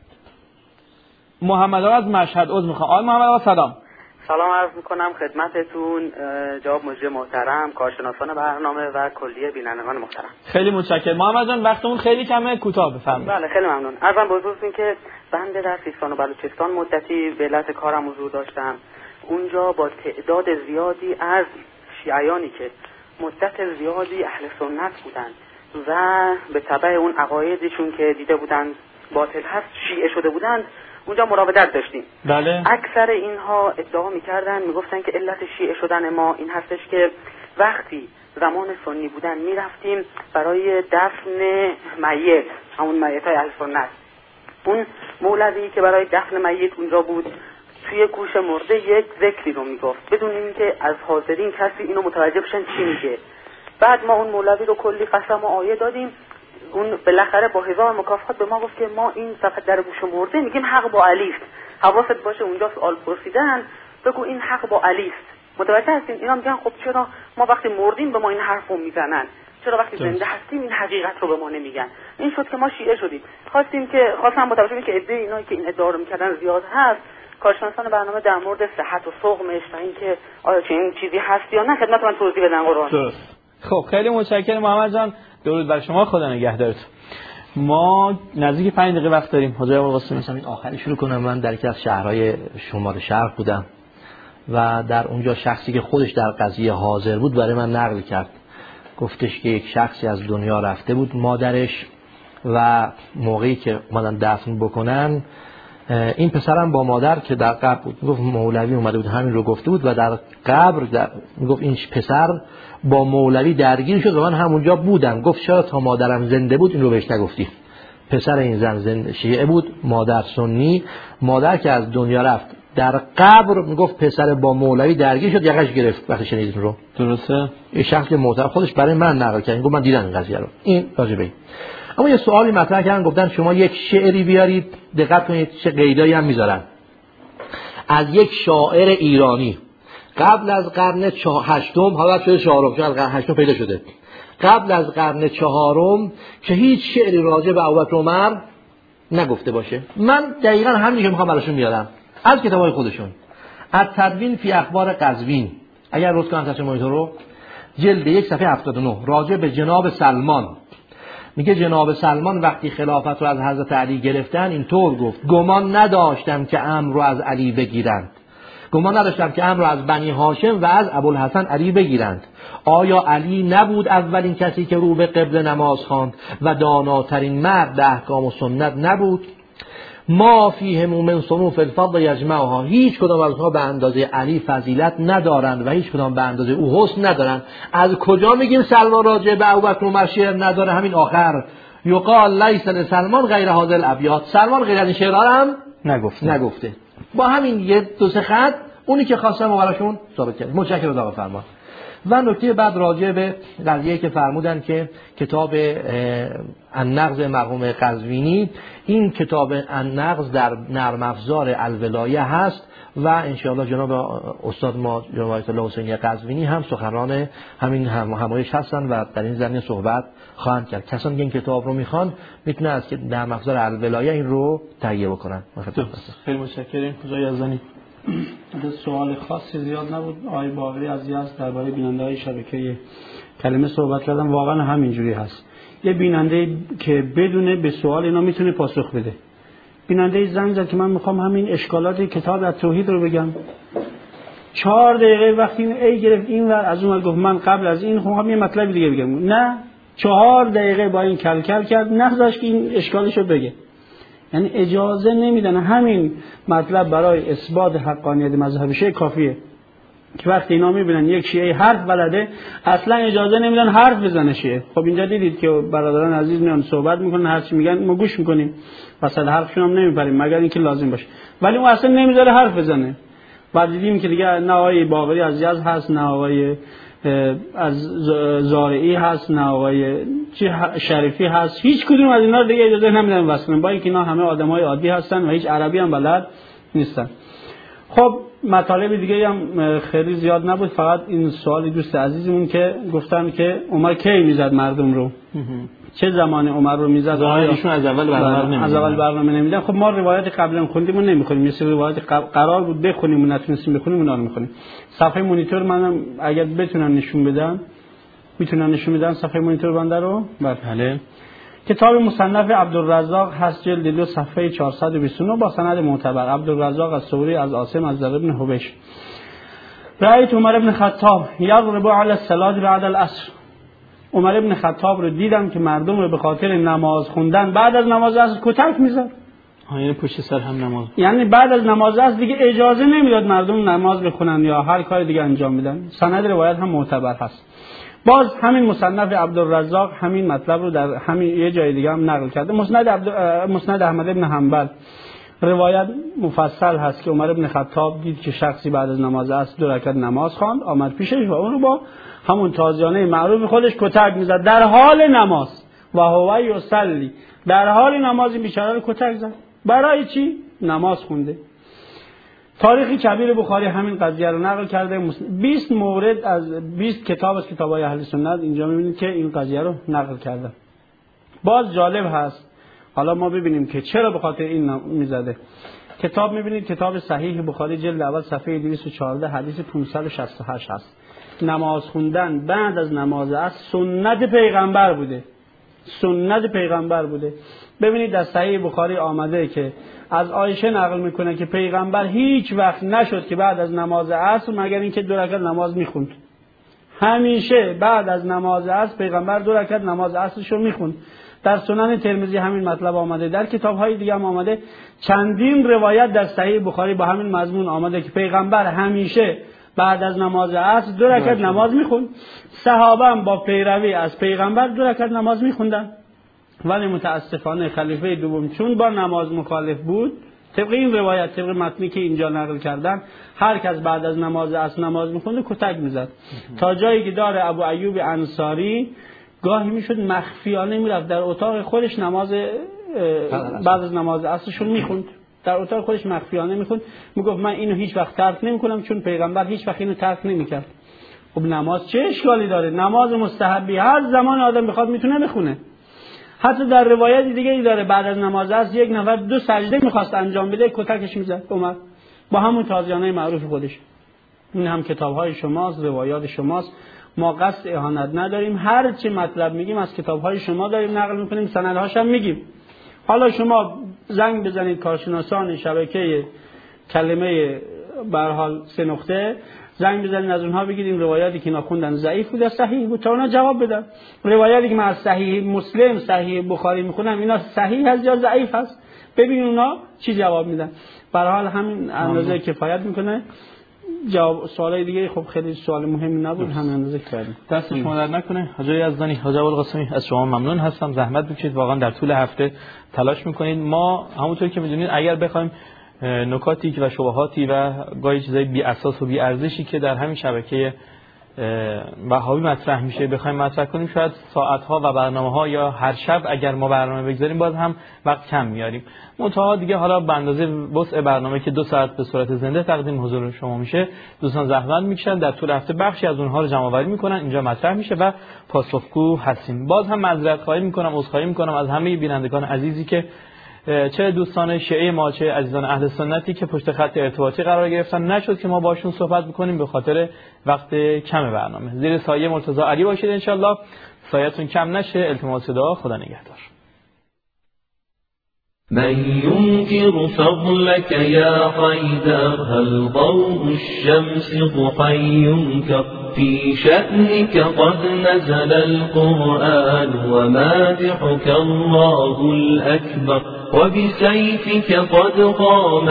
محمد آقا از مشهد عذر میخوام. آقای محمد آقا سلام. سلام عرض میکنم خدمتتون جواب مجری محترم، کارشناسان برنامه و کلیه بینندگان محترم. خیلی متشکرم. محمد جان وقتمون خیلی کمه، کوتاه بفرمایید. بله خیلی ممنون. عرضم به حضورتون که بنده در سیستان و بلوچستان مدتی به علت کارم حضور داشتم. اونجا با تعداد زیادی از شیعیانی که مدت زیادی اهل سنت بودند و به تبع اون عقایدشون که دیده بودند باطل هست شیعه شده بودند اونجا مراودت داشتیم. بله. اکثر اینها ادعا میکردن میگفتن که علت شیعه شدن ما این هستش که وقتی زمان سنی بودن میرفتیم برای دفن میت، همون میتای اهل سنت، اون مولوی که برای دفن میت اونجا بود توی گوش مرده یک ذکری رو میگفت بدون اینکه از حاضرین کسی اینو متوجه بشن چی میگه. بعد ما اون مولوی رو کلی قسم و آیه دادیم. اون بالاخره با 1000 مکافات به ما گفت که ما این فقط در گوش مرده میگیم حق با علی است. حواست باشه اونجا سوال پرسیدن بگو این حق با علی است. متوجه هستین؟ اینا میگن خب چرا ما وقتی مردیم به ما این حرفو میزنن؟ چرا وقتی زنده هستیم این حقیقت رو به ما نمیگن؟ این شد که ما شیعه شدیم. خواستم با توجه به که ایده اینا که این ادعا رو میکردن زیاد هست، کارشناسان برنامه در مورد صحت و سقمش و اینکه آیا چنین چیزی هست یا نه خدمت من توضیح بدن قرآن. خب خیلی متشکرم محمد جان. درود بر شما، خدا نگهدارتون. ما نزدیک 5 دقیقه وقت داریم. حاجی آقا این آخری شروع کنم. من در یکی از شهرهای شمال شرق بودم و در اونجا شخصی که خودش در قضیه حاضر بود برای من نقل کرد. گفتش که یک شخصی از دنیا رفته بود، مادرش، و موقعی که اومدن دفن بکنن این پسرم با مادر که در قبر بود، گفت مولوی اومده بود همین رو گفته بود و در قبر گفت این پسر با مولوی درگیر شد و من همونجا بودم. گفت چرا تا مادرم زنده بود این رو بهش نگفتی؟ پسر این زن شیعه بود، مادر سنی. مادر که از دنیا رفت در قبر میگفت پسر با مولوی درگیر شد، یقش گرفت وقتی شنید این رو. درسته؟ این شخص محترم خودش برای من نقل کرد، گفت من دیدم این قضیه رو. این راجبه. اما یه سوالی مطرح کردن، گفتن شما یک شعری بیارید، دقت کنید چه قیدایی هم میذارن، از یک شاعر ایرانی قبل از قرن 8، حالا شده 4، چون قرن 8 پیدا شده، قبل از قرن 4 که هیچ شعری راجع به ابوبکر عمر نگفته باشه. من دقیقاً همین که میخوام براشون میارم از کتابای خودشون. از تدوین فی اخبار قزوین، اگر روز کنم تصویر مانیتور رو، جلد 1 صفحه 79 راجع به جناب سلمان میگه جناب سلمان وقتی خلافت رو از حضرت علی گرفتن اینطور گفت: گمان نداشتم که امر رو از علی بگیرند، گمان نداشتم که امر رو از بنی هاشم و از ابوالحسن علی بگیرند. آیا علی نبود اولین کسی که رو به قبله نماز خواند و داناترین مرد احکام و سنت نبود؟ ما فیهم من صنوف الفضل یجمعها، هیچ کدام از اونها به اندازه علی فضیلت ندارند و هیچ کدام به اندازه او حسن ندارند. از کجا میگیم سلمان راجع به ابوبکر عمر شعر نداره؟ همین آخر یقال لیس لسلمان غیر هذا الابیات، سلمان غیر این شعرها هم نگفته. با همین یه دو سه خط اونی که خواستم براشون ثابت کردم. متشکرم آقا فرمان. و نکته بعد راجع به قضیه‌ای که فرمودن که کتاب النغز مرحوم قزوینی، این کتاب النغز در نرم افزار الولایه هست، و انشاءالله جناب استاد ما جناب آیت الله حسینی قزوینی هم سخنران همین همایش هستن و در این زمینه صحبت خواهند کرد. کسانی که این کتاب رو میخوان میتونه از که در محضر الولایه این رو تهیه بکنن. خیلی متشکرم. خدای یزدانی سوال خاصی زیاد نبود. آقای باقری از یزد درباره بیننده‌های شبکه کلمه صحبت کردن. واقعا همینجوری هست. یه بیننده که بدونه به سوال اینا میتونه پاسخ بده. بیننده زنگ زد که من میخوام همین اشکالات کتاب التوحید رو بگم. 4 دقیقه وقتی ای گرفت این ور از اون ور گفت من قبل از این خواهم یه مطلب دیگه بگم. نه 4 دقیقه با این کلکل کرد، نذاشت که این اشکالش رو بگه. یعنی اجازه نمیدن. همین مطلب برای اثبات حقانیت مذهب شیعه کافیه که وقتی اینا میبینن یک شیعه حرف بلده اصلا اجازه نمیدن حرف بزنه شیعه. خب اینجا دیدید که برادران عزیز میان صحبت میکنن، هر چی میگن ما گوش میکنیم، وسط حرفشون هم نمیپریم مگر اینکه لازم باشه، ولی اون اصلا نمیذاره حرف بزنه. بعد دیدیم که دیگه نه آقای باقری از یزد هست، نه آقای از زارعی هست، نه آقای شریفی هست، هیچ کدوم از اینا دیگه اجازه نمیدن وصل، با اینکه اینا همه آدمای عادی هستن و هیچ عربی هم بلد نیستن. خب مطالب دیگه هم خیلی زیاد نبود، فقط این سوال دوست عزیزمون که گفتن که عمر کی میزد مردم رو، چه زمان عمر رو میزد؟ ایشون از اول برنامه نمیدن. خب ما روایت قبلا خوندیم و نمیخونیم، مثل روایت قرار بود بخونیم و نتونستیم بخونیم اونا رو میخونیم. صفحه مونیتور منم اگر بتونن نشون بدن، میتونن نشون بدن صفحه مونیتور بنده رو؟ بله. کتاب مصنف عبدالرزاق هست، جلد 2 صفحه 429 با سند معتبر. عبدالرزاق از ثوری از عاصم از ذر بن حبیش. رأیت عمر بن خطاب یضرب علی الصلاة بعد العصر. عمر بن خطاب رو دیدم که مردم رو به خاطر نماز خوندن بعد از نماز عصر کتک میزد. یعنی پشت سر هم نماز، یعنی بعد از نماز عصر دیگه اجازه نمیداد مردم نماز بخونن یا هر کار دیگه انجام بدن. سند روایت هم معتبر هست. باز همین مصنف عبدالرزاق همین مطلب رو در همین یه جای دیگه هم نقل کرده. مسند احمد بن حنبل روایت مفصل هست که عمر بن خطاب دید که شخصی بعد از نماز عصر 2 رکعت نماز خواند، آمد پیشش و اون رو با همون تازیانه معروف خودش کتک میزد در حال نماز. و هو یصلی، در حال نماز این بیچاره رو کتک زد. برای چی؟ نماز خونده. تاریخ کبیر بخاری همین قضیه رو نقل کرده. 20 مورد از 20 کتاب از کتاب‌های اهل سنت اینجا می‌بینید که این قضیه رو نقل کرده. باز جالب هست، حالا ما ببینیم که چرا به خاطر این میزده. کتاب می‌بینید کتاب صحیح بخاری جلد اول صفحه 214 حدیث 568 هست. نماز خوندن بعد از نماز عصر سنت پیغمبر بوده. سنت پیغمبر بوده. ببینید در صحیح بخاری آمده که از عایشه نقل میکنه که پیغمبر هیچ وقت نشد که بعد از نماز عصر مگر اینکه 2 رکعت نماز میخوند. همیشه بعد از نماز عصر پیغمبر 2 رکعت نماز عصرشو میخوند. در سنن ترمذی همین مطلب آمده، در کتاب‌های دیگه هم آمده. چندین روایت در صحیح بخاری با همین مضمون آمده که پیغمبر همیشه بعد از نماز عصر 2 رکعت نماز میخوند. صحابه هم با پیروی از پیغمبر 2 رکعت نماز میخوندن. ولی متاسفانه خلیفه دوم چون با نماز مخالف بود، طبق این روایت، طبق متنی که اینجا نقل کردن، هر کس بعد از نماز عصر نماز میخوند کتک میزد. تا جایی که داره ابو ایوب انصاری گاهی میشد مخفیانه میرفت در اتاق خودش نماز بعد از نماز عصرشون میخوند، در اتاق خودش مخفیانه میخوند. میگفت من اینو هیچ وقت ترک نمیکنم چون پیغمبر هیچ وقت اینو ترک نمیکرد. خب نماز چه اشکالی داره؟ نماز مستحبی هر زمان آدم بخواد میتونه بخونه. حتی در روایت دیگه ای داره بعد از نماز عصر 1 نفر 2 سجده میخواست انجام بده کتکش میزد عمر با همون تازیانه معروف خودش. این هم کتاب‌های شماست، روایات شماست. ما قصد اهانت نداریم، هر چی مطلب میگیم از کتاب‌های شما داریم نقل میکنیم، سندهاش هم میگیم. حالا شما زنگ بزنید کارشناسان شبکه کلمه به هر حال 3 نقطه، زنگ بزنید از اونها بگید این روایاتی که اینا خوندن ضعیف بود یا صحیح بود، تا اونا جواب بدن. روایاتی که من از صحیح مسلم، صحیح بخاری میخونم اینا صحیح هست یا ضعیف هست، ببین اونا چی جواب میدن. به هر حال همین اندازه کفایت میکنه. جواب سوالای دیگه خب خیلی سوال مهمی نبود، همین اندازه کردیم. دست شما درد نکنه. حاجی یزدانی، حاج ابوالقاسمی، از شما ممنون هستم. زحمت بکشید، واقعا در طول هفته تلاش میکنید. ما همونطور که میدونید اگر بخوایم نکاتی و شبهاتی و گاهی چیزای بی اساس و بی ارزشی که در همین شبکه وهابی مطرح میشه بخوایم مطرح کنیم شاید ساعت‌ها و برنامه‌ها یا هر شب اگر ما برنامه بگذاریم باز هم وقت کم میاریم. منتها دیگه حالا به اندازه وسع برنامه که 2 ساعت به صورت زنده تقدیم حضور شما میشه دوستان زحمت میکشن در طول هفته بخشی از اونها رو جمع آوری میکنن اینجا مطرح میشه و پاسخگو هستیم. باز هم معذرت خواهی میکنم عذرخواهی میکنم از همه بینندگان عزیزی که چه دوستان شیعه ما چه عزیزان اهل سنتی که پشت خط ارتباطی قرار گرفتن نشد که ما باشون صحبت بکنیم به خاطر وقت کم برنامه. زیر سایه مرتضی علی باشید انشالله سایتون کم نشه. التماس دعا. خدا نگهدار. من ينكر فضلك يا حيدر هل ضوء الشمس ضحى ينكر في شأنك قد نزل القرآن ومادحك الله الأكبر وبسيفك قد قام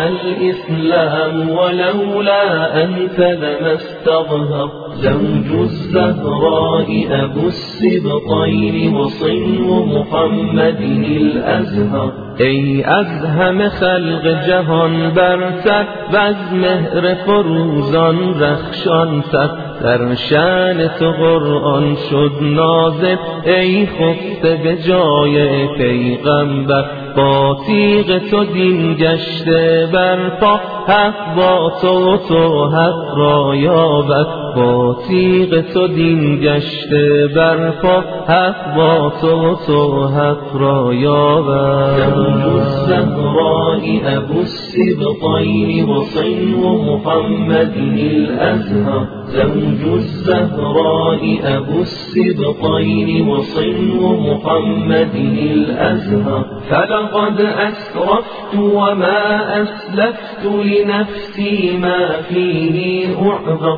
الإسلام ولولا أنت لما استظهر زوج الزهراء أبو السبطين وصنو محمد الأزهر ای از همه خلق جهان برتر و از مهر فروزان رخشان تر در شأن تو قرآن شد نازل ای خفته به جای پیغمبر با تیغ تو دین گشته برپا حق با تو حق را یابد با تیغ تو دین گشته برپا حق با تو حق را یابد زوج الزهراء ابو السبطین وصنو محمد الازهر زوج الزهراء ابو السبطین وصنو محمد الازهر فلقد أسرفت وما أسلفت لنفسي ما فيه أعذر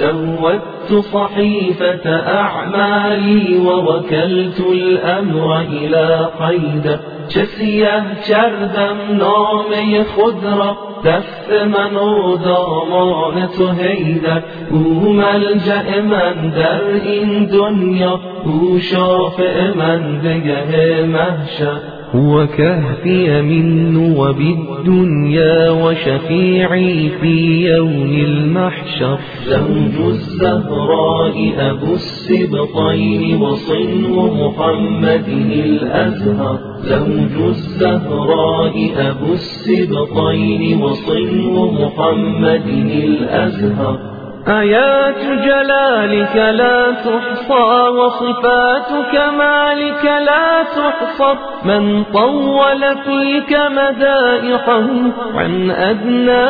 سودت صحيفة أعمالي ووكلت الأمر إلى حيدر چسیه کردم نامه خود را دست من و دامان تو حیدر او ملجأ من در این دنیا او شافع من دگه محشر هو كهفي من وبالدنيا وشفيعي في يوم المحشر زوج الزهراء أبو السبطين وصنو محمد الأزهر زوج الزهراء أبو السبطين وصنو محمد الأزهر آيات جلالك لا تحصى وصفات كمالك لا تحصى من طول فيك مدائحه عن أدنى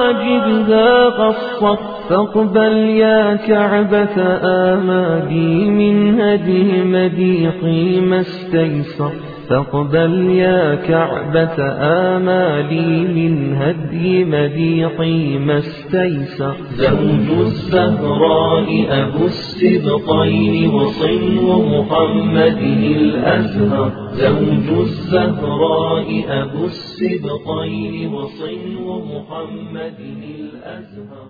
واجبها قصر فاقبل يا كعبة آمالي من هدي مديحي ما استيسر فاقبل يا كعبة آمالي من هدي مديحي ما استيسر زوج الزهراء أبو السبطين وصنو محمد الأزهر زوج الزهراء أبو السبطين وصنو محمد الأزهر